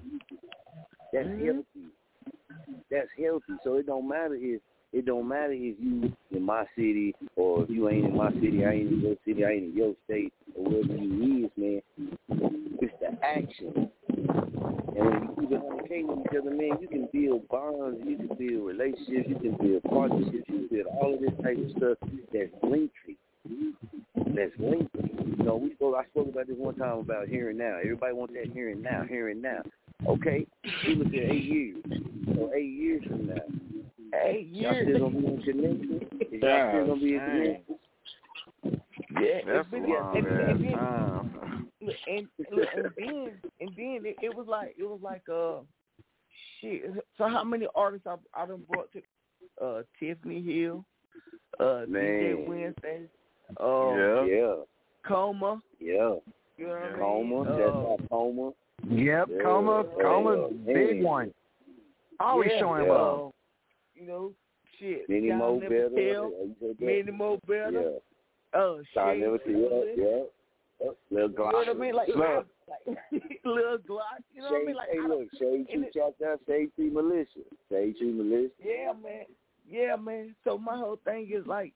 That's mm-hmm. healthy. That's healthy. So it don't matter if it don't matter if you in my city or if you ain't in my city, I ain't in your city, I ain't in your state, or wherever you is, man. It's the action. And when you keep it on the case with each other, man, you can build bonds, you can build relationships, you can build partnerships, you can build all of this type of stuff that's lengthy. That's lengthy. You know, we spoke. I spoke about this one time about here and now. Everybody wants that here and now, here and now. Okay, we look at eight years. So eight years from now, eight years. Y'all still gonna be in connection? Is y'all still gonna be in connection? Yeah, that's been, a long and, and, then, time. and, look, and then and then it, it was like it was like uh shit. So how many artists I I done brought to uh Tiffany Hill, uh D J Wednesday, uh yeah, yeah, Coma, yeah, you know what I Coma, mean? that's uh, not Coma. Yep, yeah, Coma, Coma's yeah, big man. one. Always yeah, showing uh, love. You know, shit. Many Y'all more never better. tell. Yeah. Many more better. Yeah. Oh, I shit. never see that. Yeah. Little Glock. You know what I mean? Like, Look. like Little Glock. You know what I mean? Like, hey, I look, Shade Tree chapter, Shade Tree militia. Shade Tree militia. Yeah, man. Yeah, man. So my whole thing is like,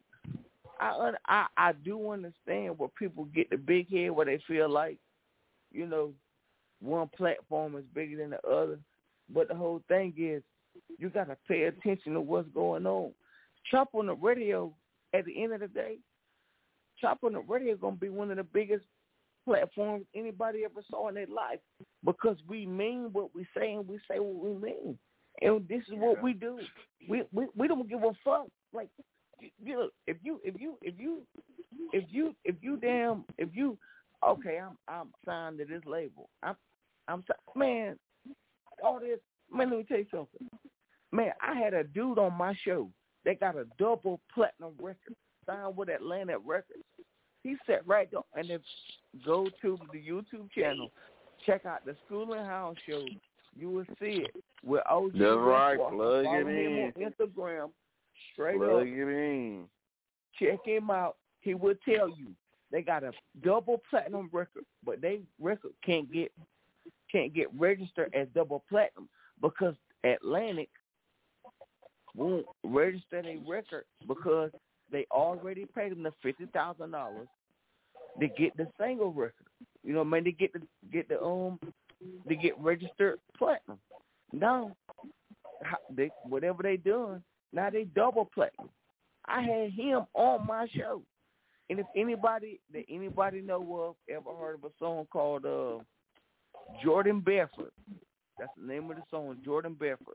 I I I do understand where people get the big head, where they feel like, you know, one platform is bigger than the other. But the whole thing is, you got to pay attention to what's going on. Chop on the radio, at the end of the day, Chop on the radio is going to be one of the biggest platforms anybody ever saw in their life because we mean what we say and we say what we mean. And this is what we do. We we, we don't give a fuck. Like, you know, if you if you if you if you if you damn if you okay, I'm I'm signed to this label. I'm I'm man, all this man. Let me tell you something. Man, I had a dude on my show that got a double platinum record signed with Atlantic Records. He sat right there and then go to the YouTube channel, check out the School and House show. You will see it with O G. That's right. Walker. Plug Follow it in. him on Instagram. Straight Plug up. it in. Check him out. He will tell you they got a double platinum record, but they record can't get can't get registered as double platinum because Atlantic won't register their record because they already paid them the fifty thousand dollars to get the single record. You know, man, they get the get the um they get registered platinum. Now, they whatever they doing, now they double platinum. I had him on my show, and if anybody that anybody know of ever heard of a song called uh, Jordan Bedford, that's the name of the song, Jordan Bedford.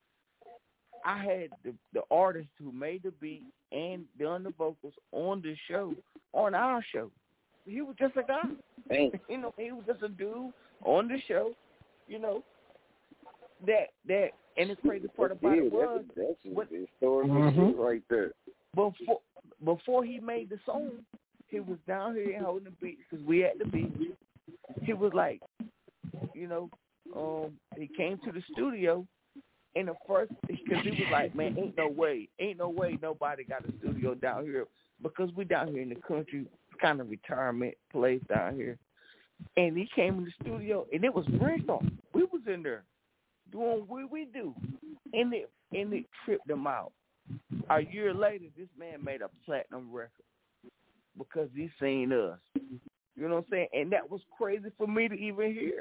I had the, the artist who made the beat and done the vocals on the show, on our show. He was just a guy. Hey. You know, he was just a dude on the show, you know, that, that, and the crazy part about yeah, it was, that's, that's what, historical mm-hmm. shit right there. Before, before he made the song, he was down here holding the beat because we at the beach. He was like, you know, um, he came to the studio. And the first, because he was like, man, ain't no way, ain't no way nobody got a studio down here because we down here in the country, kind of retirement place down here. And he came in the studio, and it was brainstorm. We was in there doing what we do, and it and it tripped him out. A year later, this man made a platinum record because he seen us. You know what I'm saying? And that was crazy for me to even hear.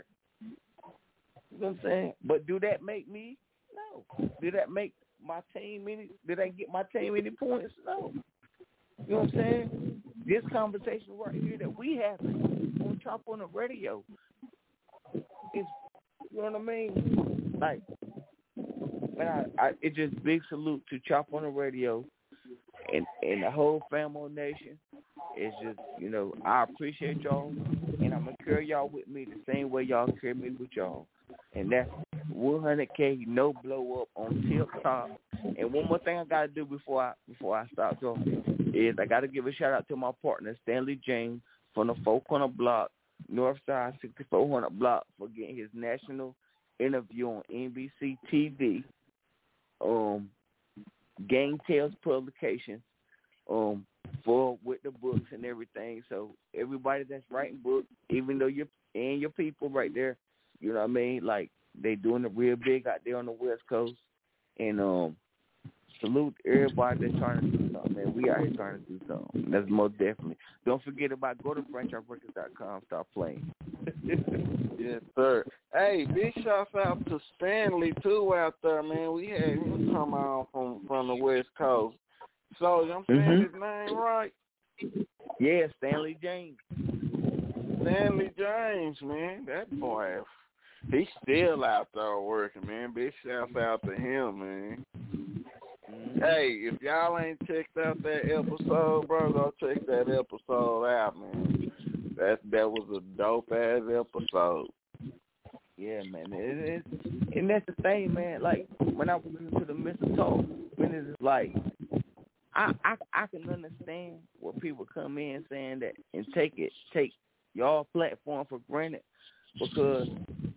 You know what I'm saying? But do that make me? No. Did that make my team any? Did I get my team any points? No. You know what I'm saying? This conversation right here that we have on Chop on the Radio is, you know what I mean? Like, man, I, I, it's just big salute to Chop on the Radio and and the whole Famo Nation. It's just, you know, I appreciate y'all, and I'm gonna carry y'all with me the same way y'all carry me with y'all, and that's one hundred K, no blow up on Tip Top. And one more thing I gotta do before I before I stop talking is I gotta give a shout out to my partner Stanley James from the Four Corner Block, Northside sixty-four hundred Block, for getting his national interview on N B C T V. Um, Gang Tales Publications, um, for with the books and everything. So everybody that's writing books, even though you're and your people right there, you know what I mean? Like they doing it real big out there on the West Coast. And um, salute everybody that's trying to do something, man. We out here trying to do something. That's most definitely. Don't forget about go to branch out records dot com. Start playing. Yes, sir. Hey, big shout out to Stanley too out there, man. We had him come on from from the West Coast. So I'm saying mm-hmm. his name right? Yeah, Stanley James. Stanley James, man. That boy, he's still out there working, man. Big shout out to him, man. Mm-hmm. Hey, if y'all ain't checked out that episode, bro, go check that episode out, man. That that was a dope ass episode. Yeah, man. It is, and that's the thing, man. Like when I was listening to the Mister Talk, when it's like, I, I I can understand what people come in saying that and take it take y'all platform for granted because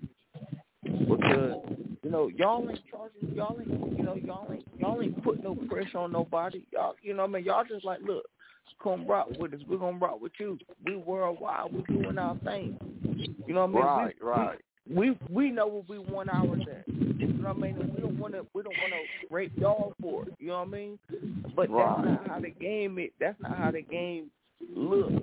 because you know y'all ain't charging y'all ain't you know y'all ain't y'all ain't put no pressure on nobody. Y'all you know what I mean, y'all just like, look, come rock with us. We're gonna rock with you. We worldwide. We're doing our thing. You know what I mean? Right, we, right. We, we we know what we want ours at. You know what I mean? And we don't want to we don't want to rape y'all for it. You know what I mean? But right. that's not how the game is. That's not how the game looks.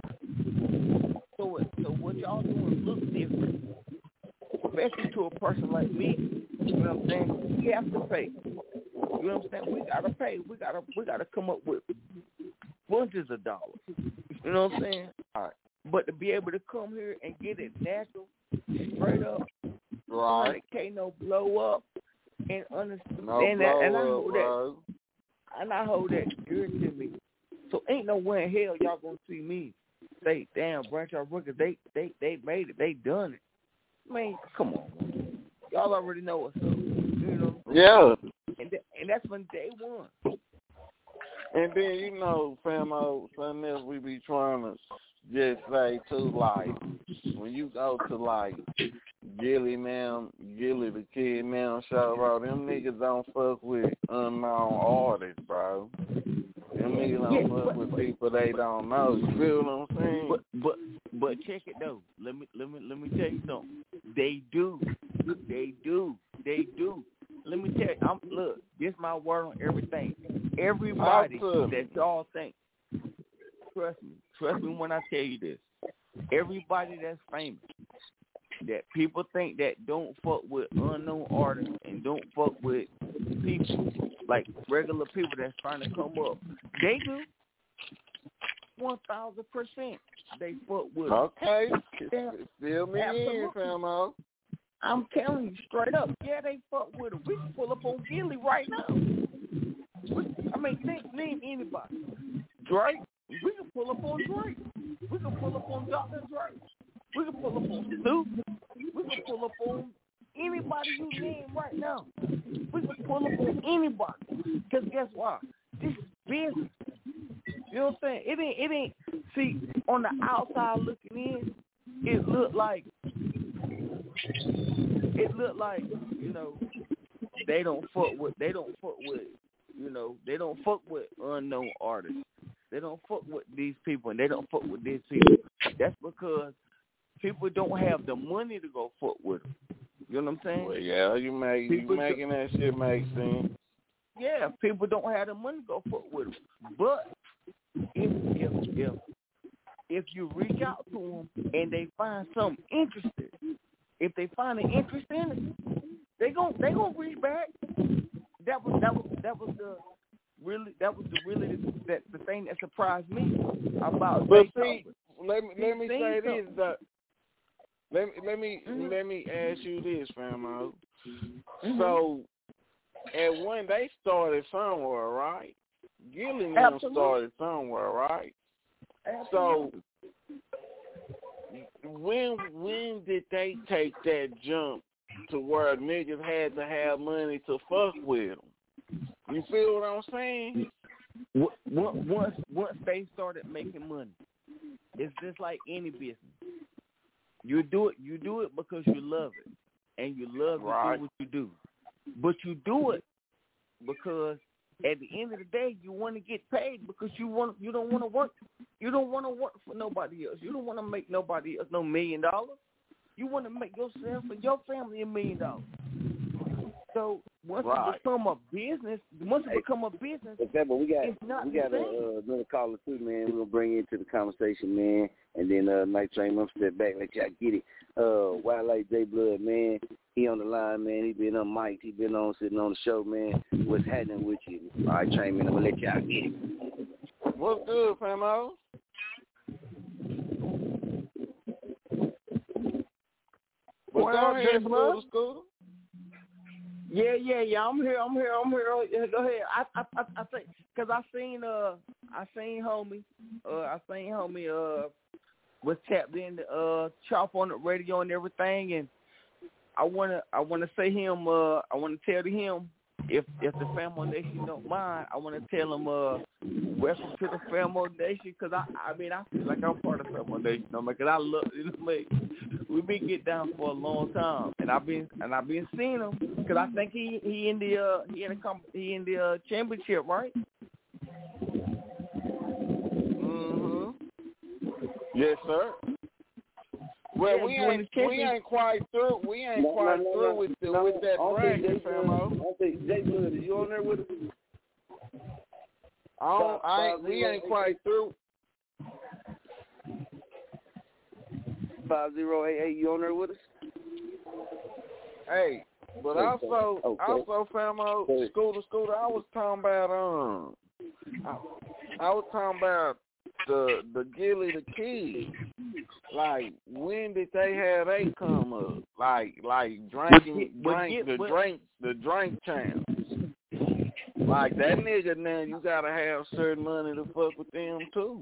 So it, so what y'all doing looks different, especially to a person like me. You know what I'm saying? We have to pay. You know what I'm saying? We gotta pay. We gotta we gotta come up with bunches of dollars. You know what I'm saying? All right. But to be able to come here and get it natural, straight up, right? K no blow up and understand no that, blow and I up, hold bro. that, and I hold that dear to me. So ain't no way in hell y'all gonna see me say, "Damn, Branch Out Records, they they they made it, they done it." I mean, come on, man. Y'all already know what's up, you know? Yeah. And th- and that's from day one. And then, you know, famo, something else we be trying to just say, too, like, when you go to, like, Gilly now, Gilly the Kid now, shout bro, them niggas don't fuck with unknown artists, bro. Them niggas don't yeah, fuck but, with people they don't know. You feel what I'm saying? But, but, but check it, though. Let me, let me, let me tell you something. They do. They do. They do. Let me tell you, I'm, look, this my word on everything. Everybody that y'all think, trust me, trust me when I tell you this, everybody that's famous, that people think that don't fuck with unknown artists and don't fuck with people, like regular people that's trying to come up, they do. one thousand percent they fuck with them. Okay, fill me in, famo. I'm telling you straight up, yeah, they fuck with him. We can pull up on Gilly right now. We, I mean, name, name anybody. Drake, we can pull up on Drake. We can pull up on Doctor Drake. We can pull up on Snoop. We can pull up on anybody you name right now. We can pull up on anybody. Because guess what? This is business. You know what I'm saying? It ain't, it ain't, see, on the outside looking in, it looked like, it looked like, you know, they don't fuck with, they don't fuck with, you know, they don't fuck with unknown artists. They don't fuck with these people, and they don't fuck with these people. That's because people don't have the money to go fuck with them. You know what I'm saying? Well, yeah, you make people you making that shit make sense. Yeah, people don't have the money to go fuck with them. But if if if if you reach out to them and they find something interesting, if they find an interest in it, they gon' they gonna reach back. That was that was that was the really that was the really the, that the thing that surprised me about. But see, let me let me say this. That, let me let me mm-hmm. let me ask you this, famo. Mm-hmm. So, at one they started somewhere, right? Gilly now started somewhere, right? Absolutely. So, when when did they take that jump to where niggas had to have money to fuck with them? You feel what I'm saying? Once once they started making money, it's just like any business. You do it. You do it because you love it, and you love right. to do what you do. But you do it because at the end of the day, you want to get paid because you want you don't want to work. You don't want to work for nobody else. You don't want to make nobody else no million dollars. You want to make yourself and your family a million dollars. So once right. it become a business, once it hey, become a business, okay, but we got it's not we got a, uh, another caller too, man. We're gonna bring you into the conversation, man. And then uh, Night Train, I'm step back, let y'all get it. Uh, Wildlife J Blood, man. He on the line, man. He been on mic. He been on sitting on the show, man. What's happening with you? All right, Train, man. I'm gonna let y'all get it. What's good, famo? What's up, J Blood? School? Yeah, yeah, yeah. I'm here. I'm here. I'm here. Go ahead. I, I, I, I think because I seen, uh, I seen homie, uh, I seen homie, uh, was tapped in, uh, Chop on the radio and everything, and I wanna, I wanna say him, uh, I wanna tell to him if, if the Famo Nation don't mind, I wanna tell him, uh, welcome to the Famo Nation, cause I, I mean, I feel like I'm part of the Famo Nation, you know, cause I love, you know, like, we've been get down for a long time, and I've been, and I've been seeing him, cause I think he, he in the, uh, he in the, he in the uh, championship, right? Mhm. Yes, sir. Well, yeah, we ain't we ain't quite through. We ain't no, quite no, no, through no, with the, no, with that bracket, famo. I think Jay Blood, are you on there with us? I don't. I ain't, we ain't quite through. Five zero eight eight. You on there with us? Hey, but okay. also, okay. also, famo, okay. Scooter, Scooter. I was talking about um, I, I was talking about the the Gilly the Key. Like, when did they have they come up? Like, like drinking, but, drink, but, the but, drink, the drink champs. Like that nigga now, you gotta have certain money to fuck with them too.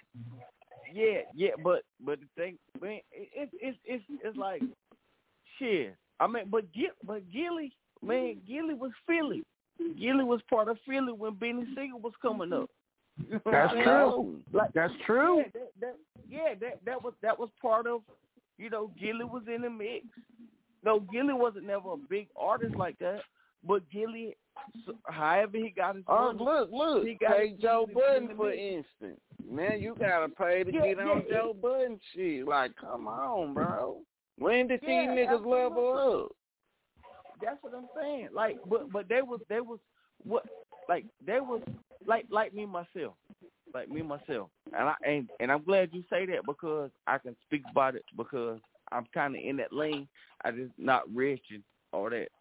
Yeah, yeah, but but the thing, man, it's it's it's it's like shit. I mean, but Gil, but Gilly, man, Gilly was Philly. Gilly was part of Philly when Benny Siegel was coming up. You know That's true. Like, That's true. Yeah, that, that, yeah, that that was that was part of. You know, Gilly was in the mix. No, Gilly wasn't never a big artist like that, but Gilly, however he got his Oh, money, look, look, he got pay Joe Budden, for mix. instance. Man, you gotta pay to yeah, get yeah, on yeah. Joe Budden shit. Like, come on, bro. When did Yeah, these niggas absolutely. level up? That's what I'm saying. Like, but but they was they was what like they was like like me myself, like me myself, and I and, and I'm glad you say that because I can speak about it because I'm kind of in that lane. I just not rich and all that.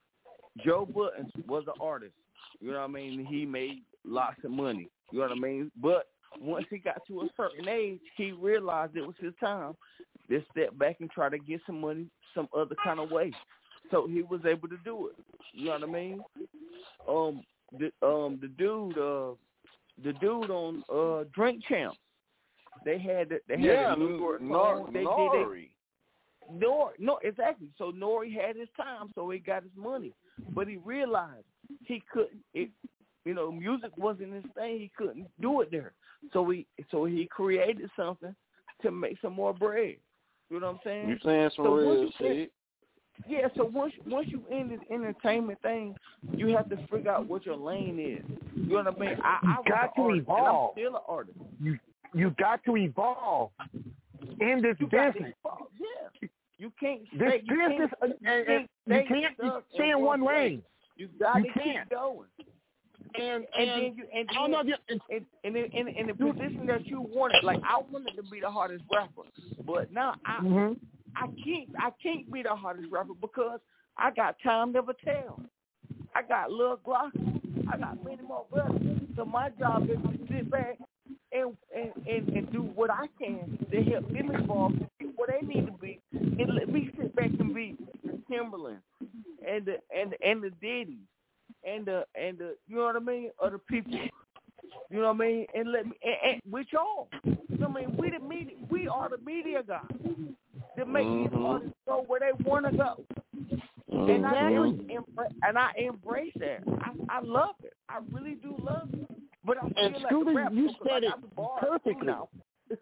Joe Budden was an artist. You know what I mean? He made lots of money. You know what I mean? But once he got to a certain age, he realized it was his time to step back and try to get some money some other kind of way. So he was able to do it. You know what I mean? Um, the um the dude uh the dude on uh Drink Champs, they had the, they had yeah, a New York Nor- song. They Nori. did it. Nor no exactly. So Nori had his time, so he got his money, but he realized he couldn't. It you know music wasn't his thing. He couldn't do it there. So he so he created something to make some more bread. You know what I'm saying? You saying some so real shit? Yeah, so once once you in this entertainment thing, you have to figure out what your lane is. You know what I mean? I, I was got to artist, evolve. And I'm still an artist. You you got to evolve in this you business. Yeah, you can't. This stay, you business, can't, uh, you can't, you can't, you can't stay in one lane. You got to You can't. keep going. And And, and, then you and I don't know if you, and, and, and, in, in the position that you wanted, like I wanted to be the hardest rapper, but now I mm-hmm. I can't I can't be the hardest rapper because I got Time Never Tell. I got Lil Glock. I got many more brothers. So my job is to sit back and and, and, and do what I can to help them evolve to be where they need to be, and let me sit back and be the Timberland and the and and the Diddy and the and the you know what I mean, other people. You know what I mean, and let me and, and with y'all. You know what I mean, we the media, we are the media guys that make mm-hmm. these artists go where they want to go. Mm-hmm. And I em- and I embrace that. I, I love it. I really do love it. But I feel and like Scooter, rap you said it perfectly. Now.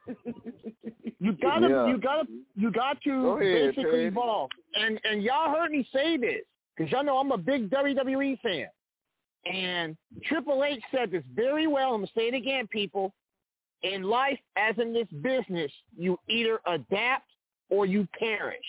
you gotta, yeah. you gotta, you got to Go ahead, basically Ted. evolve. And and y'all heard me say this because y'all know I'm a big W W E fan. And Triple H said this very well. I'm going to say it again, people. In life, as in this business, you either adapt or you perish.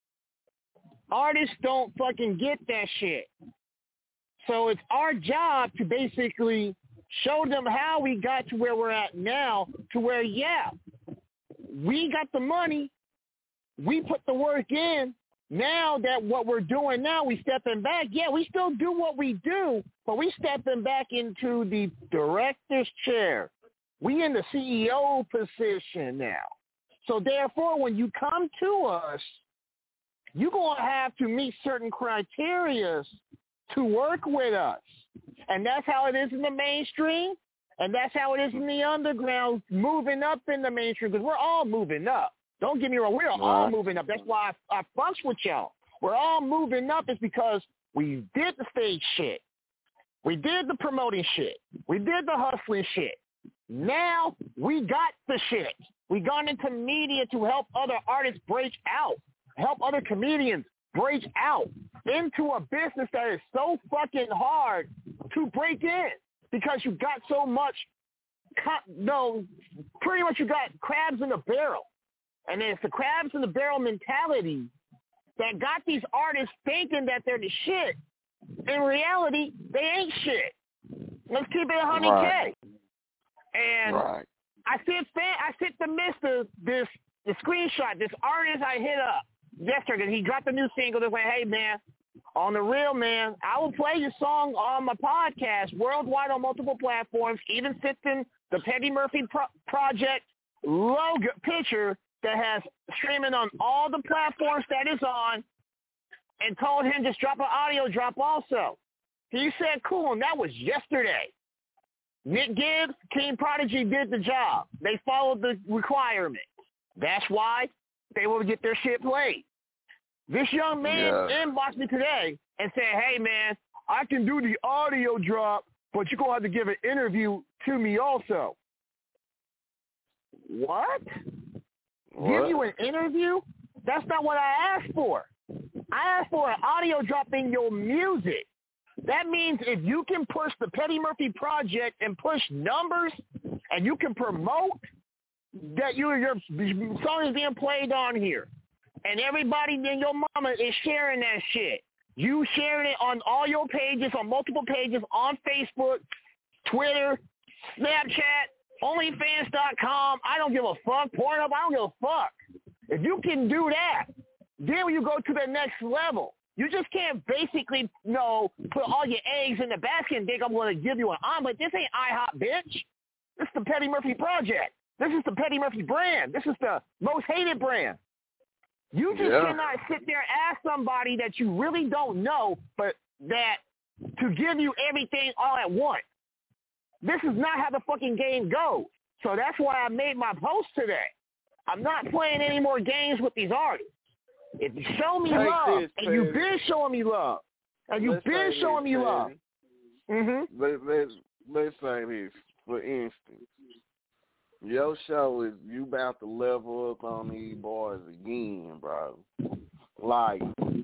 Artists don't fucking get that shit. So it's our job to basically show them how we got to where we're at now, to where, yeah, we got the money, we put the work in. Now that what we're doing now, we stepping back. Yeah, we still do what we do, but we stepping back into the director's chair. We in the C E O position now. So therefore, when you come to us, you're going to have to meet certain criteria to work with us. And that's how it is in the mainstream, and that's how it is in the underground, moving up in the mainstream, because we're all moving up. Don't get me wrong, we're all moving up. That's why I, I fucks with y'all. We're all moving up is because we did the stage shit. We did the promoting shit. We did the hustling shit. Now we got the shit. We gone into media to help other artists break out, help other comedians break out into a business that is so fucking hard to break in because you got so much, no, pretty much you got crabs in a barrel. And it's the crabs in the barrel mentality that got these artists thinking that they're the shit. In reality, they ain't shit. Let's keep it one hundred K. Right. And right. I sent I sent the mister this the screenshot. This artist I hit up yesterday. He dropped a new single. They went, hey man, on the real man, I will play your song on my podcast worldwide on multiple platforms. Even sent in the Petty Murphy Pro- Project logo picture that has streaming on all the platforms that is on, and told him just drop an audio drop also. He said, cool, and that was yesterday. Nick Gibbs, King Prodigy did the job. They followed the requirements. That's why they will get their shit played. This young man yeah. inboxed me today and said, hey, man, I can do the audio drop, but you're going to have to give an interview to me also. What? What? Give you an interview? That's not what I asked for. I asked for an audio drop in your music. That means if you can push the Petty Murphy Project and push numbers and you can promote that you, your song is being played on here and everybody in your mama is sharing that shit. You sharing it on all your pages, on multiple pages, on Facebook, Twitter, Snapchat, OnlyFans dot com. I don't give a fuck. Pornhub, I don't give a fuck. If you can do that, then you go to the next level. You just can't basically, you know, put all your eggs in the basket and think I'm going to give you an omelet. This ain't IHOP, bitch. This is the Petty Murphy Project. This is the Petty Murphy brand. This is the most hated brand. You just yeah. cannot sit there and ask somebody that you really don't know, but that to give you everything all at once. This is not how the fucking game goes. So that's why I made my post today. I'm not playing any more games with these artists. If you show me Take love, this, and you've been showing me love, and you've let's been showing this, me love. Mm-hmm. Let, let's, let's say this, for instance. Your show is, you about to level up on these boys again, bro. Like,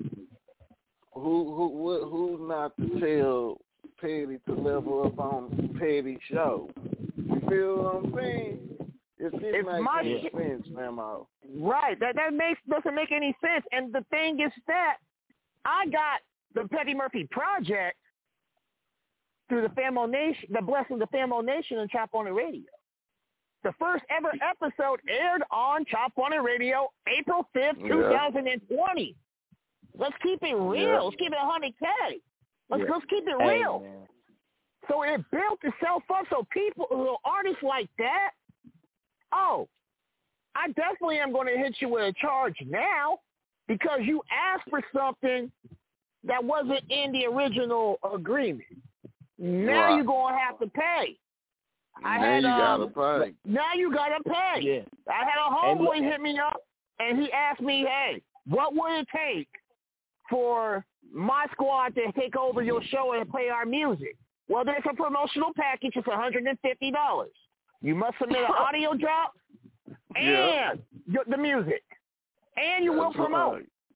who, who, who who's not to tell Petty to level up on Petty's show? You feel what I'm saying? If this it's makes my any sense, Memo. Right. That that makes doesn't make any sense. And the thing is that I got the Petty Murphy Project through the Famo Nation, the Blessing of the Famo Nation and Chop On It Radio. The first ever episode aired on Chop On It Radio April fifth, twenty twenty. Let's keep it real. Yeah. Let's keep it one hundred K. Let's, yeah. let's keep it hey, real. Man. So it built itself up so people, artists like that, oh, I definitely am going to hit you with a charge now because you asked for something that wasn't in the original agreement. Now right. you're going to have to pay. I now had, you um, gotta pay. Now you got to pay. Yeah. I had a homeboy hit me up, and he asked me, hey, what would it take for my squad to take over your show and play our music? Well, there's a promotional package. It's one hundred fifty dollars. You must submit an audio drop and yeah. the music. And you That's will promote. Right.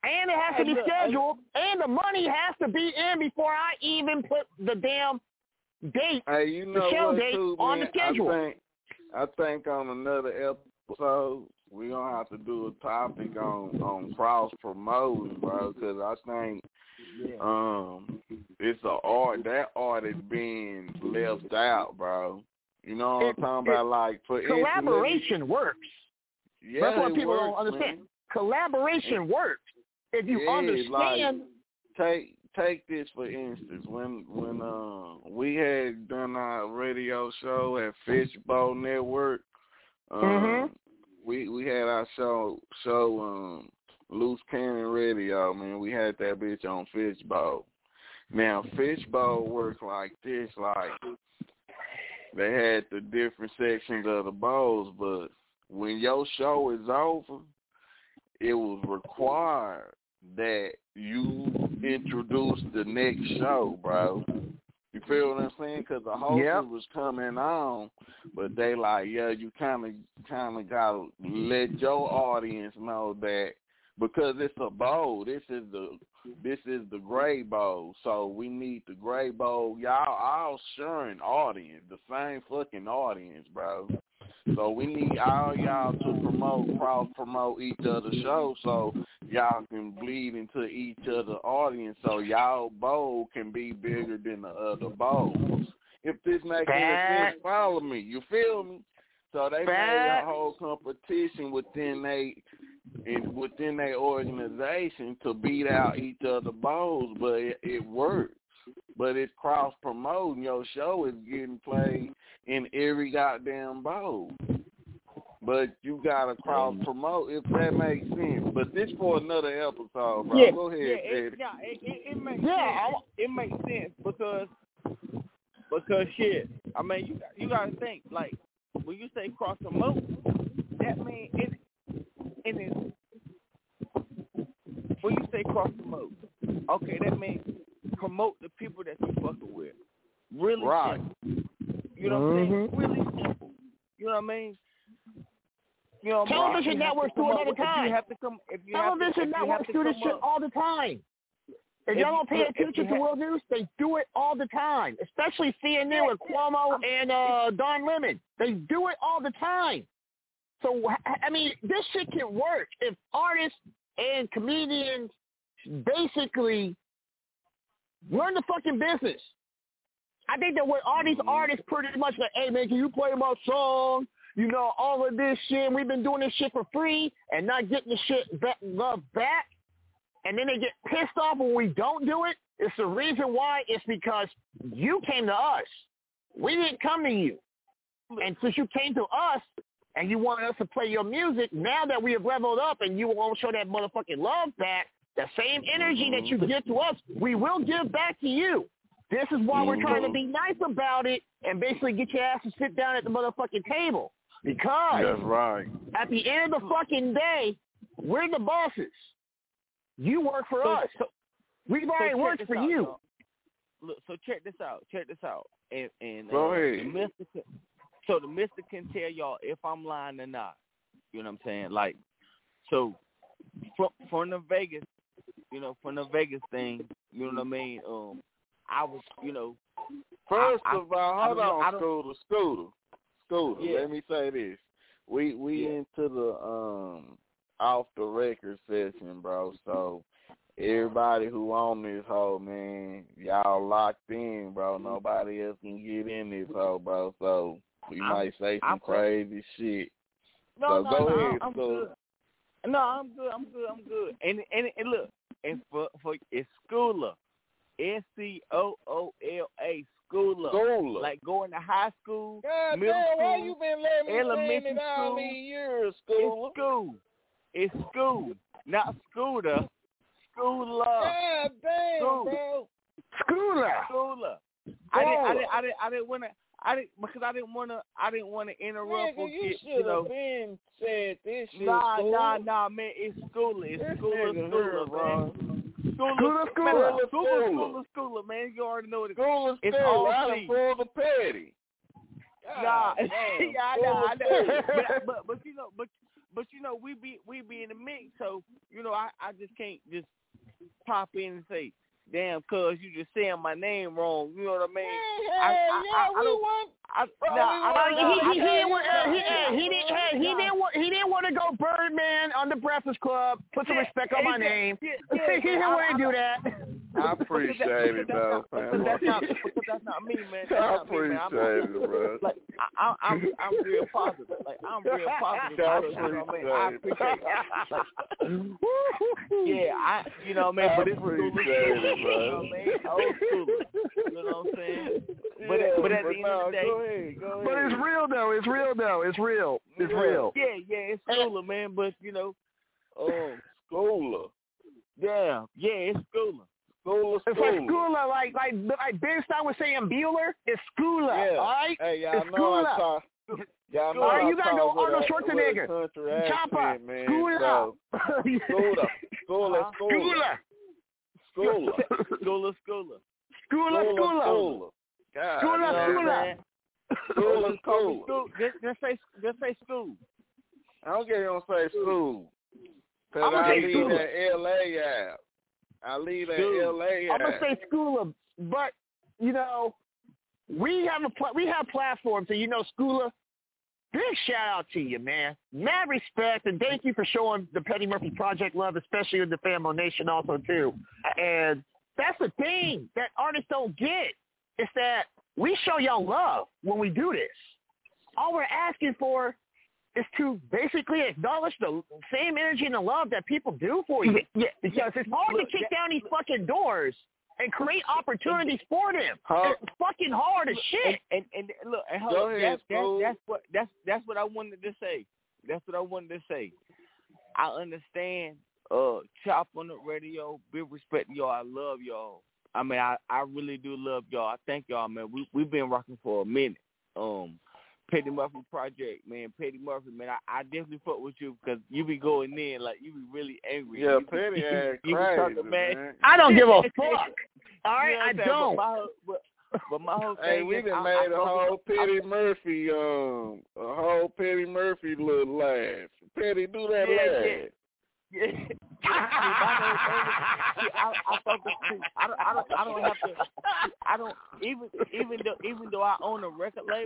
And it has to be scheduled, and the money has to be in before I even put the damn date, hey, you know the show what, date too, on man? the schedule. I think, I think on another episode, we're going to have to do a topic on, on cross-promoting, bro, because I think um, it's an art. That art is being left out, bro. You know what it, I'm talking it, about? Like, for collaboration instance, works. Yeah, That's what people works, don't understand. Man. Collaboration works. If you yeah, understand. Like, take take this for instance. When when uh, we had done our radio show at Fishbowl Network, um, mm-hmm. we we had our show show um, Loose Cannon Radio. Man, we had that bitch on Fishbowl. Now Fishbowl works like this, like they had the different sections of the bowls, but when your show is over, it was required that you introduce the next show, bro. You feel what I'm saying? Because the host yep. was coming on, but they like, yeah, you kind of kind of got to let your audience know that because it's a bowl. This is the this is the gray bowl, so we need the gray bowl. Y'all all sharing audience, the same fucking audience, bro. So we need all y'all to promote, cross-promote each other's show so y'all can bleed into each other's audience so y'all bowl can be bigger than the other bowls. If this makes any sense, follow me. You feel me? So they made a whole competition within they in within their organization to beat out each other's bowls, but it, it works. But it's cross-promoting. Your show is getting played in every goddamn bowl. But you got to cross-promote, if that makes sense. But this for another episode, bro. Yeah, Go ahead, yeah, it, yeah, it, it, it makes yeah, sense. It makes sense because, because shit, I mean, you, you got to think, like, when you say cross-promote, that means it, it is, when you say cross-promote, okay, that means promote the people that you fucking with. Really right. simple. You know what mm-hmm. I'm saying? Really simple. You know what I mean? You know, television networks do it all the time. If you have to come, if you television have to, networks do this shit up, all the time. If, if y'all don't pay attention to world news, they do it all the time. Especially C N N with Cuomo and uh, Don Lemon. They do it all the time. So, I mean, this shit can work if artists and comedians basically learn the fucking business. I think that what all these artists pretty much like, hey, man, can you play my song? You know, all of this shit. We've been doing this shit for free and not getting the shit back, love back. And then they get pissed off when we don't do it. It's the reason why. It's because you came to us. We didn't come to you. And since you came to us and you wanted us to play your music, now that we have leveled up and you won't show that motherfucking love back, the same energy that you give to us, we will give back to you. This is why we're trying to be nice about it and basically get your ass to sit down at the motherfucking table. Because that's right. At the end of the fucking day, we're the bosses. You work for so, us. So, We've already so worked for out, you. So, look, so check this out. Check this out. And, and Go uh, ahead. The mister can, so the mister can tell y'all if I'm lying or not. You know what I'm saying? Like, so from, from the Vegas, you know, from the Vegas thing, you know what I mean? Um, I was, you know. First I, of all, I, hold I on, Scooter, Scooter, Scooter. Yeah. Let me say this: we we yeah. into the um off the record session, bro. So everybody who on this hoe, man, y'all locked in, bro. Nobody else can get in this hoe, bro. So we I'm, might say some I'm, crazy shit. No, so no, go no, ahead, I'm Scooter. good. No, I'm good. I'm good. I'm good. And and, and look, and for for it's Schooler. S C O O L A, Schooler. Schooler. Like going to high school, God middle damn, school, why you been letting me elementary it all school. these years, Schooler? It's school. It's school. Not Scooter. Schooler. God damn, school. bro. Schooler. Schooler. I didn't, I didn't, I didn't, I didn't want to, I didn't, because I didn't want to, I didn't want to interrupt Nigga, or you get, should you know. have been said this shit, Nah, Schooler. nah, nah, man, it's Schooler. It's this Schooler, nigga Schooler, here, bro. Schooler, Schooler, Schooler, Schooler, Schooler, Schooler, Schooler, man. You already know what it is. Schooler, It's Schooler. all I done C. pulled the petty. Nah, damn, yeah, I know, I know. But, but, but you know, but but you know, we be we be in the mix, so you know, I, I just can't just pop in and say, damn, cuz you just saying my name wrong. You know what I mean? Hey, I, hey, I, yeah, I, I we don't, want. I, Bro, nah, I uh, don't he, know. he, he, I, didn't want, uh, he, yeah, uh, he didn't. Hey, he didn't want. He didn't want to go Birdman on the Breakfast Club. Put some yeah, respect on my yeah, name. Yeah, he yeah, didn't man, want I, to do I, that. I appreciate it, though, because fam. that's not because that's not me, man. That's I not me, man. I'm, appreciate it, bro. Like I, I, I'm, I'm real positive. Like I'm real positive. I Because, you know what I mean? I appreciate appreciate it. Like, yeah, I, you know what I mean. But it's school, appreciate it, you know what I mean? Old school. You know what I'm saying? But yeah, at, but at but the end no, of the day, go ahead, go ahead. But it's real though. It's real though. It's real. It's yeah. real. Yeah, yeah, it's schooler, man. But you know, um, schooler. Yeah, yeah, it's schooler. Schooler, It's like schooler, like like like Ben Stein was saying Bueller. It's schooler, yeah. all right? Hey, y'all it's know schooler. I talk. Y'all know all right, I you gotta talk go with Arnold a, Schwarzenegger. with a country Chopper. accent, man. Schooler. So, schooler. Schooler, schooler. Schooler. Schooler, schooler. Schooler, schooler. God, Schooler, man. schooler. Schooler, schooler. School. Just, just say, just say school. I don't get you to say school. Cause I'm gonna I say leave schooler. that L A out. I leave that Dude, L A out. I'm gonna say schooler, but you know, we have a pl- we have platforms, and you know, schooler. Big shout out to you, man. Mad respect, and thank you for showing the Petty Murphy Project love, especially in the Famo Nation also too. And that's the thing that artists don't get. It's that we show y'all love when we do this. All we're asking for is to basically acknowledge the same energy and the love that people do for you. Yeah, because it's hard Look, to kick that, down these fucking doors and create opportunities for them. Huh? It's fucking hard as shit. And, and, and look, and hold Go on, ahead, that's, that's, School. that's what that's that's what I wanted to say. That's what I wanted to say. I understand. Uh, Chop on the radio. Big respect to y'all. I love y'all. I mean, I, I really do love y'all. I thank y'all, man. We we've been rocking for a minute. Um, Petty Murphy Project, man. Petty Murphy, man. I, I definitely fuck with you because you be going in like you be really angry. Yeah, you, Petty you, ass you crazy, talking, man. man. I don't give a fuck. All right, You know what I I'm saying? don't. But my, whole- but, but my whole thing Hey, we is, done I, made I a fuck whole with- Petty Murphy, um, a whole Petty Murphy little laugh. Petty, do that Yeah, laugh. yeah. Yeah. See, my whole thing is, see, I, I focus. See, I don't. I don't. I don't have to. I don't even. Even though. Even though I own a record label,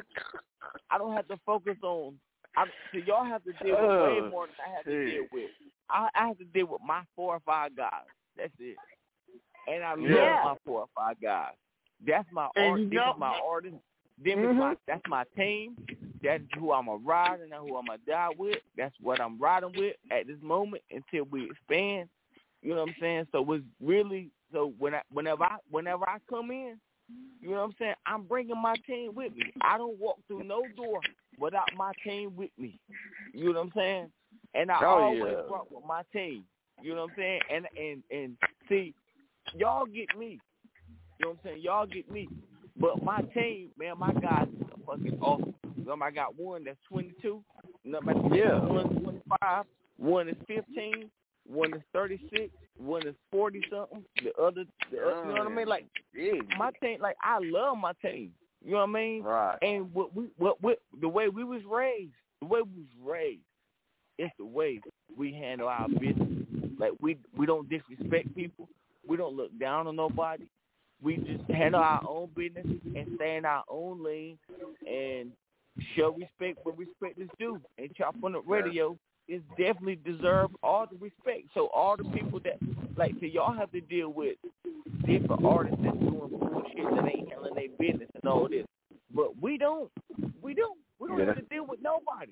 I don't have to focus on. I, so y'all have to deal with way Oh, more than I have to shit. deal with. I, I have to deal with my four or five guys. That's it. And I love Yeah. my four or five guys. That's my And art. you This know- is my artist. Them Mhm. is my, that's my team. That's who I'm a ride and who I'm a die with. That's what I'm riding with at this moment until we expand. You know what I'm saying? So it's really so when I, whenever I whenever I come in, you know what I'm saying? I'm bringing my team with me. I don't walk through no door without my team with me. You know what I'm saying? And I Oh, always yeah. rock with my team. You know what I'm saying? And and and see, y'all get me. You know what I'm saying? Y'all get me. But my team, man, my guys are fucking awesome. You know, I got one that's twenty-two. You know, Yeah. One twenty-five. One is fifteen. One is thirty-six. One is forty something. The other, the other, you know what I mean? Like, yeah. my team, like I love my team. You know what I mean? Right. And what we, what, what, the way we was raised, the way we was raised, it's the way we handle our business. Like we, we don't disrespect people. We don't look down on nobody. We just handle our own business and stay in our own lane and show respect where respect is due. And Chop on the radio is definitely deserve all the respect. So all the people that, like, so y'all have to deal with different artists that's doing bullshit that ain't handling their business and all this. But we don't. We don't. We don't Yeah. have to deal with nobody.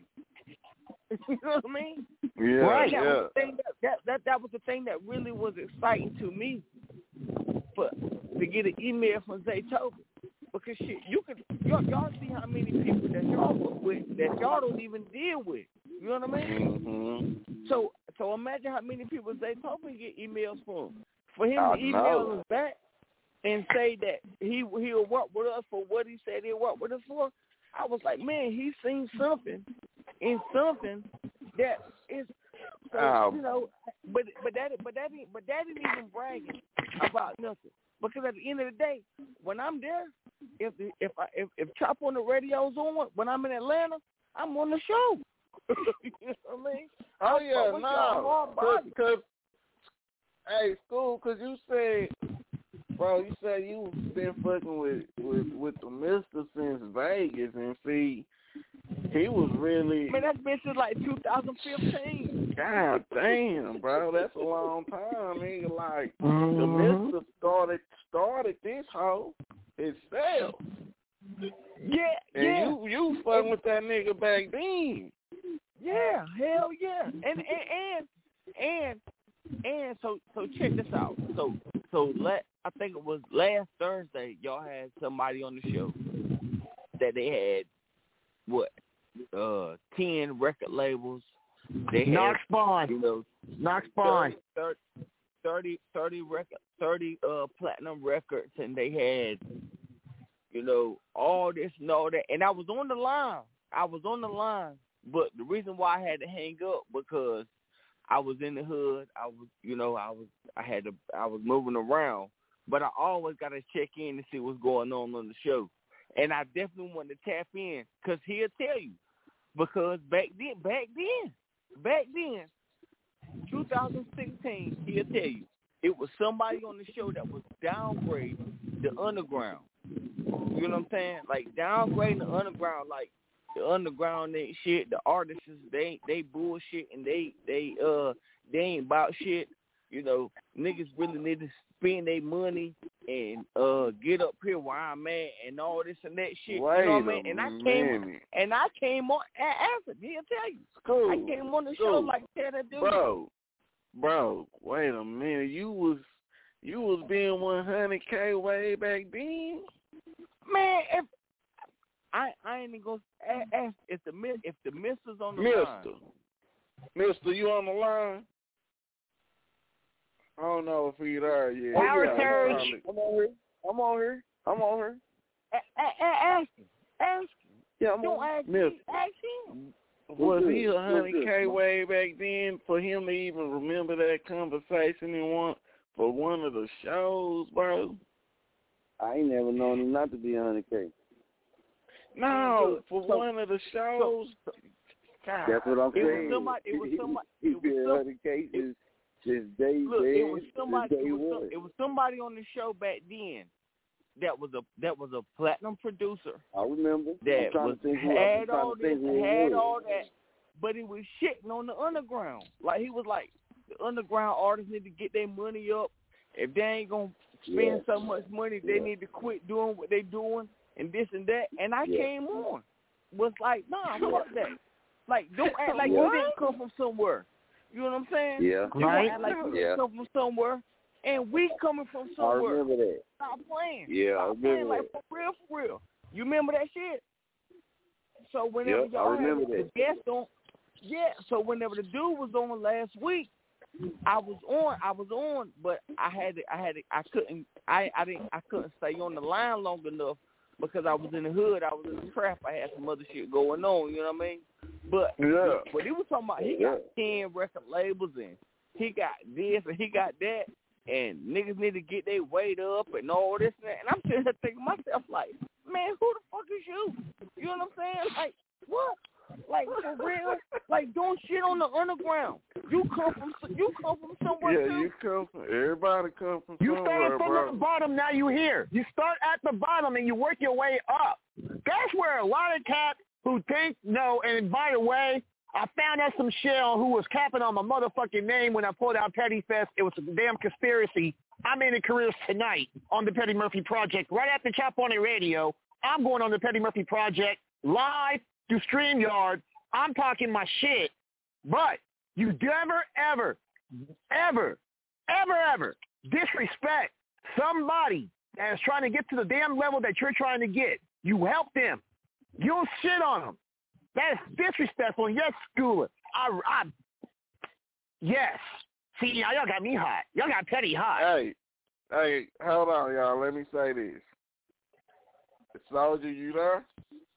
You know what I mean? Yeah, Right. That yeah. was the thing that, that, that, that was the thing that really was exciting to me. For to get an email from Zaytoven. Because shit, you could y'all, y'all see how many people that y'all work with that y'all don't even deal with. You know what I mean? Mm-hmm. So so imagine how many people Zaytoven get emails from. For him I to email know. us back and say that he he'll work with us for what he said he'll work with us for, I was like, man, he's seen something in something that is so, Um, you know, but but that but that ain't but that ain't even bragging about nothing. Because at the end of the day, when I'm there, if the, if I if, if Chop on the radio's on, when I'm in Atlanta, I'm on the show. You know what I mean? Oh yeah, What's no, your cause, cause hey, school, cause you said, bro, you said you been fucking with with with the Mister since Vegas, and see, he was really. Man, that's been since like two thousand fifteen. God damn, bro, that's a long time, nigga. Like mm-hmm. the Mister started started this hoe itself. Yeah, and yeah. you you fucking with that nigga back then. Yeah, hell yeah. And and and and, and so so check this out. So so let I think it was last Thursday y'all had somebody on the show that they had what uh ten record labels. They Knox had Bond. You know Knox Bond. thirty, thirty, thirty record thirty uh platinum records, and they had you know all this and all that. And I was on the line. I was on the line. But the reason why I had to hang up because I was in the hood. I was, you know, I was, I had to, I was moving around. But I always got to check in to see what's going on on the show. And I definitely wanted to tap in because he'll tell you. Because back then, back then, back then, twenty sixteen, he'll tell you it was somebody on the show that was downgrading the underground. You know what I'm saying? Like downgrading the underground, like. The underground ain't shit. The artists they they bullshit and they they uh they ain't about shit. You know, niggas really need to spend their money and uh get up here where I'm at and all this and that shit. Wait you know what I mean? a And I came minute. and I came on after. He'll tell you. Cool. I came on the cool. show like that dude. Bro, bro, wait a minute. You was you was being one hundred K way back then. Man, if I I ain't even gonna ask if the if the mister's on the Mister. line. Mister, you on the line? I don't know if he's there yet. Howard yeah, Surge. I'm on here. I'm on here. I'm on here. A- a- a- ask him. Ask him. Yeah, I'm Don't on. ask Mister. me. Ask him. Was he a hundred K way back then for him to even remember that conversation and want for one of the shows, bro? I ain't never known him not to be a hundred K. No, for so, one of the shows. So, God, that's what I'm it saying. Was somebody, it was somebody. He's It been was a hundred K since since day look, day. it was somebody. Day It was, one. some, it was somebody on the show back then that was a that was a platinum producer. I remember. That I'm trying was to think who, had I'm all to think this, who had was. all that, but he was shitting on the underground. Like he was like, the underground artists need to get their money up. If they ain't gonna spend yeah. so much money, they yeah. need to quit doing what they doing and this and that. And I yeah. came on. Was like, nah, fuck that. Like, don't act like yeah. you didn't come from somewhere. You know what I'm saying? Yeah. You right. don't act like you yeah. didn't come from somewhere. And we coming from I somewhere. remember that. Stop playing. Yeah, Stop I remember playing. that. Like, for real, for real. You remember that shit? So whenever Yep, I y'all remember had that. the guest on, yeah, so whenever the dude was on last week, I was on, I was on, but I had to, I had to, I couldn't, I, I didn't, I couldn't stay on the line long enough because I was in the hood, I was in the trap, I had some other shit going on, you know what I mean? But yeah, but he was talking about he got ten record labels and he got this and he got that, and niggas need to get their weight up and all this and that. And I'm sitting there thinking to myself like, man, who the fuck is you? You know what I'm saying? Like what? Like for real? Like don't shit on the underground. You come from you come from somewhere yeah, too. you come from everybody come from You somewhere, started from bro. the bottom, now you here. You start at the bottom and you work your way up. That's where a lot of cats who think, no, and by the way, I found out some shit on who was capping on my motherfucking name when I pulled out Petty Fest. It was a damn conspiracy. I'm in the careers tonight on the Petty Murphy Project. Right after Chop On It Radio, I'm going on the Petty Murphy Project live through StreamYard. I'm talking my shit. But you never, ever, ever, ever, ever disrespect somebody that is trying to get to the damn level that you're trying to get. You help them. You don't shit on them. That is disrespectful. Yes, Schooler. I, I, yes. See, y'all, y'all got me hot. Y'all got Petty hot. Hey, hey, hold on, y'all. Let me say this. Soldier, you there?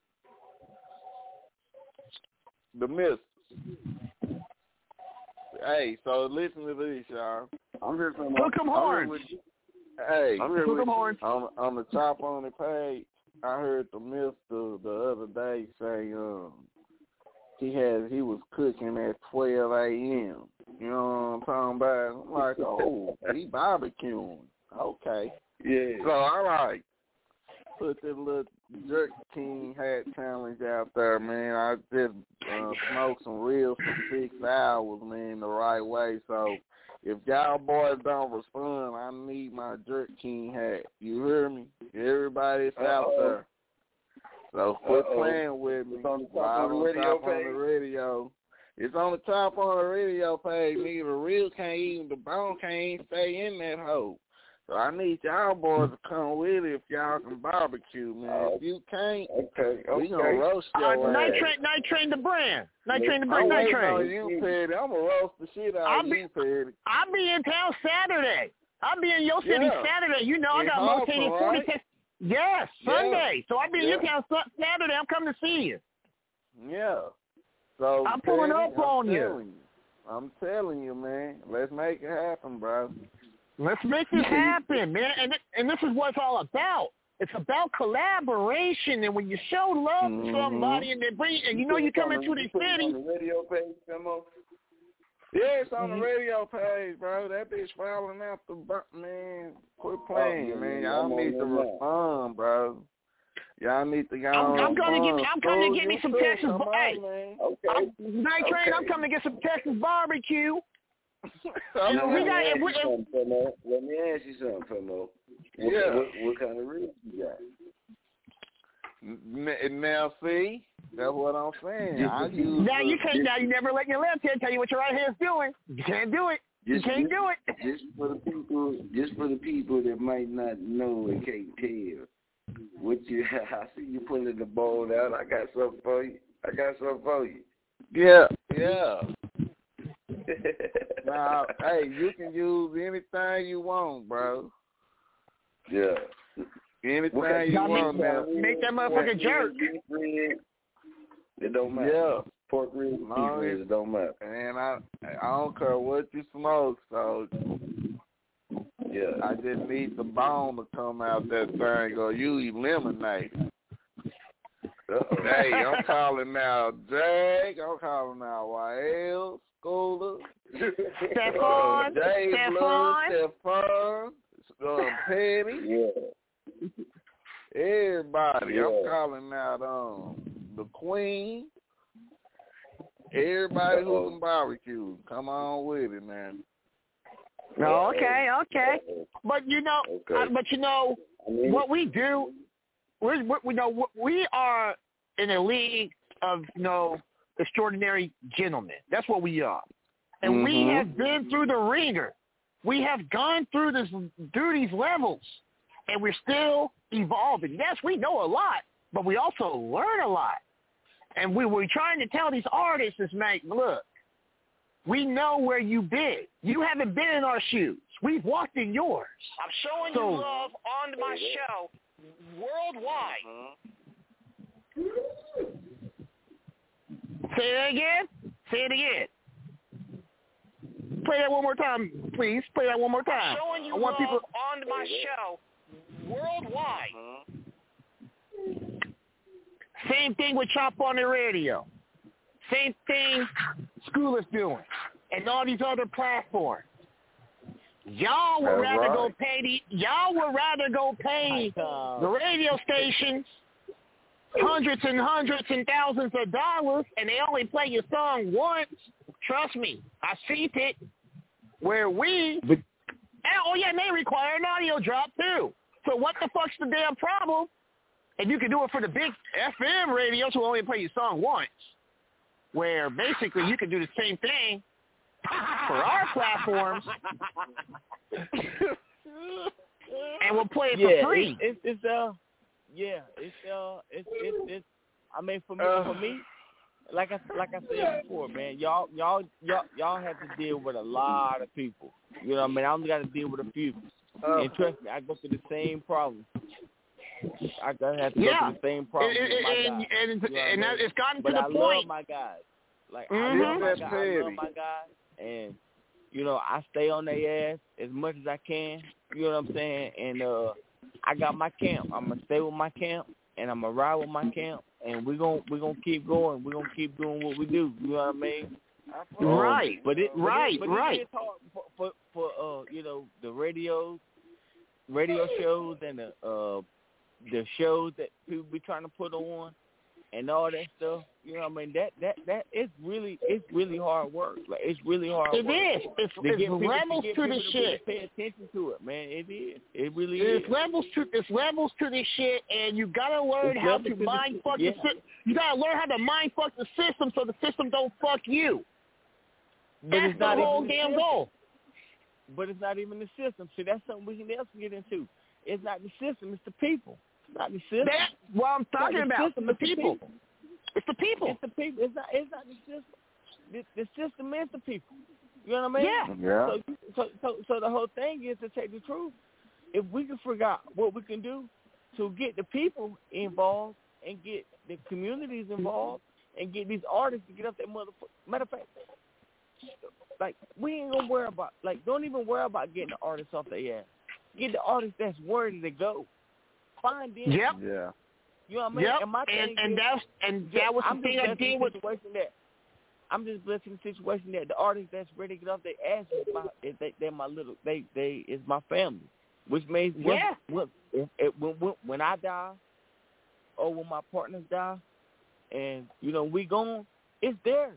The Mister. Hey, so listen to this, y'all. I'm here from Hook 'em horns. Hey, I'm here Hook with 'em horns. on, on the Chop On It page, I heard the Mister the other day say, um, he had he was cooking at twelve a.m. You know what I'm talking about? I'm like, oh, he barbecuing. Okay. Yeah. So I like put this little Jerk King hat challenge out there, man. I just uh, smoked some reels for six hours, man, the right way. So if y'all boys don't respond, I need my Jerk King hat. You hear me? Everybody's Uh-oh. out there. So quit Uh-oh. playing with me. It's on the top, right on the on radio top page. on the radio. It's on the top on the radio page. Nigga, the reel can't even, the bone can't even stay in that hole. So I need y'all boys to come with it if y'all can barbecue, man. Oh. If you can't, okay, okay. we gonna roast your uh, ass. Night Train, Night Train the brand. Night Train the brand, I'm Night Train. on you, Petty. I'm gonna roast the shit out I'll of be, you, Petty. I'll be in town Saturday. I'll be in your city Yeah. Saturday. You know, I In got Hartford, located forty. right? Yes, Sunday. Yeah. So I'll be in Yeah. your town Saturday. I'm coming to see you. Yeah. So I'm pulling Petty, up I'm on you. you. I'm telling you, man. Let's make it happen, bro. Let's make this happen, man. And and this is what it's all about. It's about collaboration. And when you show love mm-hmm. to somebody and they bring, and you know you come into the city. On the radio page, Femo? Yeah, it's on mm-hmm. the radio page, bro. That bitch falling out the bu- man. Quit playing, oh, man. man. Y'all I'm need to respond, bro. Y'all need to go I'm, on. I'm gonna give. I'm coming to get me some too. Texas. Come Hey, on, okay. I'm, Night Train. Okay. I'm coming to get some Texas barbecue. And we got. Let And we, and, Let me ask you something, Femo. What, yeah. what, what kind of ribs you got? N- Now, see, that's what I'm saying. I use now you can't. Just, now you never let your left hand tell you what your right hand's doing. You can't do it. Just, you can't just, do it. Just for the people, just for the people that might not know and can't tell, what you? I see you pulling the bone out. I got something for you. I got something for you. Yeah, yeah. Now, hey, you can use anything you want, bro. Yeah. Anything okay. you make, want, man. Make that motherfucker jerk. Beef ribs, it don't matter. Yeah. Pork ribs, beef Long ribs, it don't matter. And I, I don't care what you smoke, so yeah. I just need the bone to come out that thing, or you eliminate it. Uh-oh. Hey, I'm calling now Jag. I'm calling now Y L, Schooler, Stephon, Jay Stephon, Stephon, um, Petty. Yeah. Everybody. Yeah. I'm calling out um the Queen. Everybody Uh-oh. who can barbecue. Come on with it, man. No, okay, okay. But you know, Okay. uh, but you know I mean, what we do. We're, we're, we know we are in a league of you know extraordinary gentlemen. That's what we are, and mm-hmm. we have been through the ringer. We have gone through this through these levels, and we're still evolving. Yes, we know a lot, but we also learn a lot. And we were trying to tell these artists is, mate, look, we know where you've been. You haven't been in our shoes. We've walked in yours. I'm showing so, you love on my show worldwide. Say that again. Say it again. Play that one more time, please. Play that one more time. I'm showing you I want love people on my show worldwide. Same thing with Chop on the Radio. Same thing School is doing. And all these other platforms. Y'all would That's rather right. go pay the y'all would rather go pay the radio stations hundreds and hundreds and thousands of dollars and they only play your song once. Trust me, I seen it. Where we and, oh yeah, and they require an audio drop too. So what the fuck's the damn problem? And you can do it for the big F M radios who only play your song once, where basically you can do the same thing for our platforms, and we'll play it yeah, for free. It's, it's, it's uh, yeah, it's uh, it's it's, it's I mean, for me, Uh. for me, like I like I said before, man, y'all y'all y'all y'all have to deal with a lot of people. You know what I mean? I only got to deal with a few, Uh. and trust me, I go through the same problem. I gotta have to Yeah. go through the same problem And- with my and- guys. and- You know what I and that- mean? it's gotten to but the I point- love my guys. Like Mhm. I love my That's guys. I love petty. my guys, and you know I stay on their ass as much as I can. You know what I'm saying? And uh, I got my camp. I'm gonna stay with my camp, and I'm gonna ride with my camp, and we're gonna we're gonna keep going. We're gonna keep doing what we do. You know what I mean? Um, Right. But it, right. But it, but right. It is hard for, for for uh you know the radios, radio shows, and the uh the shows that people be trying to put on, and all that stuff. You know what I mean? That that that it's really it's really hard work. Like it's really hard. It work. is. It's, To it's get people- levels to, get to people the to shit. Pay attention to it, man. It is. It really There's is. levels to there's levels to this shit, and you gotta learn There's how levels to to this mind shit, fuck yeah. the system. You gotta learn how to mind fuck the system so the system don't fuck you. But That's it's the not whole even the damn system. goal. But it's not even the system. See, that's something we can else get into. It's not the system. It's the people. It's not the system. That's what I'm It's not talking the about. system, The it's the people. people. It's the people. It's the people. It's not. It's not the system. The, the system is the people. You know what I mean? Yeah. Yeah. So, so, so, so the whole thing is to take the truth. If we can figure out what we can do to get the people involved and get the communities involved and get these artists to get up their motherfucker. Matter of fact, like we ain't gonna worry about. Like, don't even worry about getting the artists off their ass. Get the artists that's worthy to go. Find them. Yep. Yeah. You know what I mean? Yep. And my And thing and is, that's and that was I'm the thing just I blessed in did the with. situation that I'm just blessed in the situation that the artists that's ready to get off their ass is my is they they're my little they they is my family, which means when, Yeah. when, if, if, when when when I die or when my partners die, and you know we gone, it's theirs.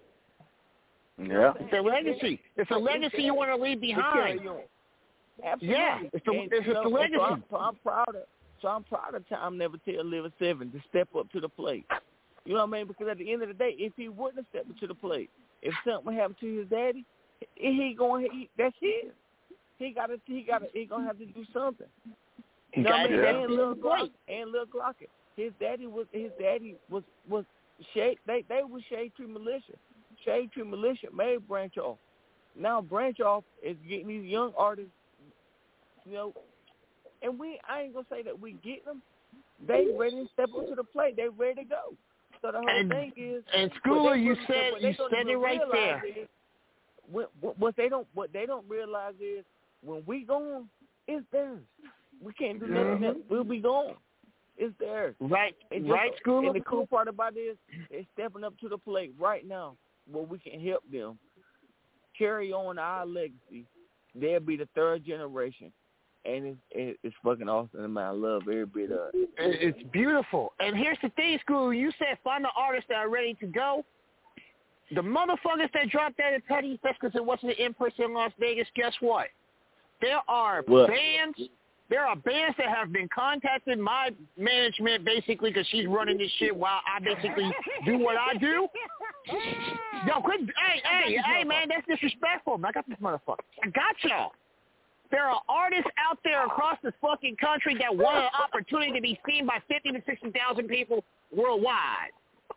Yeah. It's a legacy. It's a legacy you want to leave behind. Absolutely. Yeah. It's a And, it's you a know, legacy. So I'm, so I'm proud of so I'm proud of Tom Never Tell Live Seven to step up to the plate. You know what I mean? Because at the end of the day, if he wouldn't have stepped up to the plate, if something happened to his daddy, he going he, that's his. He got to he got to he gonna have to do something. You know what I mean? Yeah. And Lil Glock and Lil Glocker. His daddy was his daddy was was Shade. They they was Shade Tree Militia. Shade Tree Militia made Branch Off. Now Branch Off is getting these young artists, you know, and we I ain't gonna say that we get them. They ready to step up to the plate. They ready to go. So the whole And- thing is, and what Schooler, they you don't- said what they you don't said even it right realize there. is, what, what, what they don't what they don't realize is when we gone, it's theirs. We can't do nothing Mhm. else. We'll be gone. It's theirs. Right. And just, Right, Schooler. And the cool part about this is stepping up to the plate right now where we can help them carry on our legacy. They'll be the third generation. And it's, it, it's fucking awesome, man. I love every bit of it. It's beautiful. And here's the thing, School. You said find the artists that are ready to go. The motherfuckers that dropped that at Petty Fest because it wasn't an in-person in Las Vegas, guess what? There are What? bands. There are bands that have been contacting my management basically because she's running this shit while I basically do what I do. Yo, quit. Hey, hey, hey, man, that's disrespectful. I got this motherfucker. I got y'all. There are artists out there across this fucking country that want an opportunity to be seen by fifty to sixty thousand people worldwide.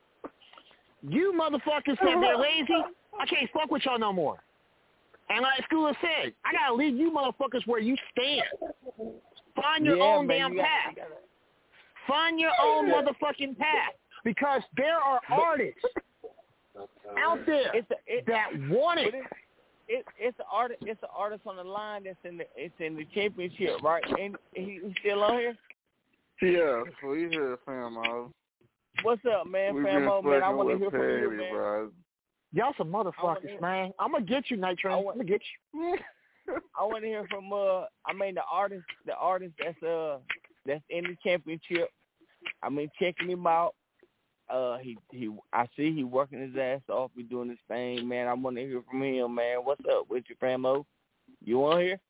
You motherfuckers said they're lazy. I can't fuck with y'all no more. And like Schooler said, I gotta leave you motherfuckers where you stand. Find your Yeah, own man, damn you gotta- path. you gotta- Find your own motherfucking path. Because there are artists out there It's a, it, that want but it. It, it, it's an artist. It's an artist on the line that's in the. It's in the championship, right? And he, he's still on here. Yeah, we here, Famo. What's up, man? We Famo, been man. I fucking want to with hear from you, Petty, man. bro. Y'all some motherfuckers, man. I'm gonna get you, Nitro. I'm gonna get you. I want to hear from uh. I mean, the artist, the artist that's uh that's in the championship. I mean, checking him out. Uh, he he. I see he working his ass off. He doing his thing, man. I want to hear from him, man. What's up with you, Famo? You on here?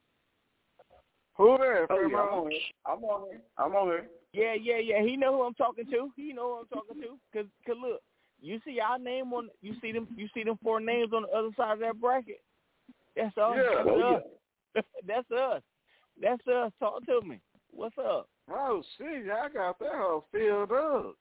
Who there, Oh, yeah, Famo? I'm on here. I'm on here. I'm on here. Yeah, yeah, yeah. He know who I'm talking to. He know who I'm talking to. Cause, cause look, you see our name on. You see them. You see them four names on the other side of that bracket. That's us. Yeah. That's Oh, us. That's us. That's us. Talk to me. What's up? Oh, shit, y'all got that whole filled up.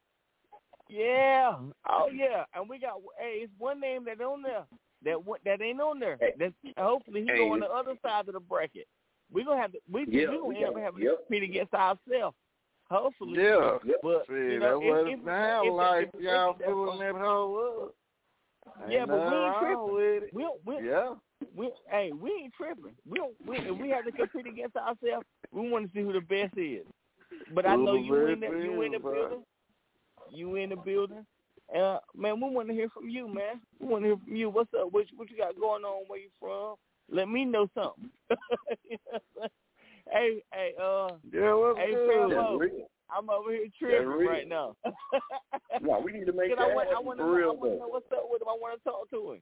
Yeah. Oh yeah. And we got. Hey, it's one name that on there. That that ain't on there. That hopefully he Hey. go on the other side of the bracket. We gonna have to. We Yeah, we gonna we end up got- having yep. to compete against ourselves. Hopefully. Yeah. But See, you know, that's what if, it sounds if, like. if, if, Y'all if, that's filling fine. that hole up. Ain't Yeah, but we nothing ain't wrong tripping. with it. We don't, we, Yeah. we, hey, we ain't tripping. We don't. We, if we have to compete against ourselves, we want to see who the best is. But I Who know the you in best the you in the is, bro. building. you in the building. Uh, man, we want to hear from you, man. We want to hear from you. What's up? What, what you got going on? Where you from? Let me know something. You know what hey, hey, uh, yeah, what's hey, good? Primo, I'm over here tripping right now. No, we need to make that I want, happen I want for to real, know, I want to know what's up with him. I want to talk to him.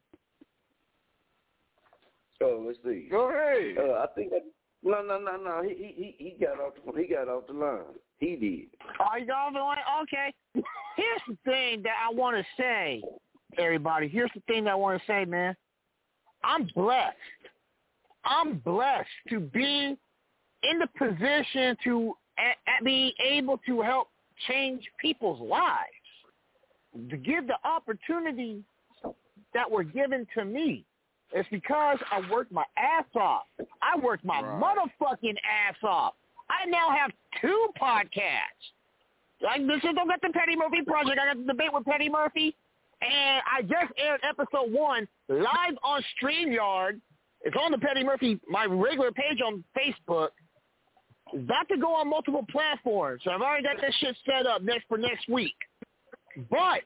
So let's see. Go ahead. Uh, I think that no, no, no, no. He he he got off. The, he got off the line. He did. Oh, you got off the line? Okay. Here's the thing that I want to say, everybody. Here's the thing that I want to say, man. I'm blessed. I'm blessed to be in the position to a, a be able to help change people's lives, to give the opportunity that were given to me. It's because I worked my ass off. I worked my right. motherfucking ass off. I now have two podcasts. Like, this is don't got the Petty Murphy Project. I got the debate with Petty Murphy, and I just aired episode one live on StreamYard. It's on the Petty Murphy, my regular page on Facebook. It's about to go on multiple platforms. So I've already got that shit set up next for next week. But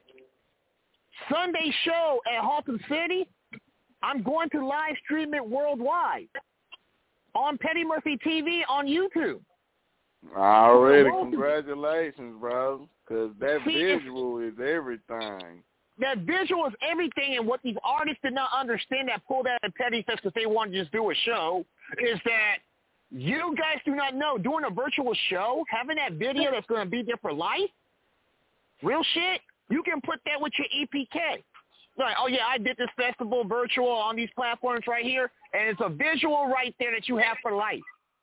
Sunday show at Halton City, I'm going to live stream it worldwide on Petty Murphy T V on YouTube. Already, congratulations, bro, because that See, visual is everything. That visual is everything, and what these artists did not understand that pulled out of Petty Fest because they wanted to just do a show is that you guys do not know, doing a virtual show, having that video that's going to be there for life, real shit, you can put that with your E P K. Like, oh, yeah, I did this festival virtual on these platforms right here, and it's a visual right there that you have for life.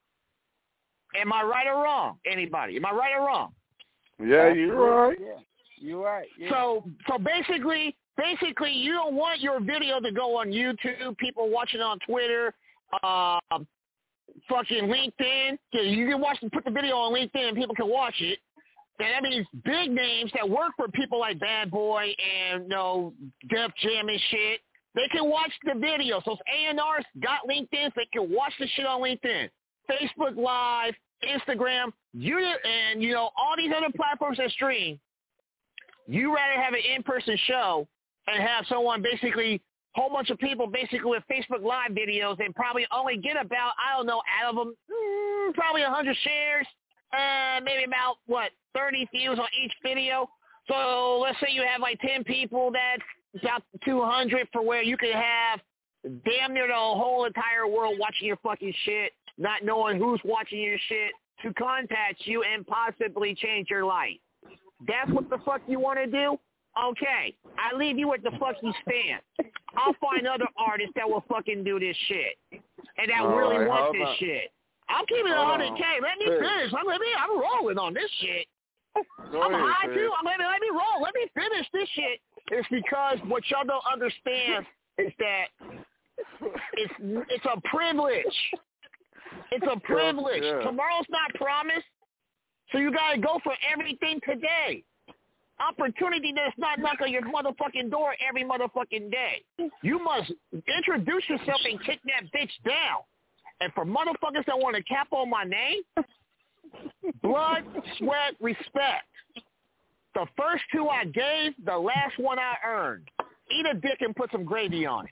Am I right or wrong, anybody? Am I right or wrong? Yeah, you're right. Yeah, you're right. Yeah. So, so basically, basically, you don't want your video to go on YouTube, people watching it on Twitter, uh, fucking LinkedIn. You can watch, put the video on LinkedIn and people can watch it. And that means big names that work for people like Bad Boy and, you know, Def Jam and shit, they can watch the video. So A and R's got LinkedIn, so they can watch the shit on LinkedIn. Facebook Live, Instagram, you and, you know, all these other platforms that stream. You rather have an in-person show and have someone basically, a whole bunch of people basically with Facebook Live videos and probably only get about, I don't know, out of them, mm, probably one hundred shares. Uh, maybe about, what, thirty views on each video. So let's say you have like ten people, that's about two hundred for where you could have damn near the whole entire world watching your fucking shit, not knowing who's watching your shit, to contact you and possibly change your life. That's what the fuck you want to do? Okay, I leave you at the fuck you stand. I'll find other artists that will fucking do this shit and that All really right, want this on. shit. I'm keeping it one hundred K. Let me finish. I'm, let me, I'm rolling on this shit. Go I'm ahead, high, man. too. I'm, let, me, let me roll. Let me finish this shit. It's because what y'all don't understand is that it's it's a privilege. It's a privilege. Yeah. Tomorrow's not promised, so you got to go for everything today. Opportunity does not knock on your motherfucking door every motherfucking day. You must introduce yourself and kick that bitch down. And for motherfuckers that want to cap on my name, blood, sweat, respect. The first two I gave, the last one I earned. Eat a dick and put some gravy on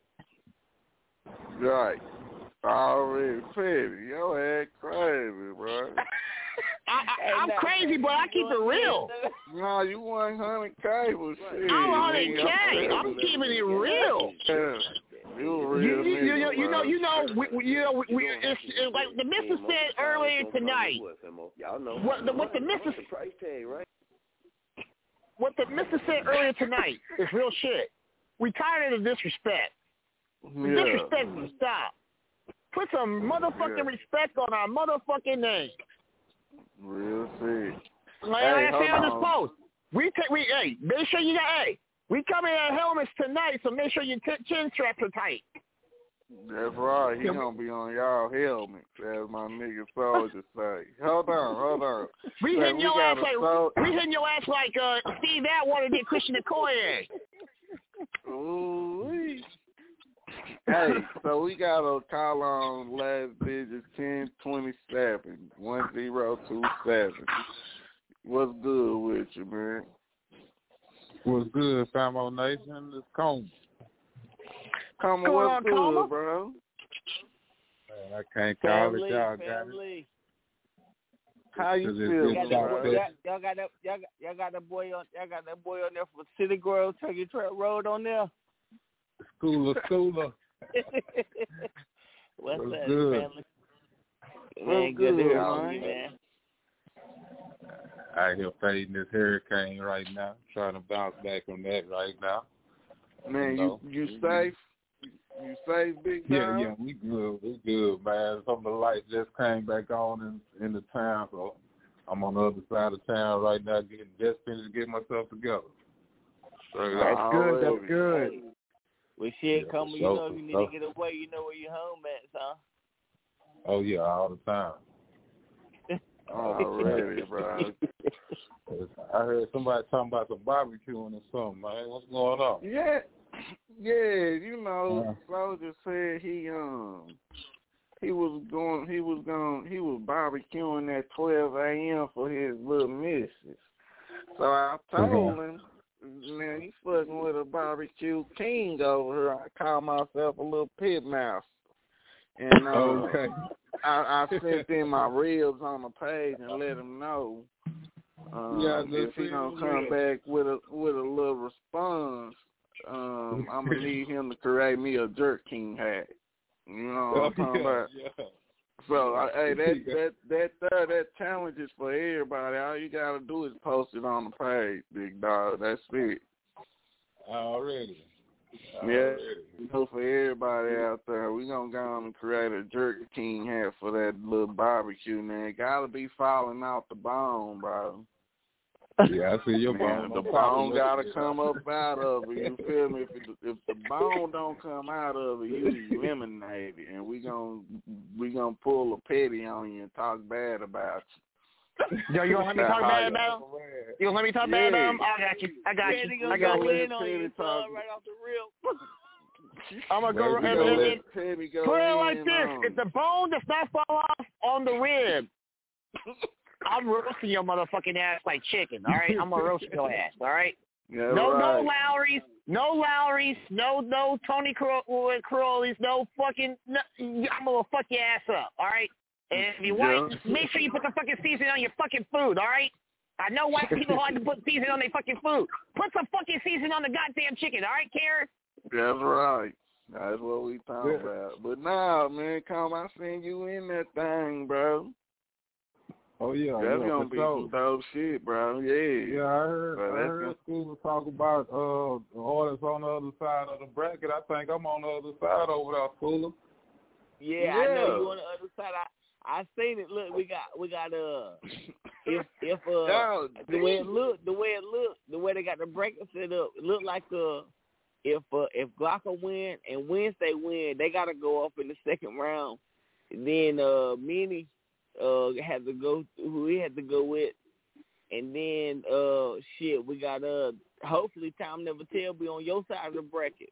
it. Right. Already petty. Your head crazy, bro. I, I, I'm crazy, but I keep it real. No, you one hundred K was shit. I'm one hundred K. I'm keeping it real. Yeah. You, real you, you, nigga, you, you know, you know, we, we, you know, we, we, it's, it's like the missus said earlier tonight. What the what the missus what the missus said earlier tonight is real shit. We tired of the disrespect. The yeah. disrespect will stop. Put some motherfucking yeah. respect on our motherfucking name. Real shit. Like hey, I say on this on. post, we take we hey, make sure you got hey. We come in at helmets tonight, so make sure your t- chin straps are tight. That's right. He gonna be on y'all helmets, as my nigga soldiers say. Hold on, hold on. We hey, hitting we your ass a like sol- we hitting your ass like uh, Steve Atwater did Christian Okoye. Ooh. Hey, so we got a call on last digits ten twenty seven one zero two seven. What's good with you, man? What's good, Famo Nation? It's Coma. Coma, what's good, Coma? Bro? Man, I can't call family, it. Y'all family. got it. How you feel, y'all, bro? Y'all, y'all got that, y'all got, y'all got that boy on, y'all got that boy on there for City Grove Turkey Track Road on there. Schooler, schooler. What's, What's that, good? family? Man, good to hear from you, man. I hear fading this hurricane right now. Trying to bounce back from that right now. Man, you you, you safe? You safe, big Yeah, dog? yeah, we good. We good, man. Some of the lights just came back on in, in the town, so I'm on the other side of town right now, getting just finished getting myself together. Straight that's up. good. That's good. When shit Yeah, come, for you sure, know, if for you need sure. to get away, you know where your home at, son. Oh yeah, all the time. Already, bro. I heard somebody talking about some barbecuing or something, man. What's going on? Yeah, yeah. You know, Uh-huh. Soldier said he um he was going, he was going, he was barbecuing at twelve a.m. for his little missus. So I told him, man, you fucking with a barbecue king over here. I call myself a little pit mouse. And uh, okay. I, I sent in my ribs on the page and let him know um, yeah, if he don't come back with a with a little response, um, I'm gonna need him to create me a Jerk King hat. You know what I'm talking yeah, about? Yeah. So I, hey, that that that uh, that challenge is for everybody. All you gotta do is post it on the page, big dog. That's it. Already. Yeah, so for everybody out there, we gonna go on and create a Jerk King hat for that little barbecue, man. It gotta be falling out the bone, bro. Yeah, I see your man, bone. The bone gotta come up out of it. You feel me? If it, if the bone don't come out of it, you eliminate it, and we gonna we gonna pull a petty on you and talk bad about you. Yo, you gonna let me talk bad about him? You gonna let me talk yeah. bad about him? I got you. I got Petty you. gonna I got go you. in on you, son, right off the rip. I'm gonna go and, and, and, and, and and Petty go put it like in this: on. if the bone does not fall off on the rib, I'm roasting your motherfucking ass like chicken. All right, I'm gonna roast your ass. All right. Yeah, no, right. no Lowry's, no Lowry's, no, no Tony Crowley's, no fucking. No, I'm gonna fuck your ass up. All right. And if you want, Yeah. make sure you put the fucking seasoning on your fucking food. All right. I know white people like to put seasoning on their fucking food. Put some fucking seasoning on the goddamn chicken. All right, Karen. That's right. That's what we talking about. But now, man, come I seen you in that thing, bro. Oh yeah, that's yeah, gonna be sure. some dope shit, bro. Yeah. Yeah, I heard. Bro, I heard gonna... school talk about uh the orders on the other side of the bracket. I think I'm on the other side over there, Schooler. Yeah, yeah, I know you on the other side. I I seen it. Look, we got we got uh if if uh oh, the way it looked, the way it looked, the way they got the bracket set up, it looked like uh if uh if Glocker win and Wednesday win, they gotta go up in the second round. And then uh Minnie uh had to go who he had to go with, and then uh shit we got uh hopefully Tom Never Tell be on your side of the bracket.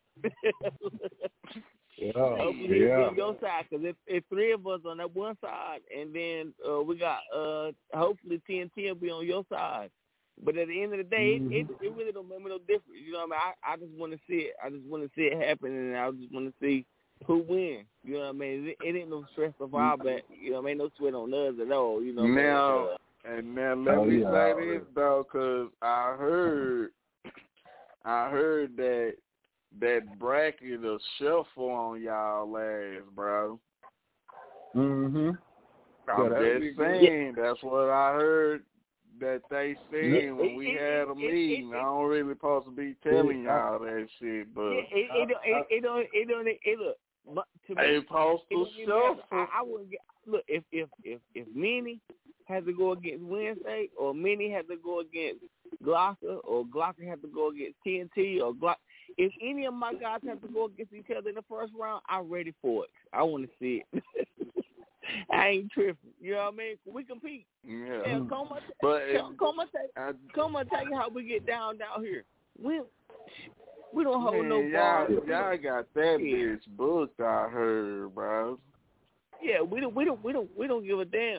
Yeah, hopefully he'll yeah. be on your side, because if it's three of us on that one side, and then uh, we got uh, hopefully T N T will be on your side. But at the end of the day, mm-hmm. it, it it really don't make me no difference. You know what I mean? I, I just want to see it. I just want to see it happen, and I just want to see who wins. You know what I mean? It, it ain't no stress of our back. You know what I mean? No sweat on us at all. You know what now, I mean? and now let oh, me yeah, say this though, because I heard, I heard that. That bracket will shuffle on y'all ass, bro. Mm-hmm. I'm yeah, just saying. Yeah. That's what I heard that they said yeah. when we it, had a it, meeting. it, it, I don't really supposed to be telling yeah. y'all that shit, but it, it, it, it, it don't. It don't. It look. But to me, they supposed to shuffle. I, I wouldn't get. Look, if if if if Minnie had to go against Wednesday, or Minnie had to go against Glocker, or Glocker had to go against T N T, or Glock. If any of my guys have to go against each other in the first round, I'm ready for it. I want to see it. I ain't tripping. You know what I mean? We compete. Yeah. yeah come on, but come, come on, tell, come on, tell you how we get down down here. We we don't hold man, no y'all, bars. y'all got that yeah. bitch booked. I heard, bro. Yeah, we don't, we don't, we don't, we don't give a damn.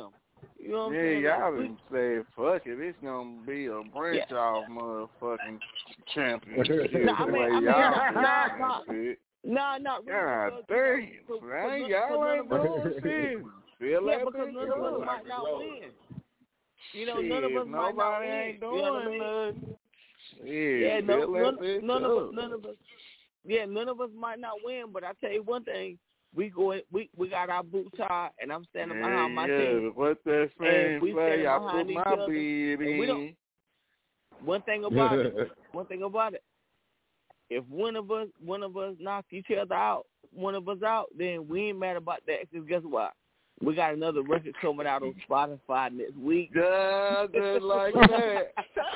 You know what yeah, I'm saying? y'all Like, done said, fuck it, it's gonna be a branch Yeah. off motherfucking championship. No, I mean, the way I mean, y'all nah, nah, doing nah. shit. No, not really. God because, damn, you know, 'cause- man, 'cause y'all none ain't of us- doing shit. Feel Yeah, that because bitch none of us good. might not win. You know, Shit, none of us might not nobody win. ain't You know what I doing mean? nothing. Yeah, Yeah, no, feel that none, bitch none of us, up. none of us. Yeah, none of us might not win, but I tell you one thing: we go, we we got our boots tied, and I'm standing Yeah, behind my yeah, team. what's that And saying? we Play, standing I behind put each my other, bid and we don't. in. One thing about it, one thing about it, if one of us, one of us knock each other out, one of us out, then we ain't mad about that. Cause guess what? We got another record coming out on Spotify next week. Yeah, just like that.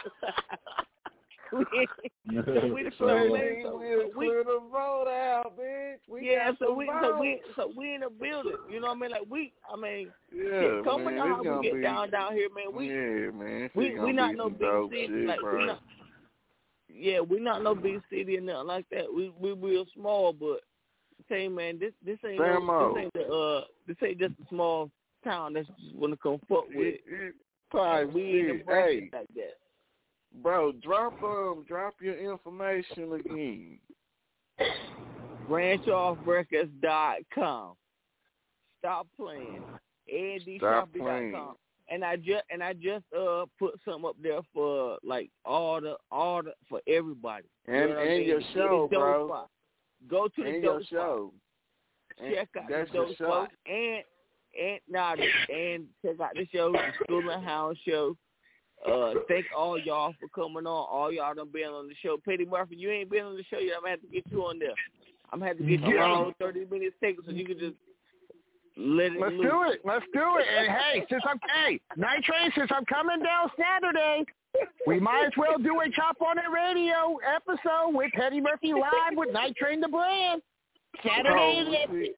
we, we, so we, so we, so we'll we, clear the vote out, bitch. We yeah, got so some we, votes. so we, so we in the building. You know what I mean? Like we, I mean, Yeah, shit, come man, on, how it's we gonna get be, down down here, man. We, yeah, man, we, it's we gonna not be no some big dope city, shit, like bro. we not. Yeah, we not no big city or nothing like that. We we real small, but tell you, man, this this ain't no, this ain't the uh this ain't just a small town that's just wanna come fuck with. It, it, Type we ain't shit. a bracket Hey, like that. bro, drop um, drop your information again. branch off records dot com. Stop playing. A D Shoppy dot com. And I just and I just uh put something up there for like all the all the for everybody. And you know what I and mean? your show, the bro. Spot. Go to the and dope your show. Spot. Check out That's the dope your show? spot. And and now and check out the show, the School and Hound show. Uh, thank all y'all for coming on. All y'all done been on the show. Petty Murphy, you ain't been on the show yet. I'm gonna have to get you on there. I'm gonna have to get you Yeah. on thirty minutes take so you can just let it Let's loose. do it. Let's do it. And hey, since I'm hey, Night Train, since I'm coming down Saturday, we might as well do a Chop on It Radio episode with Petty Murphy live with Night Train the brand. Saturday. Oh,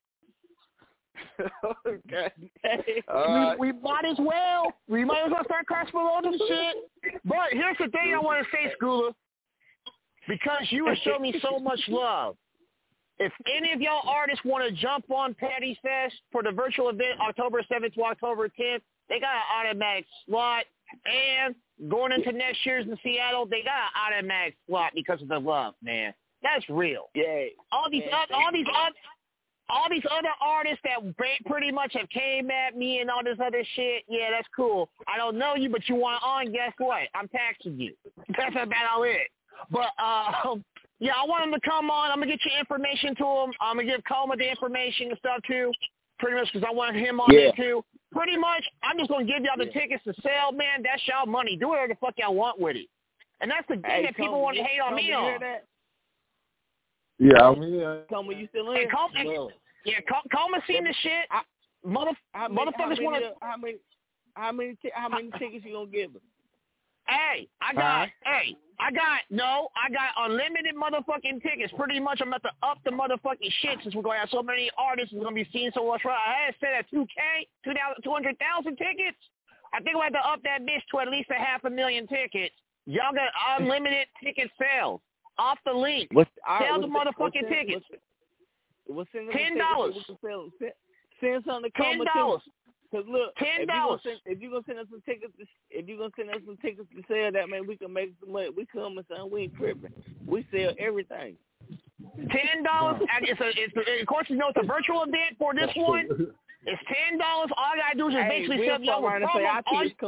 okay. Uh, we, we might as well. We might as well start cross promoting shit. But here's the thing I want to say, Schooler. Because you have shown me so much love. If any of y'all artists want to jump on Patty Fest for the virtual event October seventh to October tenth, they got an automatic slot. And going into next year's in Seattle, they got an automatic slot because of the love, man. That's real. Yeah. All these, yeah, uh, all these, uh, all these other artists that pretty much have came at me and all this other shit, yeah, that's cool. I don't know you, but you want on, guess what? I'm taxing you. That's about it. But, uh, yeah, I want him to come on. I'm going to get your information to him. I'm going to give Coma the information and stuff, too, pretty much because I want him on yeah. there, too. Pretty much, I'm just going to give y'all the yeah. tickets to sell, man. That's y'all money. Do whatever the fuck y'all want with it. And that's the thing hey, that people want to hate on me on. That? Yeah, I'm here. Coma, you still in? Hey, Coma, well, yeah, Coma seen the shit. I, mother, how many, motherfuckers want to. How many? How many? T- how many tickets you gonna give us? Hey, I got. Right. Hey, I got. No, I got unlimited motherfucking tickets. Pretty much, I'm about to up the motherfucking shit since we're gonna have so many artists. We're gonna be seeing so much. I had said at two K, two hundred thousand tickets. I think we have to up that bitch to at least a half a million tickets. Y'all got unlimited ticket sales off the link. What's, Sell right, the what's motherfucking what's tickets. What's, what's Ten dollars. Send something to Ten dollars. Cause look, ten dollars. If you gonna send us some tickets, to, if you gonna send us some tickets to sell, that man, we can make some money. We coming, son. We ain't tripping. We sell everything. Ten dollars. It's a. It's a, of course, you know it's a virtual event for this one. It's ten dollars. All I gotta do is just hey, basically sell y'all with promo. All you,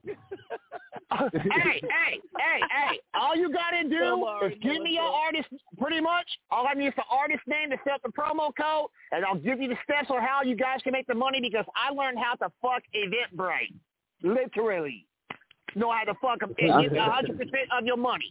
hey, hey, hey, hey! All you gotta do is give me your artist. Pretty much, all I need is the artist name to set the promo code, and I'll give you the steps on how you guys can make the money. Because I learned how to fuck Eventbrite, literally. Know how to fuck them. It gets a hundred percent of your money.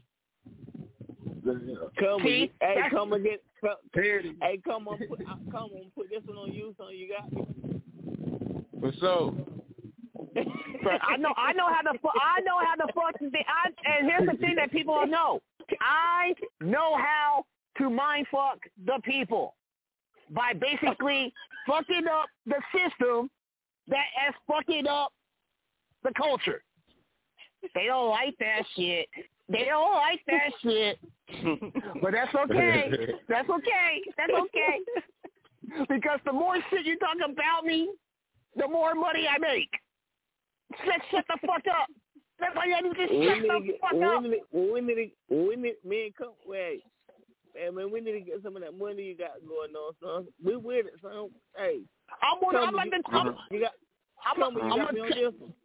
Come See, on, hey, come and get. Come, hey, come on, put, come on, put this one on you, son. You got me. What's up? But I know, I know how to, I know how to fuck. I, and here's the thing that people don't know: I know how to mind fuck the people by basically fucking up the system that is fucking up the culture. They don't like that shit. They don't like that shit. But that's okay. That's okay. That's okay. Because the more shit you talk about me, the more money I make. Let's shut the fuck up. That's why y'all need to We shut need the to get, fuck we up. need, we need, to, we need, me and come, wait, hey, man, we need to get some of that money you got going on, son. We with it, son. Hey, I'm on. I'm like you, the. I'm, you got, I'm, tell me you I'm got a, me on this one.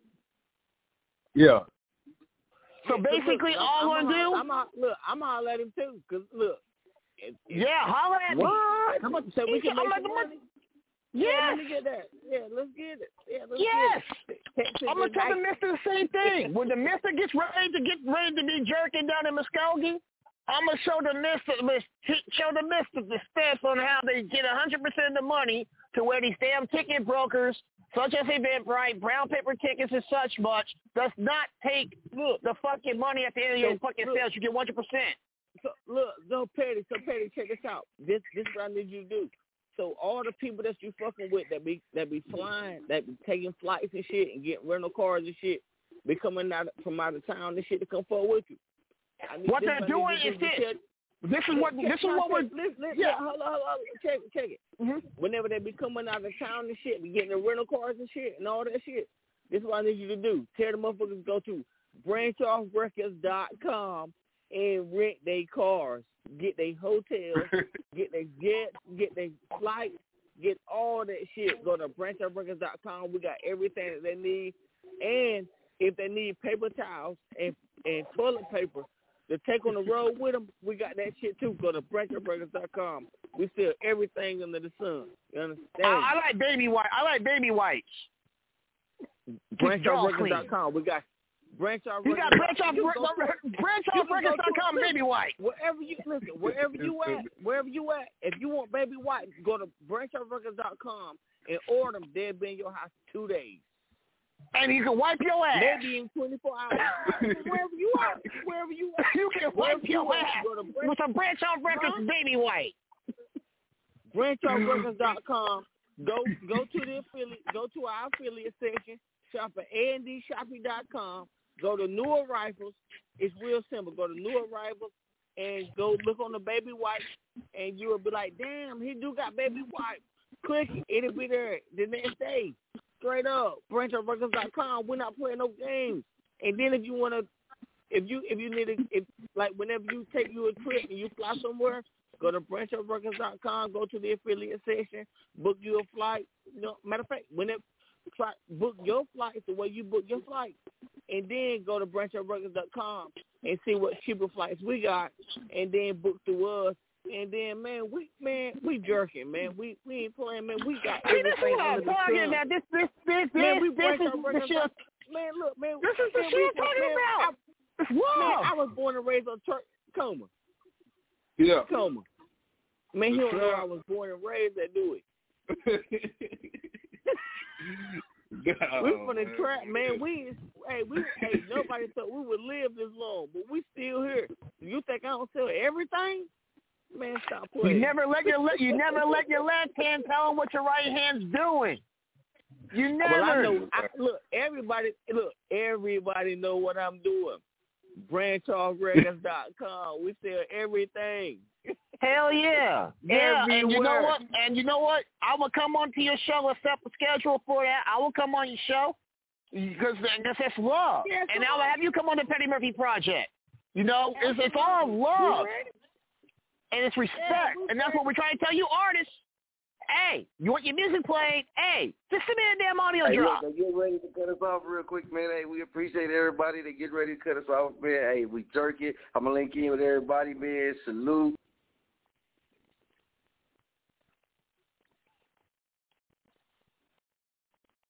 Yeah. So basically, look, all I'm, I'm gonna do. I'm out, look, I'm out at him too, cause look. If, if, yeah, holler at me. What? How much? So we can make I'm some money. Yes. Yeah, let me get that. Yeah, let's get it. Yeah, let's yes. get it. I'm gonna tell the mister the same thing. When the mister gets ready to get ready to be jerking down in Muskogee, I'm gonna show the mister, show the mister the steps on how they get one hundred percent of the money to where these damn ticket brokers, such as Eventbrite, brown paper tickets, and such much, does not take look, the fucking money at the end of your fucking look, sales. You get one hundred percent. So look, no Petty. So Petty, check this out. This this is what I need you to do. So all the people that you fucking with that be that be flying, that be taking flights and shit and getting rental cars and shit, be coming out from out of town and shit to come forward with you. I need, what they're doing is this. This is what this is what we're. Listen, listen, yeah. Hold on, hold on. Check it, check it. Mm-hmm. Whenever they be coming out of town and shit, be getting the rental cars and shit and all that shit. This is what I need you to do. Tell the motherfuckers go to branch off records dot com and rent their cars. Get their hotels, get their jets, get their flights, get all that shit. Go to branch off records dot com. We got everything that they need. And if they need paper towels and, and toilet paper to take on the road with them, we got that shit too. Go to branch off records dot com. We sell everything under the sun. You understand? I, I like baby white. I like baby whites. branch off records dot com. We got Branch off you got branch off branch off records dot com baby white. Wherever you listen, wherever you at, wherever you at, if you want baby white, go to branch off records dot com and order them. They'll be in your house two days. And you can wipe your ass. Maybe in twenty-four hours. wherever you at, wherever you at, you can wipe your you ass with a branch off records huh? baby white. branch off records dot com. Go go to the affiliate. Go to our affiliate section. Shop at A and D shopping dot com. Go to New Arrivals. It's real simple. Go to New Arrivals and go look on the baby wipes, and you will be like, damn, he do got baby wipes. Click it. It'll be there the next day. Straight up. branch off records dot com. We're not playing no games. And then if you want to, if you if you need to, if, like whenever you take you a trip and you fly somewhere, go to branch off records dot com. Go to the affiliate section. Book you a flight. You know, matter of fact, whenever Try, book your flights the way you book your flight, and then go to branch off records dot com and see what cheaper flights we got, and then book through us. And then, man, we man we jerking, man. We we ain't playing, man. We got See, everything this is what I'm talking about. This this this man, this, we this is the shit. Man, look, man. This is the man, shit we, I'm talking man, about. I, it's love. Man, I was born and raised on Tacoma. Yeah. Tacoma. Man, he don't know I was born and raised that do it. No, we from the trap, man. We, hey, we, hey, nobody thought we would live this long, but we still here. You think I don't sell everything? Man, stop playing. You never let your you never let your left hand tell them what your right hand's doing. You never. Well, I know. I, look, everybody, look, everybody know what I'm doing. branch off records dot com. We sell everything. Hell yeah. Yeah, and you know what? And you know what? I will come onto your show and set the schedule for that. I will come on your show because that's love. Yes, and I will have you come on the Petty Murphy Project. You know, it's, it's all love. And it's respect. Yeah, and that's what we're trying to tell you artists. Hey, you want your music played? Hey, just send me a damn audio hey, drop. Look, they get ready to cut us off real quick, man. Hey, we appreciate everybody that get ready to cut us off, man. Hey, we jerk it. I'm going to link in with everybody, man. Salute.